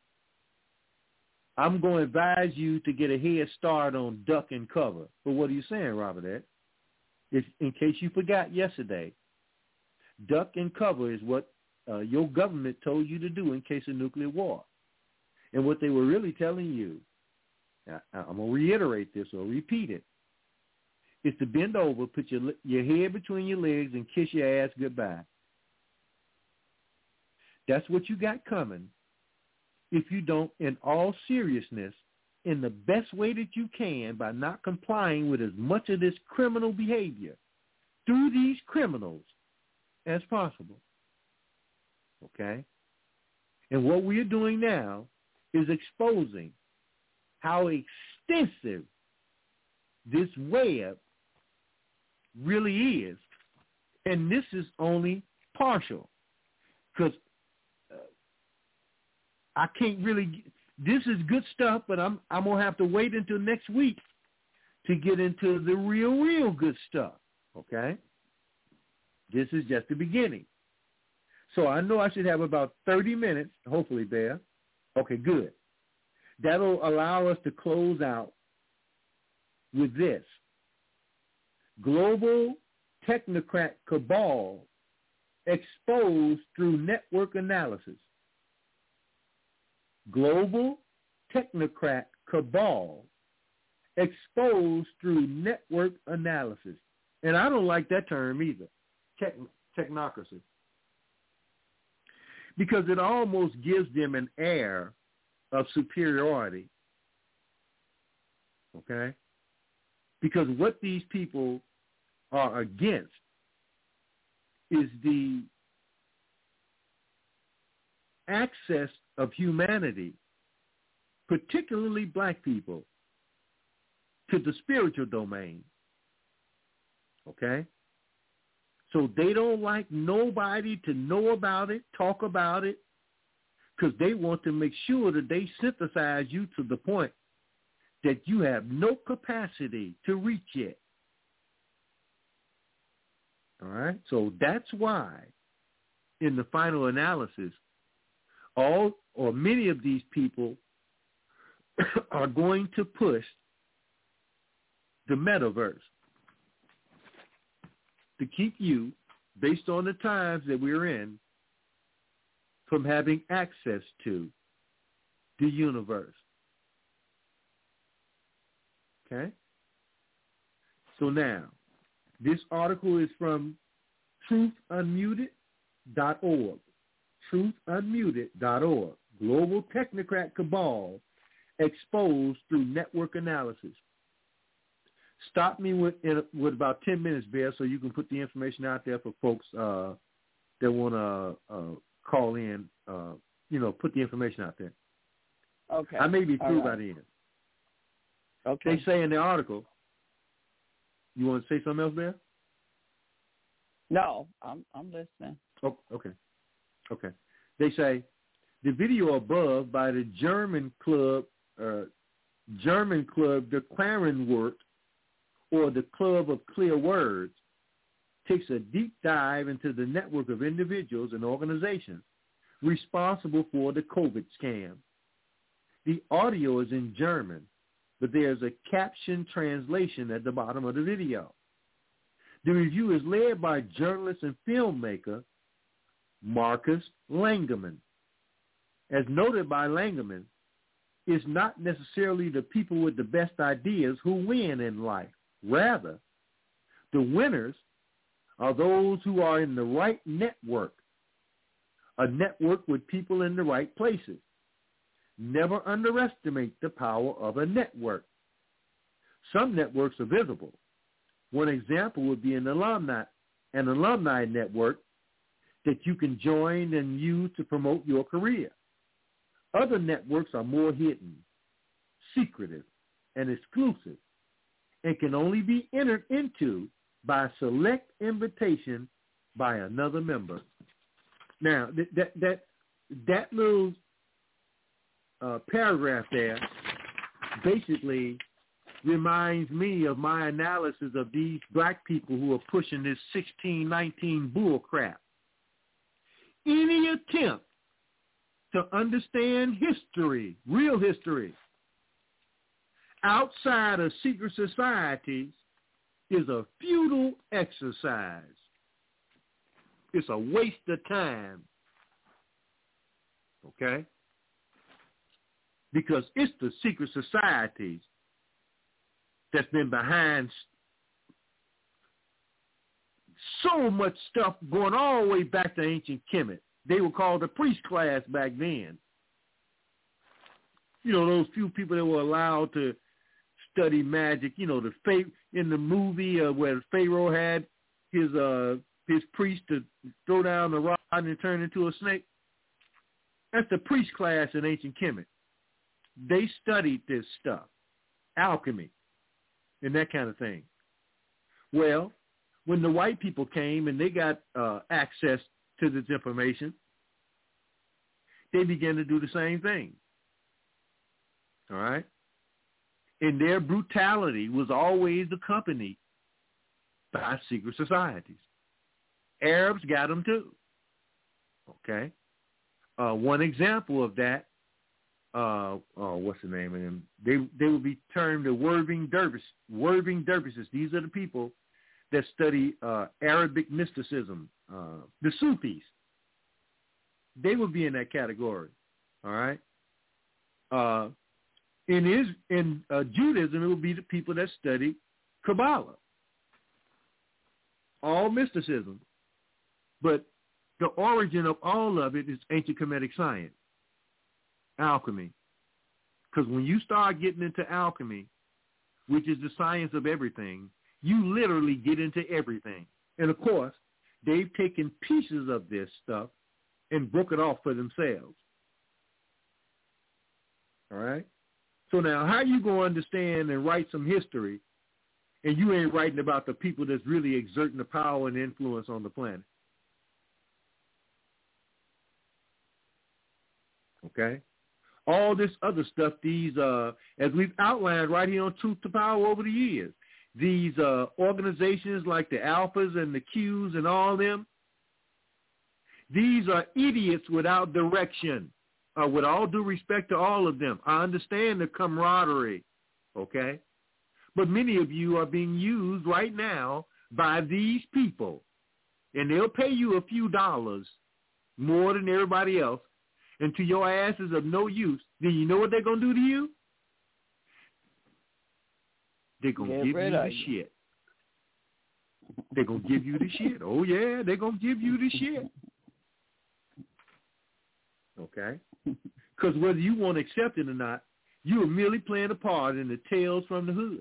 I'm going to advise you to get a head start on duck and cover. But what are you saying, Robert Ed? If, in case you forgot yesterday, duck and cover is what your government told you to do in case of nuclear war. And what they were really telling you, I'm going to reiterate this or repeat it, is to bend over, put your head between your legs, and kiss your ass goodbye. That's what you got coming if you don't, in all seriousness, in the best way that you can, by not complying with as much of this criminal behavior through these criminals as possible. Okay? And what we are doing now is exposing how extensive this web really is. And this is only partial, because I can't really, this is good stuff, but I'm going to have to wait until next week to get into the real good stuff, okay? This is just the beginning. So I know I should have about 30 minutes, hopefully, Bear. Okay, good. That'll allow us to close out with this. Global technocrat cabal exposed through network analysis. Global technocrat cabal exposed through network analysis. And I don't like that term either, technocracy, because it almost gives them an air of superiority, okay? Because what these people are against is the access of humanity, particularly black people, to the spiritual domain, okay? So they don't like nobody to know about it, talk about it, because they want to make sure that they synthesize you to the point that you have no capacity to reach it. All right? So that's why, in the final analysis, all or many of these people are going to push the metaverse to keep you, based on the times that we're in, from having access to the universe. Okay? So now, this article is from truthunmuted.org. Truthunmuted.org. Global technocrat cabal exposed through network analysis. Stop me with about 10 minutes, Bear, so you can put the information out there for folks that want to call in, put the information out there. Okay. I may be through by the end. Okay. They say in the article, you want to say something else, Bear? No, I'm listening. Oh, okay. Okay. They say the video above by the German club, the Quarenwort, or the Club of Clear Words, takes a deep dive into the network of individuals and organizations responsible for the COVID scam. The audio is in German, but there's a caption translation at the bottom of the video. The review is led by journalist and filmmaker Marcus Langemann. As noted by Langemann, it's not necessarily the people with the best ideas who win in life. Rather, the winners are those who are in the right network, a network with people in the right places. Never underestimate the power of a network. Some networks are visible. One example would be an alumni network that you can join and use to promote your career. Other networks are more hidden, secretive, and exclusive, and can only be entered into by select invitation by another member. Now, that little paragraph there basically reminds me of my analysis of these black people who are pushing this 1619 bull crap. Any attempt to understand history, real history, outside of secret societies is a futile exercise. It's a waste of time. Okay? Because it's the secret societies that's been behind so much stuff going all the way back to ancient Kemet. They were called the priest class back then. You know, those few people that were allowed to study magic. You know, in the movie where Pharaoh had his priest to throw down the rod and turn into a snake. That's the priest class in ancient Kemet. They studied this stuff, alchemy, and that kind of thing. Well, when the white people came and they got access to this information, they began to do the same thing. All right? And their brutality was always accompanied by secret societies. Arabs got them too. Okay? One example of that, what's the name of them? They would be termed the Worving Dervishes. These are the people that study Arabic mysticism, the Sufis. They would be in that category. All right? In Judaism, it would be the people that study Kabbalah, all mysticism. But the origin of all of it is ancient Kemetic science, alchemy. Because when you start getting into alchemy, which is the science of everything, you literally get into everything. And, of course, they've taken pieces of this stuff and broke it off for themselves. All right? So now how you going to understand and write some history and you ain't writing about the people that's really exerting the power and influence on the planet? Okay? All this other stuff, these, as we've outlined right here on Truth to Power over the years, these organizations like the Alphas and the Qs and all them, these are idiots without direction. With all due respect to all of them, I understand the camaraderie, okay? But many of you are being used right now by these people, and they'll pay you a few dollars more than everybody else, and to your ass is of no use. Then you know what they're going to do to you? They're going to give you the shit. They're going to give you the shit. Oh, yeah, they're going to give you the shit. Okay? Because whether you want to accept it or not, you are merely playing a part in the Tales from the Hood.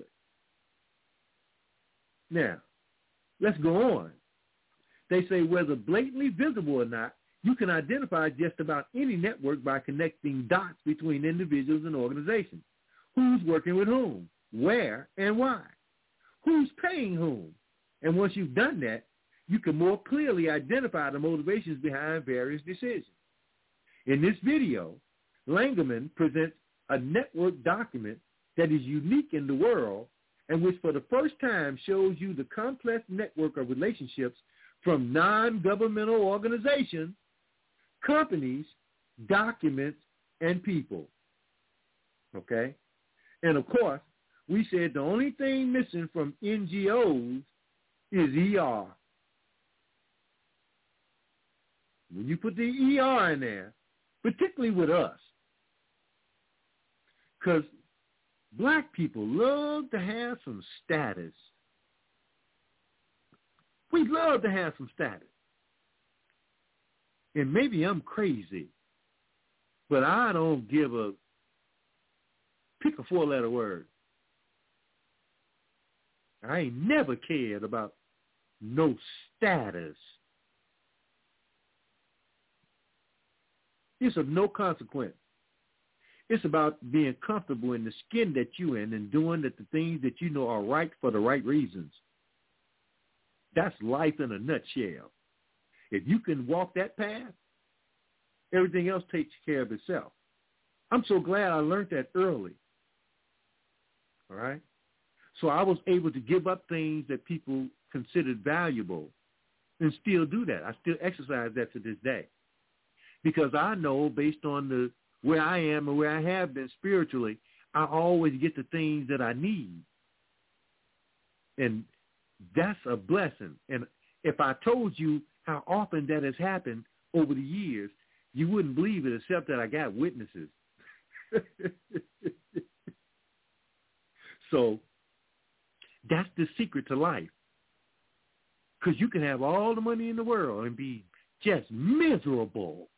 Now, let's go on. They say whether blatantly visible or not, you can identify just about any network by connecting dots between individuals and organizations. Who's working with whom, where, and why? Who's paying whom? And once you've done that, you can more clearly identify the motivations behind various decisions. In this video, Langemann presents a network document that is unique in the world and which for the first time shows you the complex network of relationships from non-governmental organizations, companies, documents, and people. Okay? And, of course, we said the only thing missing from NGOs is ER. When you put the ER in there, particularly with us, because black people love to have some status. We love to have some status. And maybe I'm crazy, but I don't give a pick a four-letter word. I ain't never cared about no status. It's of no consequence. It's about being comfortable in the skin that you're in and doing the things that you know are right for the right reasons. That's life in a nutshell. If you can walk that path, everything else takes care of itself. I'm so glad I learned that early. All right? So I was able to give up things that people considered valuable and still do that. I still exercise that to this day. Because I know based on where I am and where I have been spiritually, I always get the things that I need. And that's a blessing. And if I told you how often that has happened over the years, you wouldn't believe it except that I got witnesses. So that's the secret to life. Because you can have all the money in the world and be just miserable.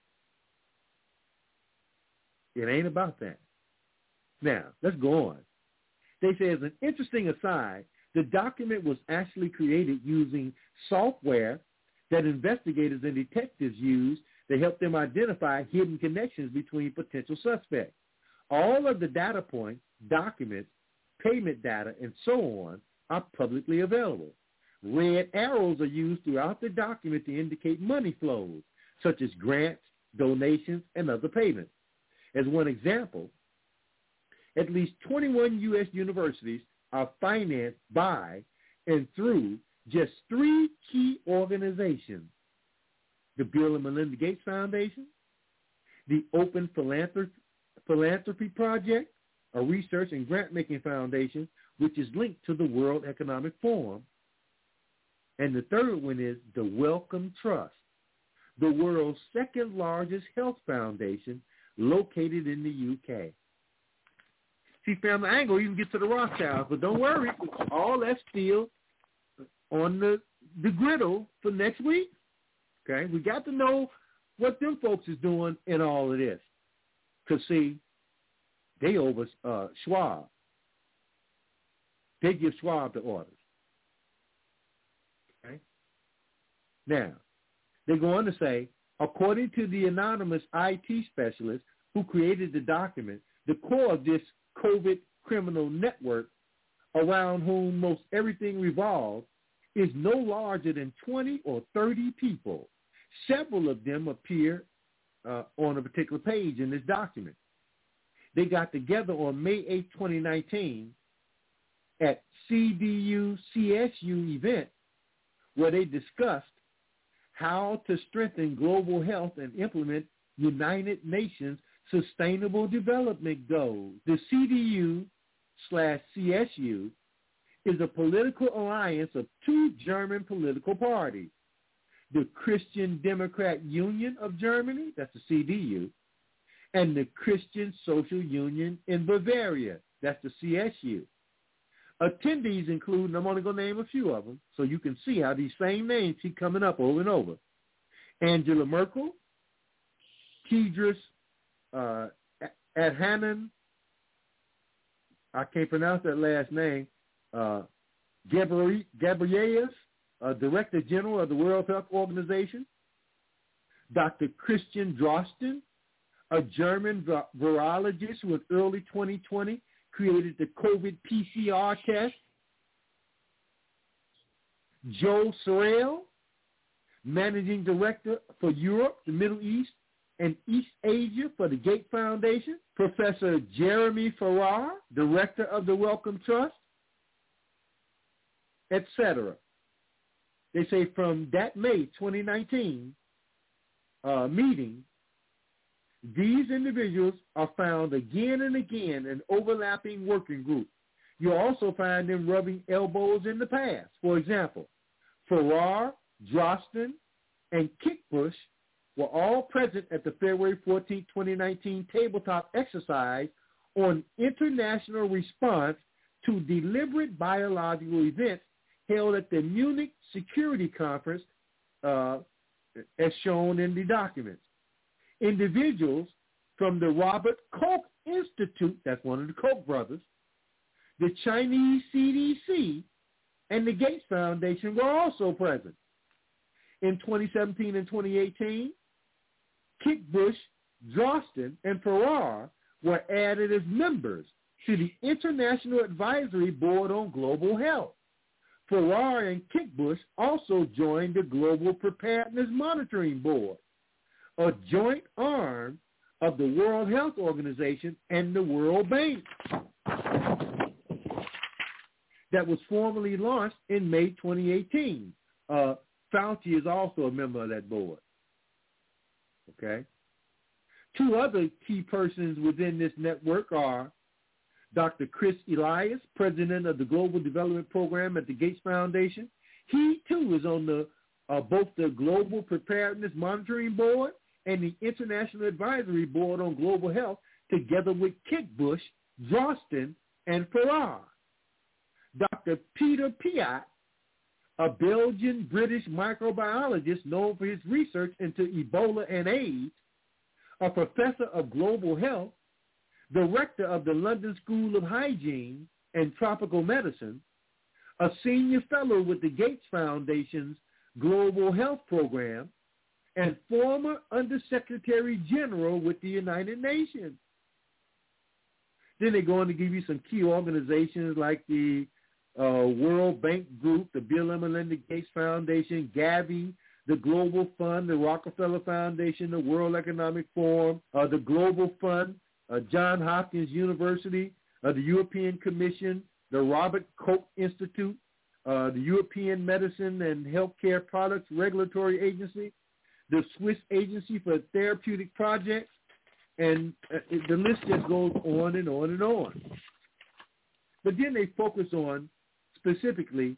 It ain't about that. Now, let's go on. They say, as an interesting aside, the document was actually created using software that investigators and detectives use to help them identify hidden connections between potential suspects. All of the data points, documents, payment data, and so on are publicly available. Red arrows are used throughout the document to indicate money flows, such as grants, donations, and other payments. As one example, at least 21 U.S. universities are financed by and through just 3 key organizations: the Bill and Melinda Gates Foundation, the Open Philanthropy Project, a research and grant-making foundation which is linked to the World Economic Forum, and the third one is the Wellcome Trust, the world's second largest health foundation located in the UK. See, family, I ain't going to even get to the Rothschilds, but don't worry. All that's still on the griddle for next week. Okay? We got to know what them folks is doing in all of this. Because, see, they over Schwab. They give Schwab the orders. Okay? Now, they go on to say, according to the anonymous IT specialist who created the document, the core of this COVID criminal network around whom most everything revolves is no larger than 20 or 30 people. Several of them appear on a particular page in this document. They got together on May 8, 2019 at CDU-CSU event where they discussed how to strengthen global health and implement United Nations Sustainable Development Goals. The CDU/CSU is a political alliance of 2 German political parties, the Christian Democrat Union of Germany, that's the CDU, and the Christian Social Union in Bavaria, that's the CSU. Attendees include, and I'm only going to name a few of them, so you can see how these same names keep coming up over and over: Angela Merkel, Tedros Adhanom, I can't pronounce that last name, Ghebreyesus, Director General of the World Health Organization, Dr. Christian Drosten, a German virologist who in early 2020 created the COVID PCR test, Joe Sorrell, Managing Director for Europe, the Middle East, and East Asia for the Gates Foundation, Professor Jeremy Farrar, Director of the Wellcome Trust, etc. They say from that May 2019 meeting, these individuals are found again and again in overlapping working groups. You'll also find them rubbing elbows in the past. For example, Farrar, Drosten, and Kickbush were all present at the February 14, 2019 tabletop exercise on international response to deliberate biological events held at the Munich Security Conference, as shown in the documents. Individuals from the Robert Koch Institute, that's one of the Koch brothers, the Chinese CDC, and the Gates Foundation were also present. In 2017 and 2018, Kickbush, Drosten, and Farrar were added as members to the International Advisory Board on Global Health. Farrar and Kickbush also joined the Global Preparedness Monitoring Board, a joint arm of the World Health Organization and the World Bank that was formally launched in May 2018. Fauci is also a member of that board. Okay? Two other key persons within this network are Dr. Chris Elias, president of the Global Development Program at the Gates Foundation. He, too, is on both the Global Preparedness Monitoring Board and the International Advisory Board on Global Health, together with Kickbush, Drosten, and Farrar. Dr. Peter Piot, a Belgian-British microbiologist known for his research into Ebola and AIDS, a professor of global health, director of the London School of Hygiene and Tropical Medicine, a senior fellow with the Gates Foundation's Global Health Program, and former Undersecretary General with the United Nations. Then they're going to give you some key organizations like the World Bank Group, the Bill and Melinda Gates Foundation, Gavi, the Global Fund, the Rockefeller Foundation, the World Economic Forum, the Global Fund, Johns Hopkins University, the European Commission, the Robert Koch Institute, the European Medicine and Healthcare Products Regulatory Agency, the Swiss Agency for Therapeutic Projects, and the list just goes on and on and on. But then they focus on specifically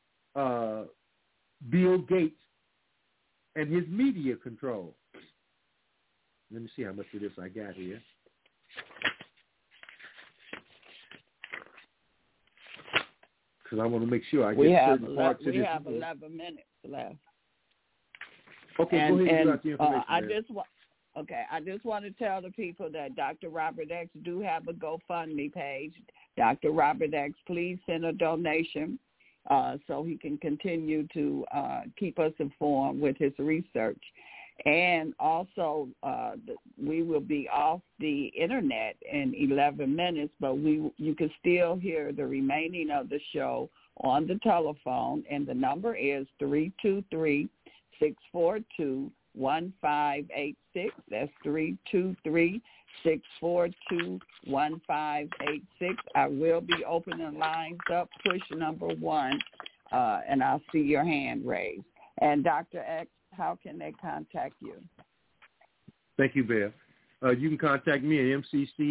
Bill Gates and his media control. Let me see how much of this I got here. Because I want to make sure I get certain parts of this. We have 11 minutes left. Okay, go ahead and start the information. I just want to tell the people that Dr. Robert X do have a GoFundMe page. Dr. Robert X, please send a donation so he can continue to keep us informed with his research. And also, we will be off the internet in 11 minutes, but you can still hear the remaining of the show on the telephone, and the number is 323-642-1586. That's 323-642-1586. I will be opening lines up, push number 1, and I'll see your hand raised. And Dr. X, how can they contact you? Thank you, Bev. You can contact me at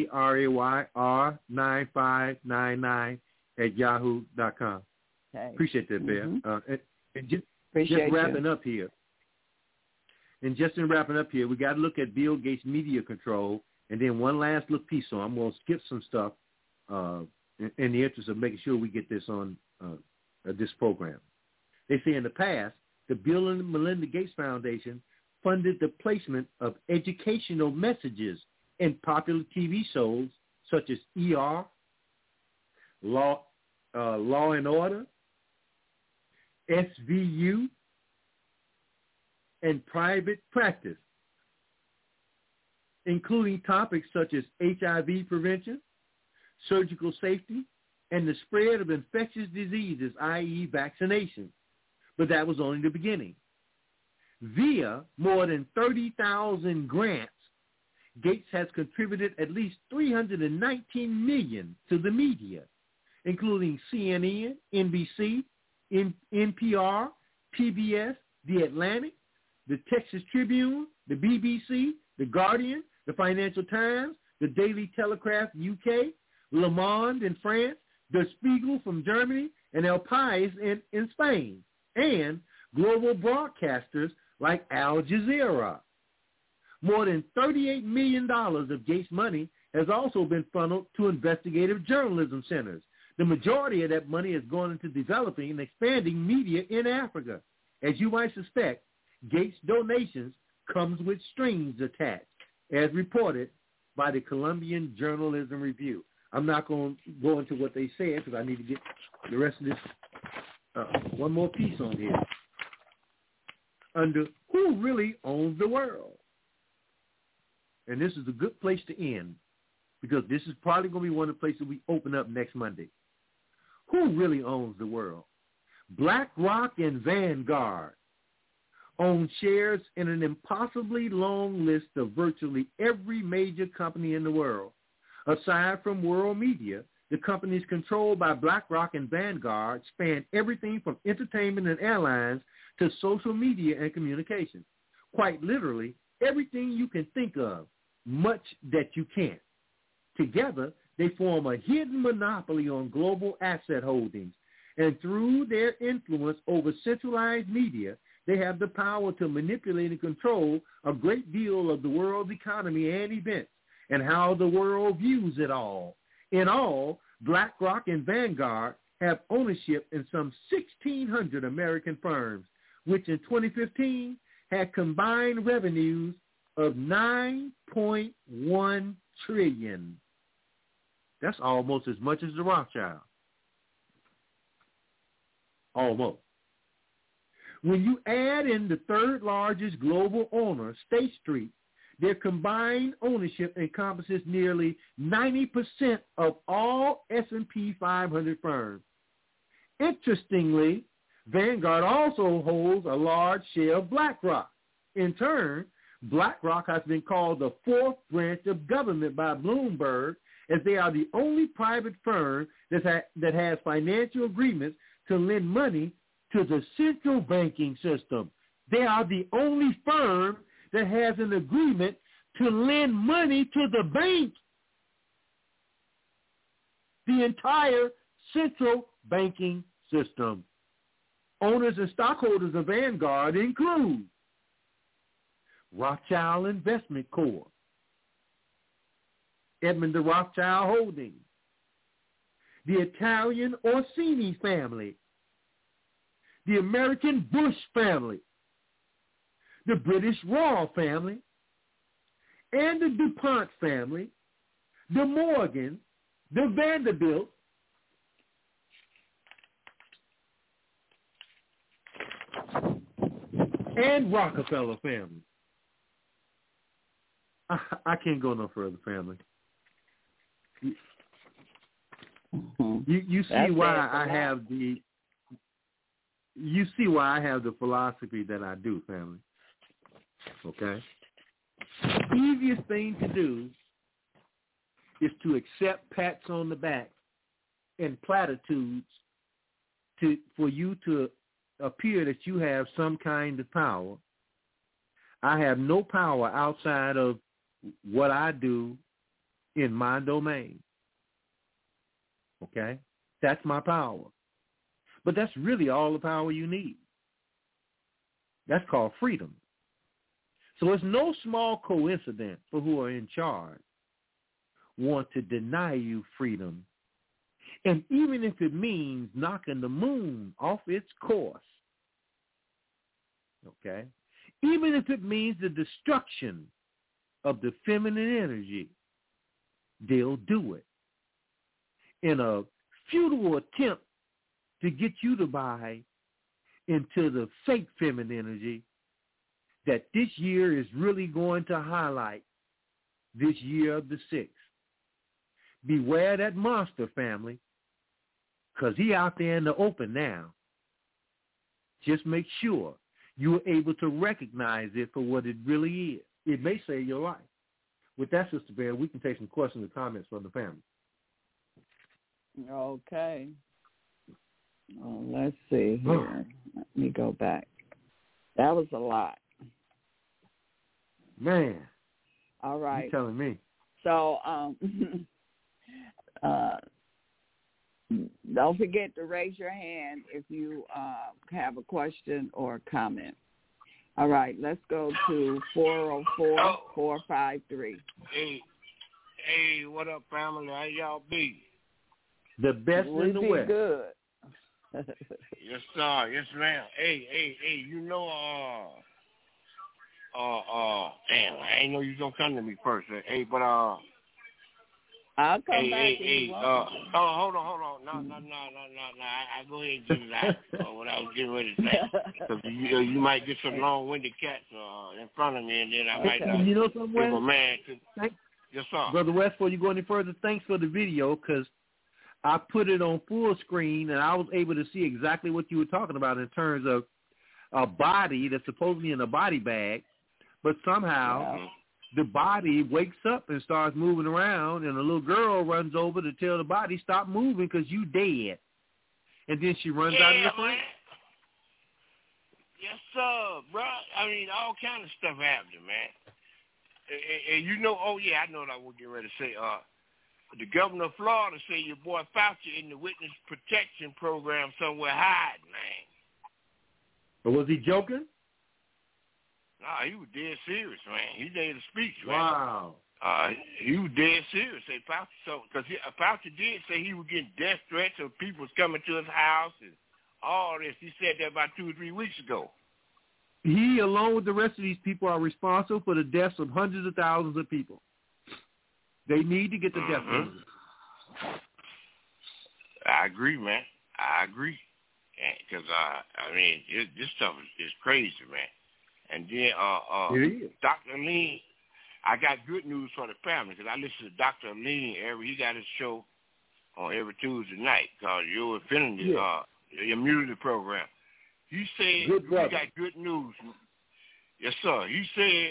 mccrayr9599@yahoo.com. Okay. Appreciate that, Bev. Mm-hmm. Just wrapping up here. And just in wrapping up here, we got to look at Bill Gates' media control, and then one last little piece. So I'm going to skip some stuff in the interest of making sure we get this on this program. They say in the past, the Bill and Melinda Gates Foundation funded the placement of educational messages in popular TV shows such as ER, Law and Order, SVU, and Private Practice, including topics such as HIV prevention, surgical safety, and the spread of infectious diseases, i.e. vaccination. But that was only the beginning. Via more than 30,000 grants, Gates has contributed at least $319 million to the media, including CNN, NBC, NPR, PBS, The Atlantic, the Texas Tribune, the BBC, the Guardian, the Financial Times, the Daily Telegraph UK, Le Monde in France, Der Spiegel from Germany, and El País in Spain, and global broadcasters like Al Jazeera. More than $38 million of Gates' money has also been funneled to investigative journalism centers. The majority of that money is going into developing and expanding media in Africa. As you might suspect, Gates' donations comes with strings attached, as reported by the Columbian Journalism Review. I'm not going to go into what they said because I need to get the rest of this, one more piece on here. Under who really owns the world? And this is a good place to end because this is probably going to be one of the places we open up next Monday. Who really owns the world? BlackRock and Vanguard own shares in an impossibly long list of virtually every major company in the world. Aside from world media, the companies controlled by BlackRock and Vanguard span everything from entertainment and airlines to social media and communications. Quite literally, everything you can think of, much that you can't. Together, they form a hidden monopoly on global asset holdings, and through their influence over centralized media, they have the power to manipulate and control a great deal of the world's economy and events and how the world views it all. In all, BlackRock and Vanguard have ownership in some 1,600 American firms, which in 2015 had combined revenues of $9.1 trillion. That's almost as much as the Rothschild. Almost. When you add in the third largest global owner, State Street, their combined ownership encompasses nearly 90% of all S&P 500 firms. Interestingly, Vanguard also holds a large share of BlackRock. In turn, BlackRock has been called the fourth branch of government by Bloomberg, as they are the only private firm that has financial agreements to lend money to the central banking system. They are the only firm that has an agreement to lend money to the bank. The entire central banking system. Owners and stockholders of Vanguard include Rothschild Investment Corp., Edmund de Rothschild Holdings, the Italian Orsini family, the American Bush family, the British Royal family, and the DuPont family, the Morgan, the Vanderbilt, and Rockefeller family. I can't go no further, family. You see why I have the philosophy that I do, family. Okay? Easiest thing to do is to accept pats on the back and platitudes for you to appear that you have some kind of power. I have no power outside of what I do in my domain. Okay? That's my power. But that's really all the power you need. That's called freedom. So it's no small coincidence for who are in charge want to deny you freedom. And even if it means knocking the moon off its course, okay, even if it means the destruction of the feminine energy, they'll do it in a futile attempt to get you to buy into the fake feminine energy that this year is really going to highlight, this year of the 6th. Beware that monster, family, because he out there in the open now. Just make sure you're able to recognize it for what it really is. It may save your life. With that, Sister Bear, we can take some questions and comments from the family. Okay. Well, let's see here. Let me go back. That was a lot. Man. All right. You're telling me. So, don't forget to raise your hand if you have a question or comment. All right, let's go to 404-453. Hey, what up, family? How y'all be? The best in the West. Good. Yes, sir. Yes, ma'am. Hey, you know, damn, I ain't know you was gonna come to me first. Hey, but I'll come back. Hold on. No. I go ahead and get it out. What I was getting ready to say, because you might get some long-winded cats in front of me, and then I might not. You know something, give a man. Yes, sir. Brother West, before you go any further, thanks for the video, because I put it on full screen, and I was able to see exactly what you were talking about in terms of a body that's supposedly in a body bag, but somehow the body wakes up and starts moving around, and a little girl runs over to tell the body, stop moving because you dead. And then she runs out of the frame. Yes, sir, bro. I mean, all kind of stuff happening, man. And you know, I know what I was getting ready to say. The governor of Florida said your boy Fauci in the witness protection program somewhere hiding, man. But was he joking? Nah, he was dead serious, man. He made a speech, man. Wow. He was dead serious, say Fauci. So, because Fauci did say he was getting death threats of people was coming to his house and all this. He said that about 2 or 3 weeks ago. He, along with the rest of these people, are responsible for the deaths of hundreds of thousands of people. They need to get the death penalty. I agree, man. I agree. Because, I mean, this stuff is crazy, man. And then Dr. Lean, I got good news for the family because I listen to Dr. Lean he got his show on every Tuesday night called Your Infinity, the immunity program. He said we got good news. Yes, sir. He said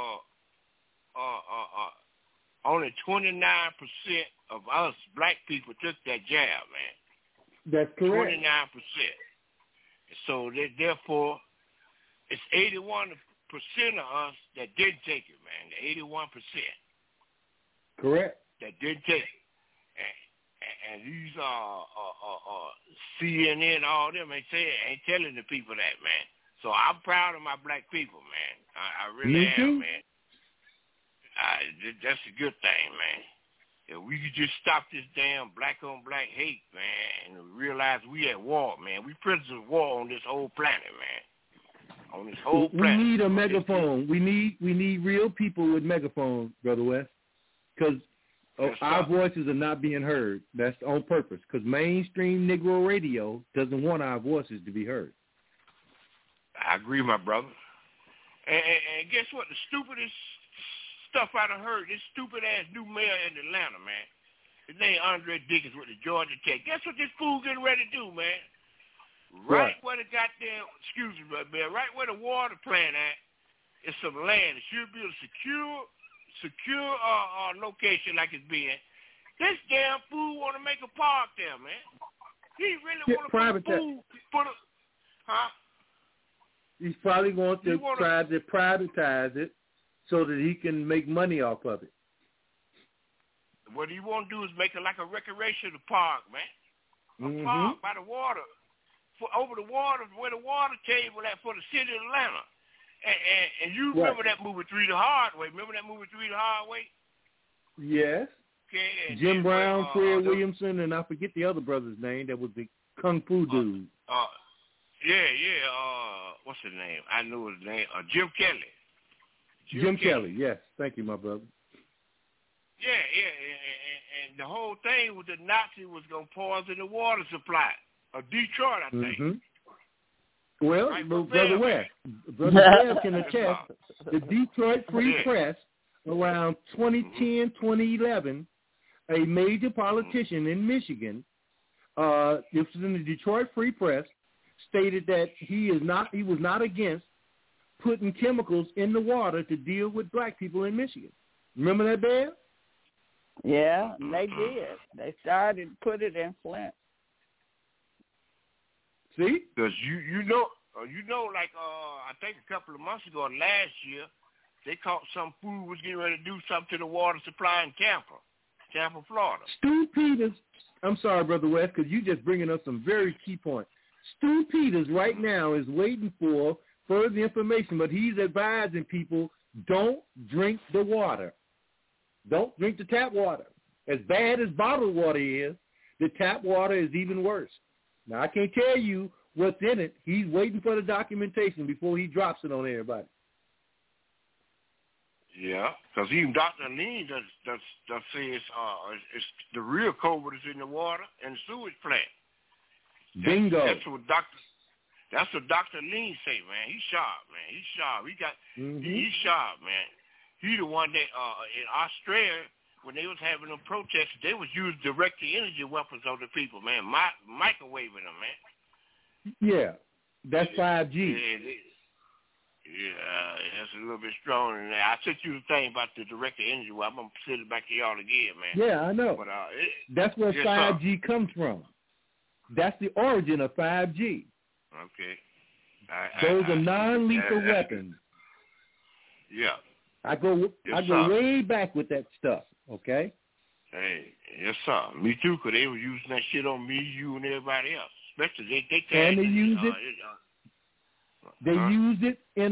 only 29% of us black people took that jab, man. That's correct. 29%. So therefore, it's 81% of us that did take it, man. The 81%. Correct. That did take it. And these CNN, all them ain't telling the people that, man. So I'm proud of my black people, man. I really am, man. That's a good thing, man. If we could just stop this damn black-on-black hate, man, and realize we at war, man. We prisoners of war on this whole planet, man. On this whole planet. We need a megaphone. We need real people with megaphones, Brother West, because our voices are not being heard. That's on purpose, because mainstream Negro radio doesn't want our voices to be heard. I agree, my brother. And guess what? The stupidest stuff I done heard, this stupid-ass new mayor in Atlanta, man. His name Andre Dickens with the Georgia Tech. Guess what this fool getting ready to do, man? Right where the goddamn, excuse me, man, right where the water plant at is some land. It should be a secure location like it's being. This damn fool want to make a park there, man. He really want to put a He's probably going to try to privatize it so that he can make money off of it. What he want to do is make it like a recreational park, man. A park by the water. Over the water, where the water table at for the city of Atlanta. And you remember that movie 3 the Hard Way? Remember that movie 3 the Hard Way? Yes. Okay, Jim Brown, Fred Williamson, and I forget the other brother's name. That was the Kung Fu dude. What's his name? I know his name. Jim Kelly. Jim Kelly, yes. Thank you, my brother. Yeah. And the whole thing with the Nazi was going to poison the water supply of Detroit, I think. Well, Brother West, Brother can attest, the Detroit Free Press, around 2010, 2011, a major politician in Michigan, this was in the Detroit Free Press, stated that he was not against putting chemicals in the water to deal with black people in Michigan. Remember that, Bear? Yeah, they did. They started to put it in Flint. See? Because you know, like I think a couple of months ago, last year, they caught some food was getting ready to do something to the water supply in Tampa, Florida. Stu Peters, I'm sorry, Brother West, because you just bringing up some very key points. Stu Peters right now is waiting for further information, but he's advising people don't drink the water. Don't drink the tap water. As bad as bottled water is, the tap water is even worse. Now, I can't tell you what's in it. He's waiting for the documentation before he drops it on everybody. Yeah, because even Dr. Lean does say it's the real COVID is in the water and the sewage plant. Bingo. That's what Dr. Lean say, man. He's sharp, man. He's sharp. He's sharp, man. He the one that in Australia, when they was having them protests, they was using direct energy weapons on the people, man. Microwaving them, man. Yeah, that's 5G. Yeah, that's a little bit stronger than that. I sent you the thing about the direct energy weapon. I'm going to send it back to y'all again, man. Yeah, I know. But, that's where 5G comes from. That's the origin of 5G. Okay. Those are non-lethal weapons. Yeah. I go way back with that stuff, okay? Hey, yes, sir. Me too, because they were using that shit on me, you, and everybody else. Especially and they use it. They used it in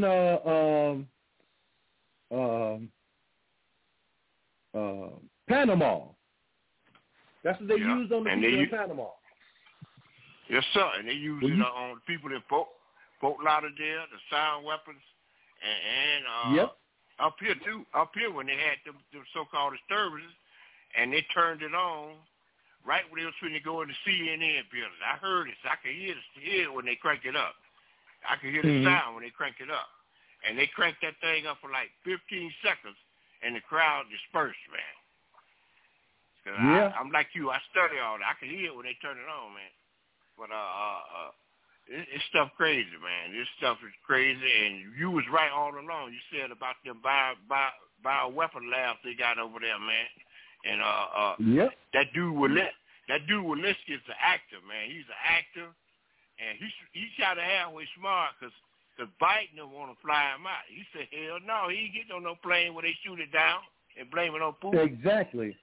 Panama. That's what they used on the people in Panama. Yes, sir. And they used it on people in Fort Lauderdale, the sound weapons, and up here too. Up here when they had the so-called disturbances, and they turned it on right when they was trying to go in the CNN building. I heard it. So I could hear it when they cranked it up. I could hear the sound when they cranked it up. And they cranked that thing up for like 15 seconds, and the crowd dispersed, man. I'm like you. I study all that. I can hear it when they turn it on, man. But it's stuff crazy, man. This stuff is crazy, and you was right all along. You said about them bioweapon labs they got over there, man. And that dude Walensky is the actor, man. He's an actor, and he shot a halfway smart because Biden don't want to fly him out. He said, hell no, he ain't getting on no plane where they shoot it down and blame it on Putin. Exactly.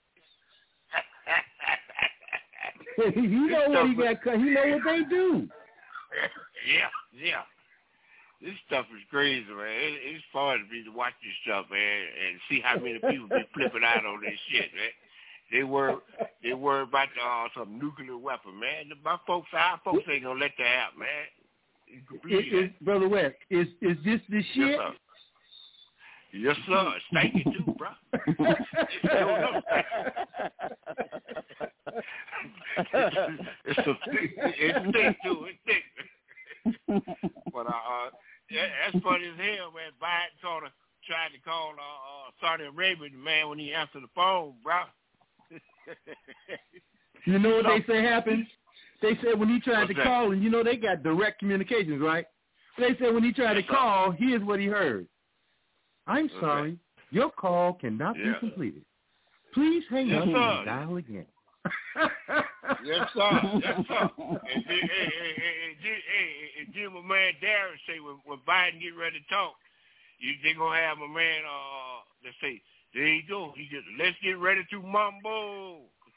He know what he got. He know what they do. Yeah. This stuff is crazy, man. It's fun to be to watch this stuff, man, and see how many people be flipping out on this shit, man. They worry about some nuclear weapon, man. Our folks ain't gonna let that happen, man. Brother West, is this the shit? Yes, sir. It's stinky too, bro. It's thick too. It's thick. But that's funny as hell, man. Biden tried to call Saudi Arabia, man, when he answered the phone, bro. You know what they say happens? They said when he tried to call, and you know they got direct communications, right? They said when he tried to call, here's what he heard. I'm sorry, your call cannot be completed. Please hang up and dial again. Yes, sir. Yes, sir. And then my man Darren say when Biden get ready to talk, they gonna have my man let's say, there you go. He just let's get ready to mumble.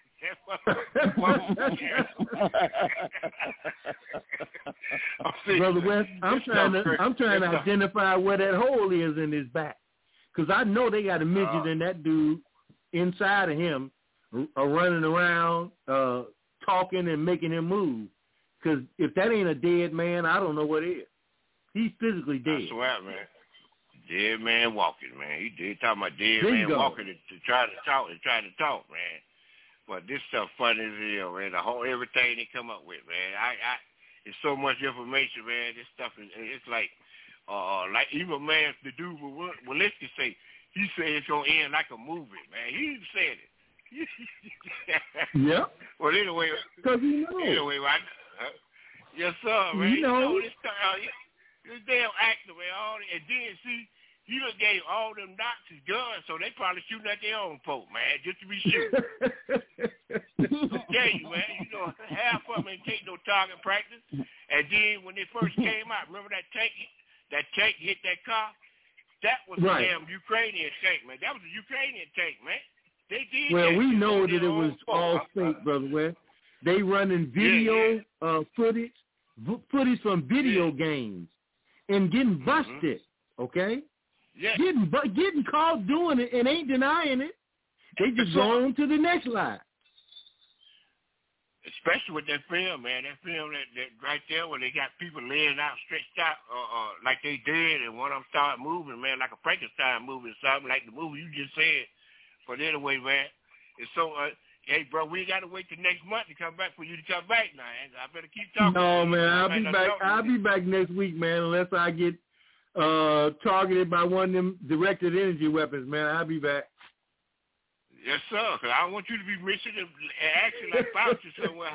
Brother West, I'm trying to identify where that hole is in his back, because I know they got a midget in that dude inside of him, running around, talking and making him move. Because if that ain't a dead man, I don't know what is. He's physically dead. I swear, man. Dead man walking, man. He talking about dead man walking to try to talk, man. But this stuff funny as hell, man. Everything they come up with, man. It's so much information, man. This stuff it's like even man, the dude Walensky say, he said it's gonna end like a movie, man. He even said it. Yeah. Well, anyway, because he knows. Anyway, yes, sir, man. You know this damn actor, man. And then see, he done gave all them Nazis guns, so they probably shooting at their own folk, man, just to be shooting. tell you, man, half of them ain't take no target practice. And then when they first came out, remember that tank hit that car? That was the damn Ukrainian tank, man. That was a Ukrainian tank, man. They did. Well, we know that it was all fake, Brother West. They running video footage from video games and getting busted. Okay. Yeah. Getting caught doing it and ain't denying it. They just go on to the next line. Especially with that film, man. That film that right there where they got people laying out, stretched out, like they did, and one of them started moving, man, like a Frankenstein movie or something, like the movie you just said. But anyway, man, it's so, hey, bro, we got to wait till next month to come back for you to come back now. I better keep talking. No, man, I'll be back next week, man, unless I get targeted by one of them directed energy weapons, man. I'll be back. Yes, sir, because I don't want you to be missing and acting like Fauci somewhere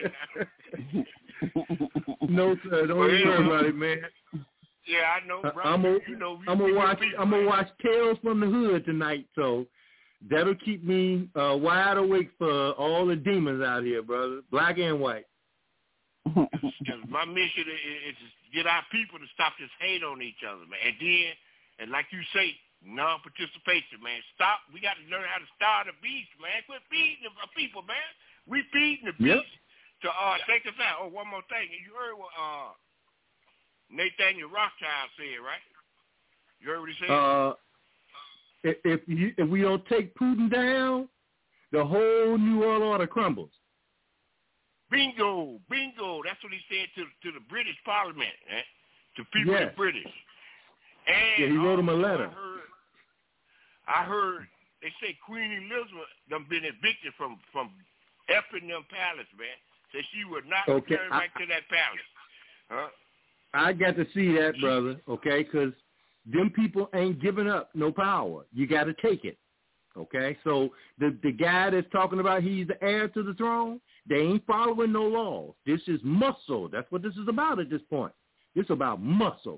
high. No, sir, don't worry about it, man. Yeah, I know, bro. I'm gonna watch Tales from the Hood tonight, so that'll keep me wide awake for all the demons out here, brother, black and white. Because my mission is to get our people to stop this hate on each other, man. And then, and like you say, non-participation, man. Stop. We got to learn how to starve the beast, man. Quit feeding the people, man. We feeding the beast to take us out. Oh, one more thing. You heard what Nathaniel Rothschild said, right? You heard what he said? If we don't take Putin down, the whole New World Order crumbles. Bingo. That's what he said to the British Parliament, to people in British. And he wrote him a letter. I heard they say Queen Elizabeth done been evicted from Effingham Palace, man. Said she would not return back to that palace. Huh? I got to see that, brother, okay, because them people ain't giving up no power. You got to take it, okay? So the guy that's talking about he's the heir to the throne, they ain't following no laws. This is muscle. That's what this is about at this point. This is about muscle.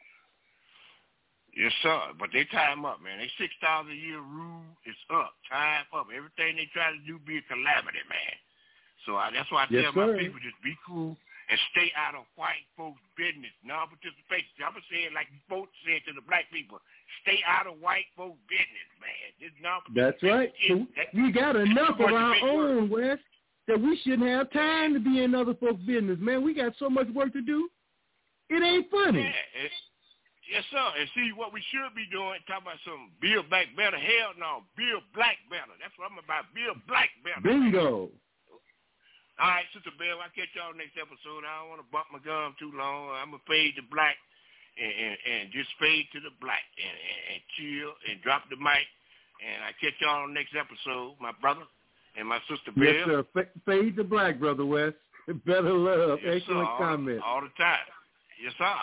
Yes, sir. But they tie him up, man. They 6,000-year rule is up. Tie him up. Everything they try to do be a calamity, man. So that's why I tell my people, just be cool and stay out of white folks' business. Non-participation. I'm going to say it like you folks said to the black people. Stay out of white folks' business, man. This that's right. So we got enough of our own, Wes, that we shouldn't have time to be in other folks' business, man. We got so much work to do. It ain't funny. Yeah, yes, sir. And see, what we should be doing, talking about some Build Back Better. Hell no, Build Black Better. That's what I'm about. Build Black Better. Bingo. All right, Sister Bell, I'll catch y'all next episode. I don't want to bump my gum too long. I'm going to fade to black and just fade to the black and chill and drop the mic. And I catch y'all on the next episode, my brother and my sister Bell. Yes, sir. Fade to black, Brother West. Better love. Yes, excellent sir. comment. All the time. Yes, sir.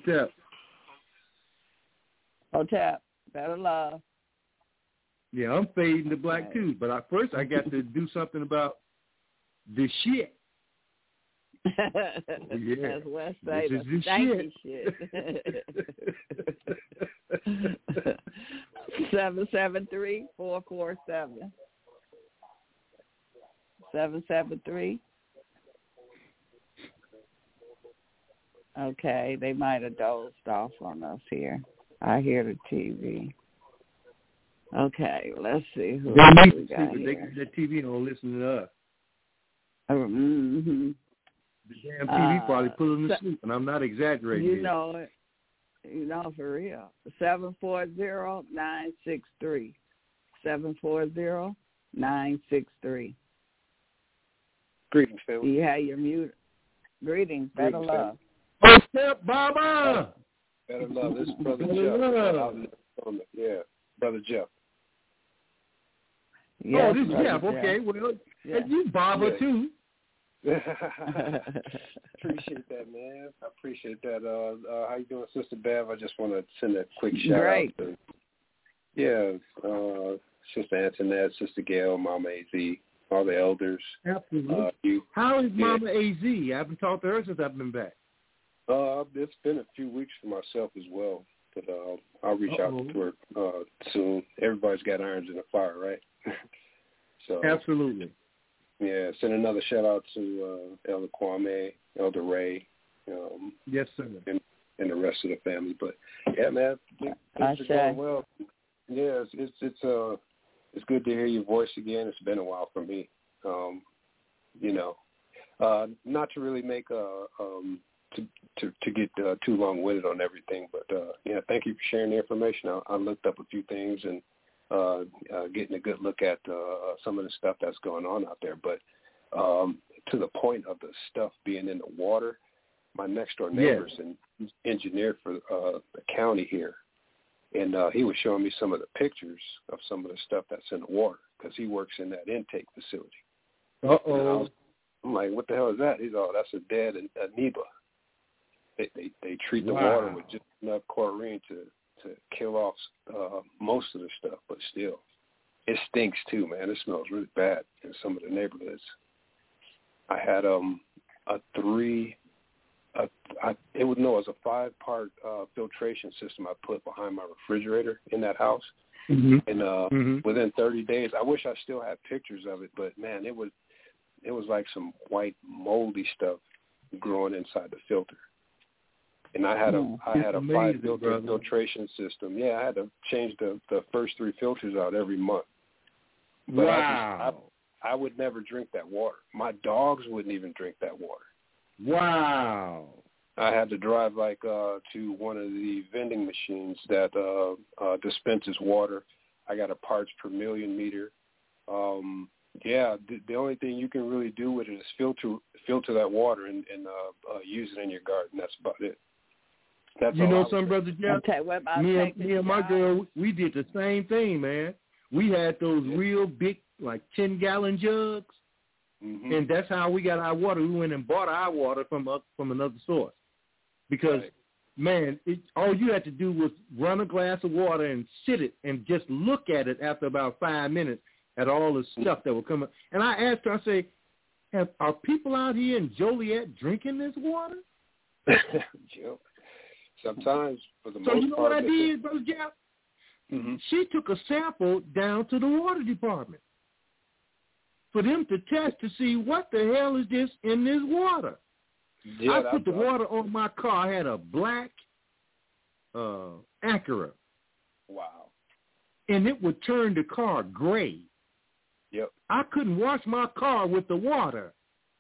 Hotep. Better love. Yeah, I'm fading to black too. But first I got to do something about the shit. As Wes say, this is the shit. 773-447. 773. Okay, they might have dozed off on us here. I hear the TV. Okay, let's see who we got here. The TV don't listen to us. Mm-hmm. The damn TV probably put them to sleep, and I'm not exaggerating. You know it. You know, for real. 740-963. 740-963. Greetings, family. You have your mute. Greetings. Better love. What's up, Baba? Better love. This is Brother Jeff. Yeah, Brother Jeff. Yes, this is Jeff. Okay, well, you Baba too. Appreciate that, man. I appreciate that. How you doing, Sister Bev? I just want to send a quick shout out to Sister Antoinette, Sister Gail, Mama AZ, all the elders. Absolutely. How is Mama AZ? I haven't talked to her since I've been back. It's been a few weeks for myself as well, but I'll reach out to her soon. Everybody's got irons in the fire, right? So absolutely. Yeah, send another shout out to Elder Kwame, Elder Ray, yes, sir, and the rest of the family. But yeah, man, things are going well. Yeah, it's good to hear your voice again. It's been a while for me. Not to really make to get too long-winded on everything, but thank you for sharing the information. I looked up a few things and getting a good look at some of the stuff that's going on out there. But to the point of the stuff being in the water, my next-door neighbor's an engineer for the county here, and he was showing me some of the pictures of some of the stuff that's in the water because he works in that intake facility. Uh-oh. I'm like, what the hell is that? He's that's a dead amoeba. They treat the water with just enough chlorine to kill off most of the stuff, but still, it stinks too, man. It smells really bad in some of the neighborhoods. I had it was a 5-part filtration system I put behind my refrigerator in that house, and within 30 days, I wish I still had pictures of it, but man, it was like some white moldy stuff growing inside the filter. And I had a 5-filter filtration system. Yeah, I had to change the first 3 filters out every month. But I would never drink that water. My dogs wouldn't even drink that water. Wow. I had to drive to one of the vending machines that dispenses water. I got a parts per million meter. The only thing you can really do with it is filter that water and use it in your garden. That's about it. That's something, Brother Jeff? Okay, me and my girl, we did the same thing, man. We had those real big, 10-gallon jugs, and that's how we got our water. We went and bought our water from another source because, man, all you had to do was run a glass of water and sit it and just look at it after about 5 minutes at all the stuff that would come up. And I asked her, I say, are people out here in Joliet drinking this water? Sometimes, for the most part. So you know what I did, did, Brother Jeff? She took a sample down to the water department for them to test to see what the hell is this in this water. I put the water on my car. I had a black Acura. Wow. And it would turn the car gray. Yep. I couldn't wash my car with the water.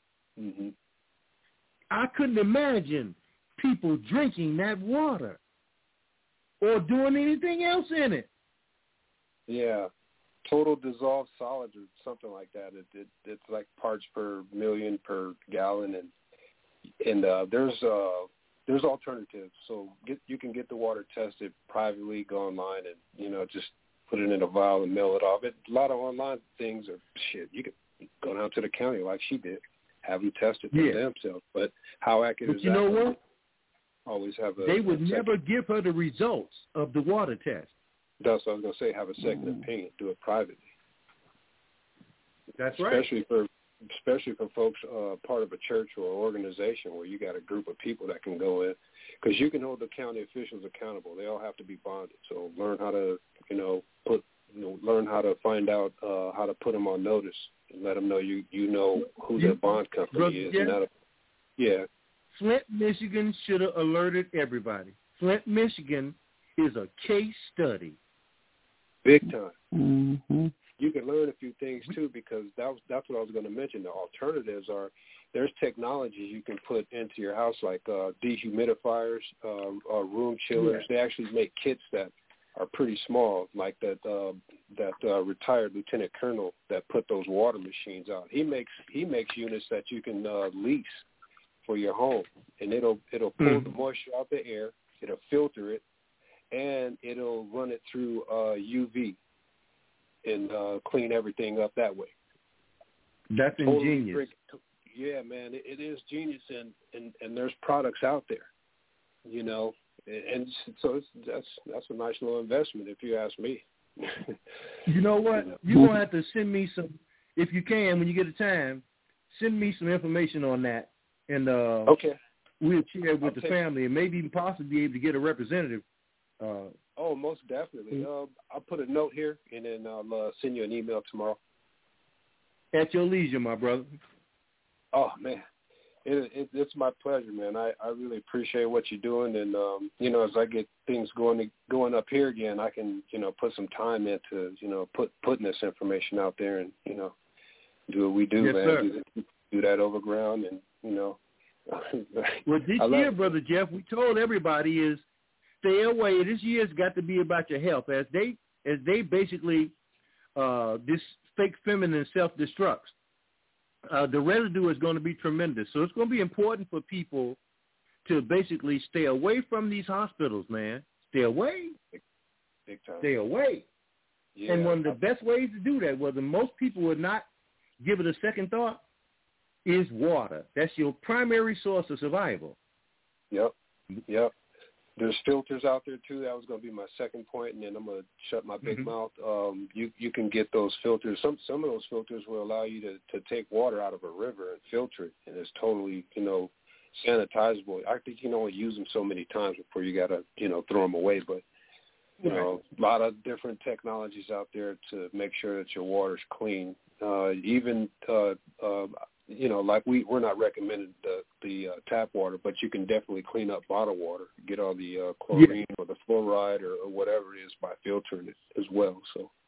I couldn't imagine people drinking that water or doing anything else in it. Yeah. Total dissolved solids or something like that. It's like parts per million per gallon, and there's alternatives. So you can get the water tested privately, go online, and just put it in a vial and mail it off. A lot of online things are shit. You could go down to the county like she did, have them tested themselves. But how accurate is that? You know what? Always have they would never give her the results of the water test. That's what I was going to say. Have a second opinion. Do it privately. That's right. Especially for folks part of a church or organization where you got a group of people that can go in, because you can hold the county officials accountable. They all have to be bonded. So learn how to learn how to find out how to put them on notice and let them know you know who their bond company is. Yeah. Flint, Michigan should have alerted everybody. Flint, Michigan is a case study. Big time. You can learn a few things, too, because that's what I was going to mention. The alternatives are there's technologies you can put into your house like dehumidifiers, room chillers. They actually make kits that are pretty small, like that retired lieutenant colonel that put those water machines out. He makes units that you can lease for your home, and it'll pull the moisture out the air, it'll filter it, and it'll run it through UV and clean everything up that way. That's ingenious. Yeah, man, it is genius, and there's products out there, and so that's a nice little investment if you ask me. You know what? You're going to have to send me some, if you can, when you get a time, send me some information on that. And we'll share it with the family and maybe even possibly be able to get a representative. Most definitely. I'll put a note here, and then I'll send you an email tomorrow. at your leisure, my brother. Oh, man. It's my pleasure, man. I really appreciate what you're doing. And, as I get things going up here again, I can, put some time into, putting this information out there and, do what we do, yes, man. Sir. Do that overground and, Well, this year, Brother Jeff, we told everybody is stay away. This year's got to be about your health. As they basically, this fake feminine self-destructs. The residue is going to be tremendous. So it's going to be important for people to basically stay away from these hospitals, man. Stay away. Big time. Stay away. Yeah. And one of the best ways to do that, whether most people would not give it a second thought, is water. That's your primary source of survival. Yep. There's filters out there, too. That was going to be my second point, and then I'm going to shut my big mouth. You can get those filters. Some of those filters will allow you to take water out of a river and filter it, and it's totally, sanitizable. I think you can only use them so many times before you got to, throw them away. But, a lot of different technologies out there to make sure that your water's clean. Like we're not recommending the tap water, but you can definitely clean up bottled water, get all the chlorine or the fluoride or whatever it is by filtering it as well.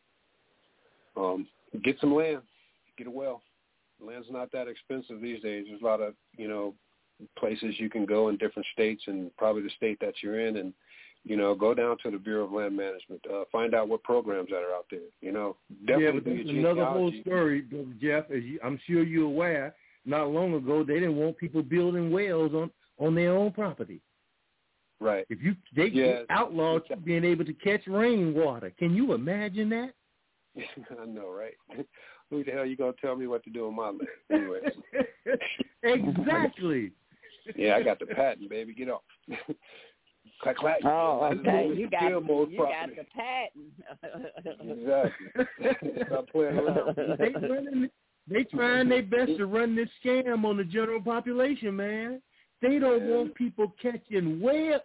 So get some land, get a well. Land's not that expensive these days. There's a lot of, places you can go in different states and probably the state that you're in and, go down to the Bureau of Land Management, find out what programs that are out there, Definitely but that's another whole story, Brother Jeff. I'm sure you're aware, not long ago, they didn't want people building wells on their own property. Right. They outlawed being able to catch rainwater. Can you imagine that? I know, right? Who the hell you going to tell me what to do on my land? Anyway. Exactly. Yeah, I got the patent, baby. Get off. Clack, clack. Oh, okay. You got the patent. Exactly. Stop playing around. They trying their best to run this scam on the general population, man. They don't want people catching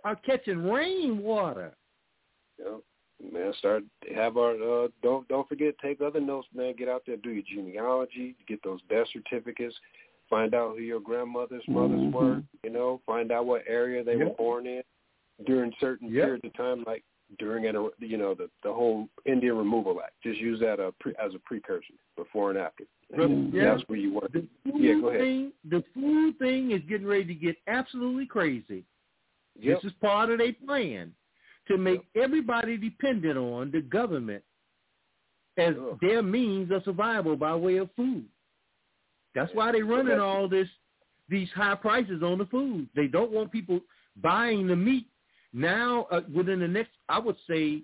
rainwater. Yeah. Man, have our don't forget, take other notes, man. Get out there, do your genealogy, get those death certificates, find out who your grandmother's mothers were, find out what area they were born in during certain periods of time, like during the whole Indian Removal Act. Just use that as a precursor, before and after. That's where you want to. Yeah, go ahead. The food thing is getting ready to get absolutely crazy. This is part of their plan to make everybody dependent on the government as their means of survival by way of food. That's why they're running all these high prices on the food. They don't want people buying the meat. Now, within the next, I would say,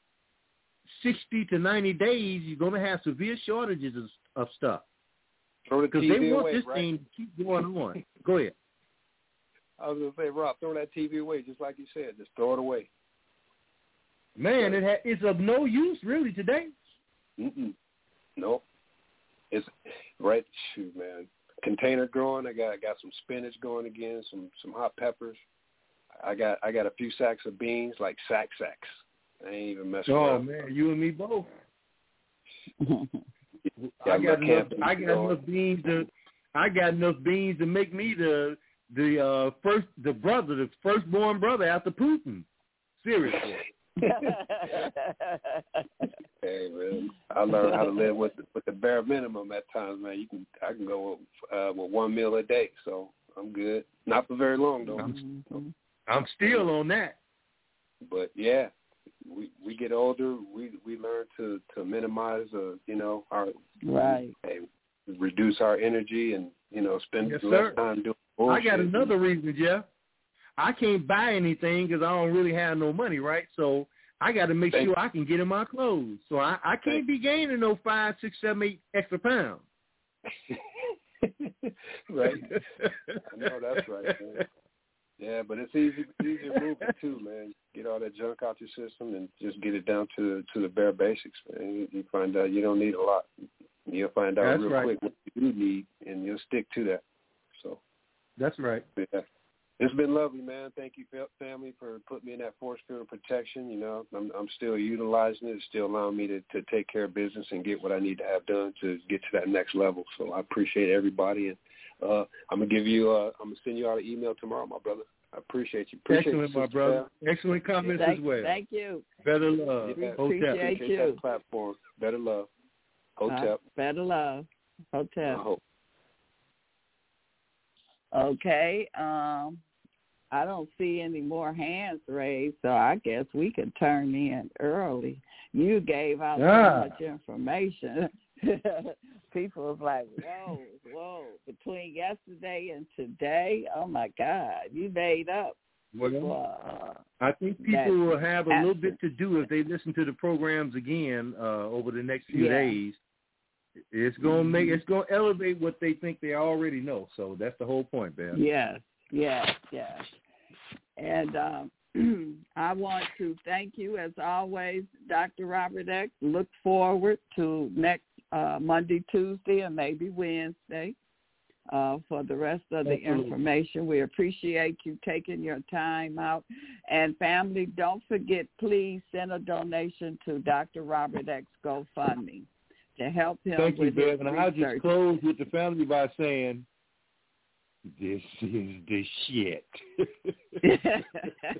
60 to 90 days, you're going to have severe shortages of stuff. Because they want this thing to keep going on. Go ahead. I was going to say, Rob, throw that TV away, just like you said. Just throw it away. Man, it's of no use really today. Nope. It's right. Shoot, man. Container growing. I got some spinach going again. Some hot peppers. I got a few sacks of beans, like sacks. I ain't even messing around. Oh man, you and me both. I got enough beans to make me the firstborn brother after Putin. Seriously. Hey man, I learned how to live with the bare minimum at times, man. I can go with one meal a day, so I'm good. Not for very long though. I'm still on that. But yeah, we get older, we learn to minimize our reduce our energy and spend less time doing bullshit. I got another reason, Jeff. I can't buy anything because I don't really have no money, right? So I got to make sure I can get in my clothes. So I can't be gaining no 5, 6, 7, 8 extra pounds. Right. I know that's right, man. Yeah, but it's easier moving too, man. Get all that junk out your system and just get it down to the bare basics, man. You find out you don't need a lot. You'll find out quick what you do need, and you'll stick to that. So that's right. Yeah. It's been lovely, man. Thank you, family, for putting me in that force field of protection. You know, I'm still utilizing it. It's still allowing me to take care of business and get what I need to have done to get to that next level. So I appreciate everybody, and I'm gonna send you out an email tomorrow, my brother. I appreciate you. Excellent, my brother. Excellent comments as well. Thank you. Better love. We Hotep. appreciate you. That platform. Better love. Hotep. Better love. Hotep. I hope. Okay. I don't see any more hands raised, so I guess we could turn in early. You gave out so much information. People was like, whoa. Between yesterday and today, oh, my God, you made up. Well, I think people will have a little bit to do if they listen to the programs again over the next few days. It's gonna elevate what they think they already know. So that's the whole point, Ben. Yes. And I want to thank you, as always, Dr. Robert X. Look forward to next Monday, Tuesday, and maybe Wednesday for the rest of the information. We appreciate you taking your time out. And family, don't forget, please send a donation to Dr. Robert X. GoFundMe to help him with his research. And I'll just close with the family by saying, this is the shit.